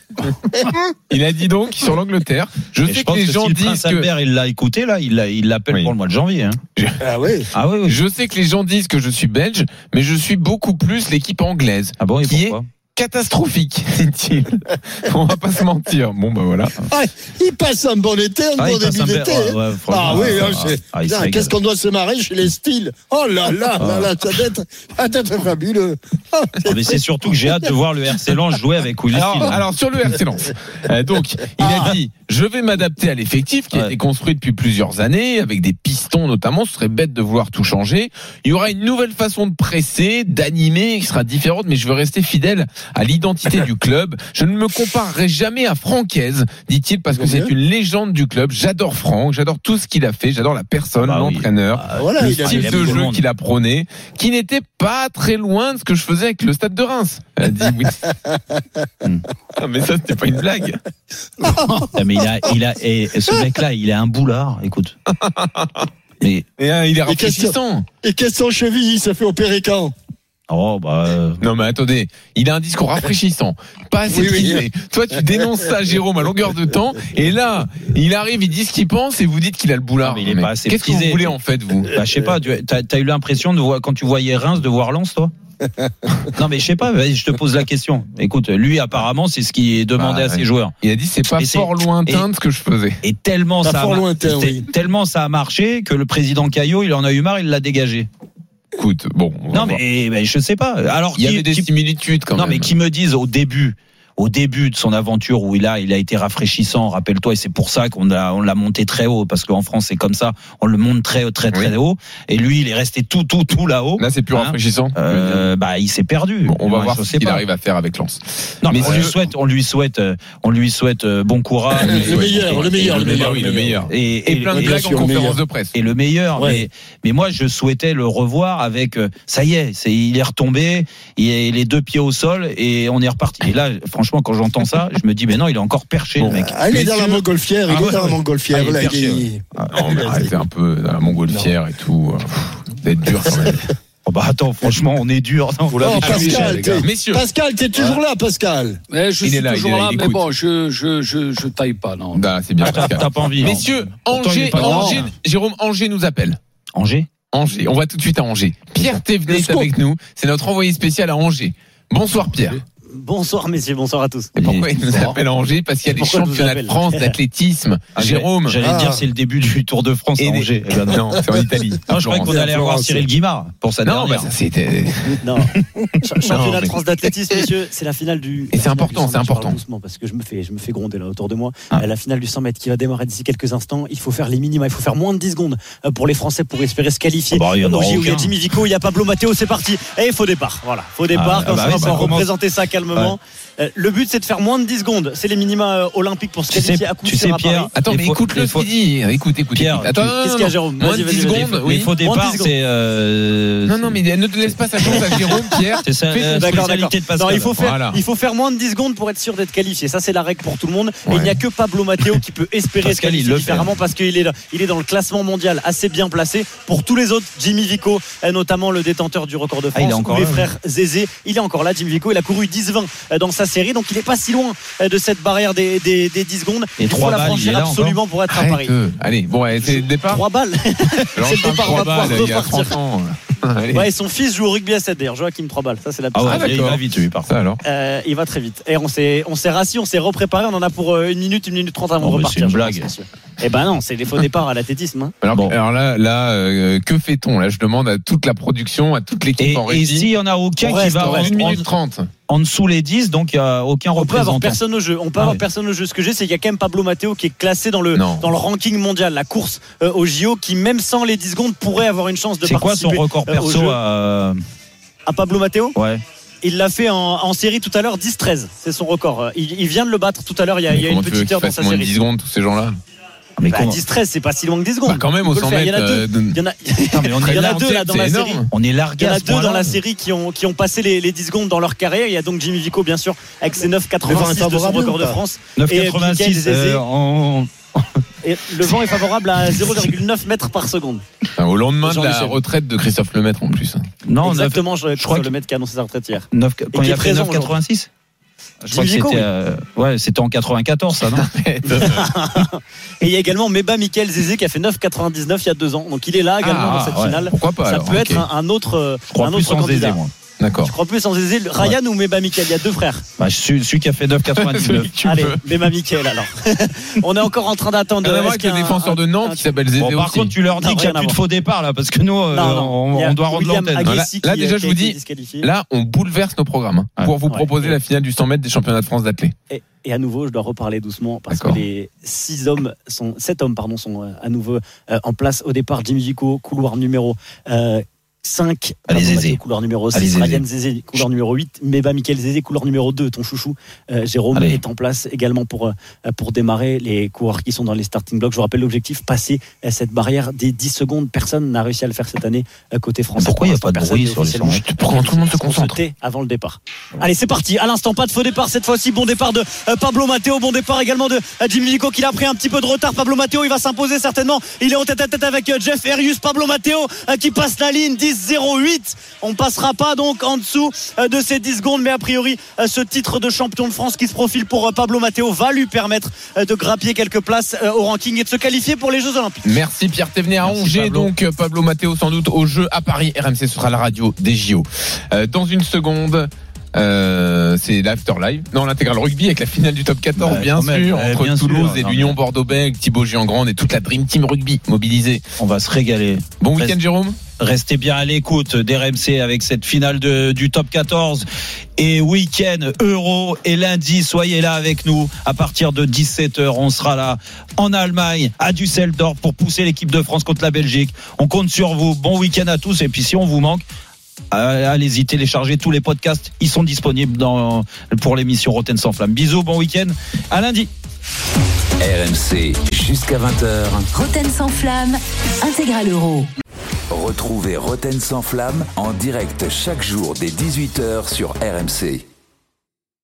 S4: il a dit donc, sur l'Angleterre, je
S3: Et
S4: sais
S3: je
S4: que
S3: pense
S4: les
S3: que
S4: gens
S3: si le
S4: disent
S3: prince
S4: que,
S3: Albert il l'a écouté là, il l'a- il l'appelle
S4: Oui.
S3: pour le mois de janvier. Hein.
S5: Ah oui.
S3: Ah oui, oui.
S4: je sais que les gens disent que je suis belge, mais je suis beaucoup plus l'équipe anglaise.
S3: Ah bon, et
S4: qui est
S3: pourquoi
S4: catastrophique, dit-il. On va pas se mentir. Bon, bah voilà.
S5: Ah, il passe un bon été, un
S3: Ah,
S5: bon
S3: il passe
S5: début
S3: un bel-
S5: d'été.
S3: ouais,
S5: hein.
S3: ouais, franchement,
S5: Ah oui,
S3: ah,
S5: hein, c'est-
S3: ah, il se
S5: Putain,
S3: régale.
S5: qu'est-ce qu'on doit se marrer chez les styles. Oh là là, là, là, ça doit être, ça doit être fabuleux. Ah,
S3: Ah, mais c'est surtout que j'ai hâte de voir le R C Lens jouer avec Will
S4: Alors,
S3: Steele.
S4: alors, sur le R C Lens. Euh, donc, il a dit, je vais m'adapter à l'effectif qui a
S3: Ouais.
S4: été construit depuis plusieurs années, avec des pistons notamment. Ce serait bête de vouloir tout changer. Il y aura une nouvelle façon de presser, d'animer, qui sera différente, mais je veux rester fidèle à l'identité du club. Je ne me comparerai jamais à Francaise, dit-il, parce que c'est une légende du club. J'adore Franck, j'adore tout ce qu'il a fait, j'adore la personne,
S3: Bah oui.
S4: l'entraîneur,
S3: Ah,
S5: voilà,
S4: le
S5: il a
S4: style
S5: mis
S4: de
S5: tout le
S4: jeu
S5: monde.
S4: qu'il a prôné, qui n'était pas très loin de ce que je faisais avec le Stade de Reims. A dit oui. Ah, mais ça, c'était pas une blague.
S3: Ah, mais il a, il a, et ce mec-là, il a un boulard. Écoute. Mais
S4: Et, hein, il est
S5: Et qu'est-ce
S4: rafraîchissant.
S5: Et qu'est-ce que son cheville, il s'est fait opérer quand?
S3: Oh bah euh...
S4: non mais attendez, il a un discours rafraîchissant, pas assez
S5: oui,
S4: prisé.
S5: oui.
S4: Toi tu dénonces ça, Jérôme, à longueur de temps, et là il arrive, il dit ce qu'il pense et vous dites qu'il a le boulard.
S3: Non, mais il est
S4: mais
S3: pas assez
S4: qu'est-ce
S3: prisé.
S4: que vous voulez en fait vous?
S3: Bah, je sais pas, tu as, t'as eu l'impression de voir quand tu voyais Reims de voir Lens, toi? Non mais je sais pas, je te pose la question. Écoute, lui apparemment c'est ce qui est demandé ah, à ses
S4: ouais.
S3: joueurs.
S4: Il a dit c'est pas et fort c'est, lointain de ce que je faisais.
S3: Et tellement
S5: pas
S3: ça,
S5: fort
S3: a,
S5: lointain, oui.
S3: tellement ça a marché que le président Caillot il en a eu marre, il l'a dégagé.
S4: Écoute, bon.
S3: Non mais, mais je sais pas. Alors
S4: il y
S3: qui,
S4: avait des
S3: qui,
S4: similitudes quand
S3: non,
S4: même.
S3: Non mais qui me disent au début. Au début de son aventure où il a, il a été rafraîchissant, rappelle-toi, et c'est pour ça qu'on a, on l'a monté très haut, parce qu'en France c'est comme ça, on le monte très, très, très oui. haut, et lui il est resté tout, tout, tout là-haut.
S4: Là c'est plus hein, rafraîchissant.
S3: Euh, bah il s'est perdu.
S4: Bon, on va
S3: Moi,
S4: voir ce qu'il pas. arrive à faire avec Lens.
S3: Non, mais
S4: mais
S3: on lui souhaite, on lui souhaite, on lui souhaite bon courage.
S5: Le meilleur, le meilleur, le meilleur,
S4: oui, le meilleur.
S3: Et, et,
S4: et plein de
S3: et,
S4: blagues en conférence de presse.
S3: Et le meilleur.
S5: Ouais.
S3: Mais, mais moi je souhaitais le revoir avec, ça y est, c'est, il est retombé, il est les deux pieds au sol et on est reparti. Et là, franchement, quand j'entends ça, je me dis, mais non, il est encore perché, bon, le mec.
S5: Ah, il est dans la montgolfière, il ah, est ouais, dans ouais. la montgolfière.
S3: Ah, il est
S5: là,
S3: perché,
S5: il...
S3: ouais.
S4: ah, non, mais arrêtez un peu dans la montgolfière et tout. Vous êtes dur quand même.
S3: Oh bah attends, franchement, on est dur. Non,
S5: vous l'avez oh, Pascal,
S3: les gars.
S5: Messieurs. Pascal, t'es toujours ouais. là, Pascal.
S6: Mais je
S4: il
S6: suis
S4: est là,
S6: toujours
S4: il est
S6: là,
S4: là,
S6: mais bon, je, je, je, je taille pas, non.
S4: Bah, c'est bien.
S3: Ah, t'as pas envie.
S4: Messieurs, Angers, Angers, Jérôme, Angers nous appelle.
S3: Angers?
S4: Angers. On va tout de suite à Angers. Pierre Thévenet est avec nous. C'est notre envoyé spécial à Angers. Bonsoir, Pierre.
S10: Bonsoir messieurs, bonsoir à tous.
S4: Et pourquoi il nous appelle à Angers? Parce qu'il y a des championnats de France d'athlétisme.
S3: Ah,
S4: Jérôme.
S3: J'allais
S5: ah.
S3: dire c'est le début du Tour de France à Angers.
S4: Eh ben non, c'est en Italie.
S3: Non, je croyais qu'on allait avoir Cyril Guimard pour sa
S4: non,
S3: dernière.
S4: Bah, ça, c'était...
S10: non, championnat de France d'athlétisme, messieurs, c'est la finale du.
S4: Et c'est important, c'est important.
S10: Doucement, parce que je me fais, je me fais gronder là autour de moi. Ah. La finale du cent mètres qui va démarrer d'ici quelques instants. Il faut faire les minima, il faut faire moins de dix secondes pour les Français pour espérer se qualifier.
S3: Bah, il y,
S10: il y a Jimmy Vico, il y a Pablo Matteo, c'est parti. Et il faut départ. Voilà, faut départ.
S3: Ah,
S10: comme
S3: bah
S10: ça,
S3: oui,
S10: on va
S3: bah,
S10: représenter ça calmement. Ouais. Le but, c'est de faire moins de dix secondes. C'est les minima olympiques pour se qualifier à coup
S3: tu
S10: sûr
S3: sais,
S10: à
S3: Pierre,
S10: Paris.
S4: Attends, mais écoute-le ce qu'il dit. Écoute, écoute.
S3: Pierre,
S4: attends,
S10: qu'est-ce qu'il y a, Jérôme?
S4: Moins de dix secondes.
S3: Il faut départ, c'est. Euh...
S4: Non, non, mais ne te laisse pas sa chance à Jérôme, Pierre.
S3: C'est ça.
S10: Euh, d'accord, d'accord.
S3: De Pascal.
S10: Non, il faut faire,
S4: voilà.
S10: il faut faire moins de dix secondes pour être sûr d'être qualifié. Ça, c'est la règle pour tout le monde. Ouais. Et il n'y a que Pablo Matteo qui peut espérer Pascal, se qualifier différemment parce qu'il est, il est dans le classement mondial assez bien placé. Pour tous les autres, Jimmy Vico, notamment le détenteur du record de France, ah, ou les là, frères ouais. Zézé, il est encore là. Jimmy Vico, il a couru dix vingt dans sa série, donc il n'est pas si loin de cette barrière des, des, des dix secondes.
S3: Et
S10: il faut la franchir absolument pour être à Paris.
S4: Allez, bon, ouais, c'est le départ.
S10: trois balles. C'est le départ, on va pouvoir repartir. Ouais, et son fils joue au rugby à sept d'ailleurs, Joachim trois balles. Ça, c'est la
S3: ah ouais, ah, il va vite, lui, par ça alors.
S10: Euh, il va très vite. Et on s'est, on s'est rassis, on s'est repréparé. On en a pour une minute, une minute trente avant
S3: oh,
S10: de repartir.
S3: C'est une blague.
S10: Eh ben non, c'est les faux départs à l'athlétisme. Hein.
S4: Alors, bon. alors là, là, euh, que fait-on? Là, je demande à toute la production, à toute l'équipe
S3: et,
S4: en régie.
S3: Et s'il y en a aucun qui va
S4: en une minute trente.
S3: En dessous les dix, donc il n'y a aucun
S10: on
S3: représentant.
S10: Peut avoir personne au jeu. On peut ah avoir ouais. personne au jeu. Ce que j'ai, c'est qu'il y a quand même Pablo Matteo qui est classé dans le, dans le ranking mondial, la course euh, au J O, qui même sans les dix secondes pourrait avoir une chance de
S3: c'est
S10: participer.
S3: C'est quoi son record perso
S10: euh, à... à Pablo Matteo?
S3: Ouais.
S10: Il l'a fait en, en série tout à l'heure, dix treize. C'est son record. Il, il vient de le battre tout à l'heure. Il y a, il y a une petite heure dans sa série.
S4: dix secondes, tous ces gens-là.
S10: Mais bah, dix treize, c'est pas si loin que dix secondes.
S4: Bah quand même, au cent mètres.
S10: Il y en a deux. Il y en a, il y en a deux là dans la série.
S3: On est largué.
S10: Il y en a deux dans la série qui ont, qui ont passé les, les dix secondes dans leur carrière. Il y a donc Jimmy Vico, bien sûr, avec ses neuf quatre-vingt-six de son record de France.
S3: neuf quatre-vingt-six euh, en...
S10: Et le vent est favorable à zéro virgule neuf mètres par seconde.
S4: Enfin, au lendemain de la retraite de Christophe Lemaître en plus.
S10: Non, exactement, je crois que Lemaître qui a annoncé sa retraite hier.
S3: neuf, quand il a fait neuf quatre-vingt-six. Je crois que c'était, euh, ouais, c'était en quatre-vingt-quatorze, ça, non?
S10: Et il y a également Meba Michael Zézé qui a fait neuf quatre-vingt-dix-neuf il y a deux ans. Donc il est là également ah, dans cette ouais. finale.
S4: Pourquoi pas?
S10: Ça
S4: alors,
S10: peut
S4: okay.
S10: être un, un autre,
S3: je crois
S10: un
S3: plus
S10: autre
S3: sans
S10: candidat.
S3: Zézé, moi.
S4: D'accord.
S10: Je crois plus sans Zézé. Ryan ouais. ou Meba Michael? Il y a deux frères.
S3: Bah, celui, celui qui a fait neuf quatre-vingt-dix-neuf.
S10: Allez, Meba Michael alors. On est encore en train d'attendre.
S4: On avec le défenseur de Nantes qui s'appelle Zézé.
S3: Bon, par
S4: aussi.
S3: contre, tu leur dis non, qu'il n'y a plus de faux départ là, parce que nous, euh, non, non. on, on doit rendre l'antenne.
S4: Là, là déjà, je vous dis, là, on bouleverse nos programmes hein, pour vous proposer la finale du cent mètres des championnats de France d'athlé.
S10: Et à nouveau, je dois reparler doucement parce D'accord. que les six hommes sont, sept hommes pardon, sont à nouveau euh, en place au départ. Jimmy Vico, couloir numéro euh, cinq,
S3: Zézé.
S10: Couloir numéro six, Ryan Zézé, couloir numéro huit, Meba Michael Zézé, couloir numéro deux, ton chouchou. Euh, Jérôme Allez. est en place également pour, euh, pour démarrer les coureurs qui sont dans les starting blocks. Je vous rappelle l'objectif, passer euh, cette barrière des dix secondes. Personne n'a réussi à le faire cette année euh, côté français.
S3: Pourquoi il n'y a pas de bruit sur les cent mètres?
S4: Pourquoi tout le monde se concentre
S10: avant le départ. Allez, c'est parti. À l'instant, pas de faux départ cette fois-ci. Bon départ de euh, Pablo Matteo. Bon départ également de euh, Jimmy Vico qui a pris un petit peu de retard. Pablo Matteo, il va s'imposer certainement. Il est en tête à tête avec euh, Jeff Erius. Pablo Matteo euh, qui passe la ligne. dix dix zéro huit. On passera pas donc en dessous de ces dix secondes, mais a priori ce titre de champion de France qui se profile pour Pablo Matteo va lui permettre de grappiller quelques places au ranking et de se qualifier pour les Jeux Olympiques.
S4: Merci Pierre Thévenet à
S3: Merci
S4: Angers.
S3: Pablo.
S4: Donc Pablo Matteo sans doute au jeu à Paris. R M C sera la radio des J O. Euh, dans une seconde. Euh, c'est l'Afterlive. Non, l'intégral rugby avec la finale du top quatorze,
S3: bah,
S4: bien sûr,
S3: même,
S4: entre
S3: bien
S4: Toulouse
S3: sûr,
S4: et
S3: non,
S4: l'Union
S3: mais...
S4: Bordeaux-Bègles, Thibaut Giangrande et toute la Dream Team Rugby mobilisée.
S3: On va se régaler.
S4: Bon week-end,
S3: Reste...
S4: Jérôme.
S3: Restez bien à l'écoute d'R M C avec cette finale de, du top quatorze et week-end Euro. Et lundi, soyez là avec nous à partir de dix-sept heures. On sera là en Allemagne, à Düsseldorf, pour pousser l'équipe de France contre la Belgique. On compte sur vous. Bon week-end à tous. Et puis si on vous manque, allez-y, téléchargez tous les podcasts. Ils sont disponibles dans, pour l'émission Roten sans flamme. Bisous, bon week-end. À lundi.
S2: R M C jusqu'à vingt heures.
S1: Roten sans flamme, intégral Euro.
S2: Retrouvez Roten sans flamme en direct chaque jour dès dix-huit heures sur R M C.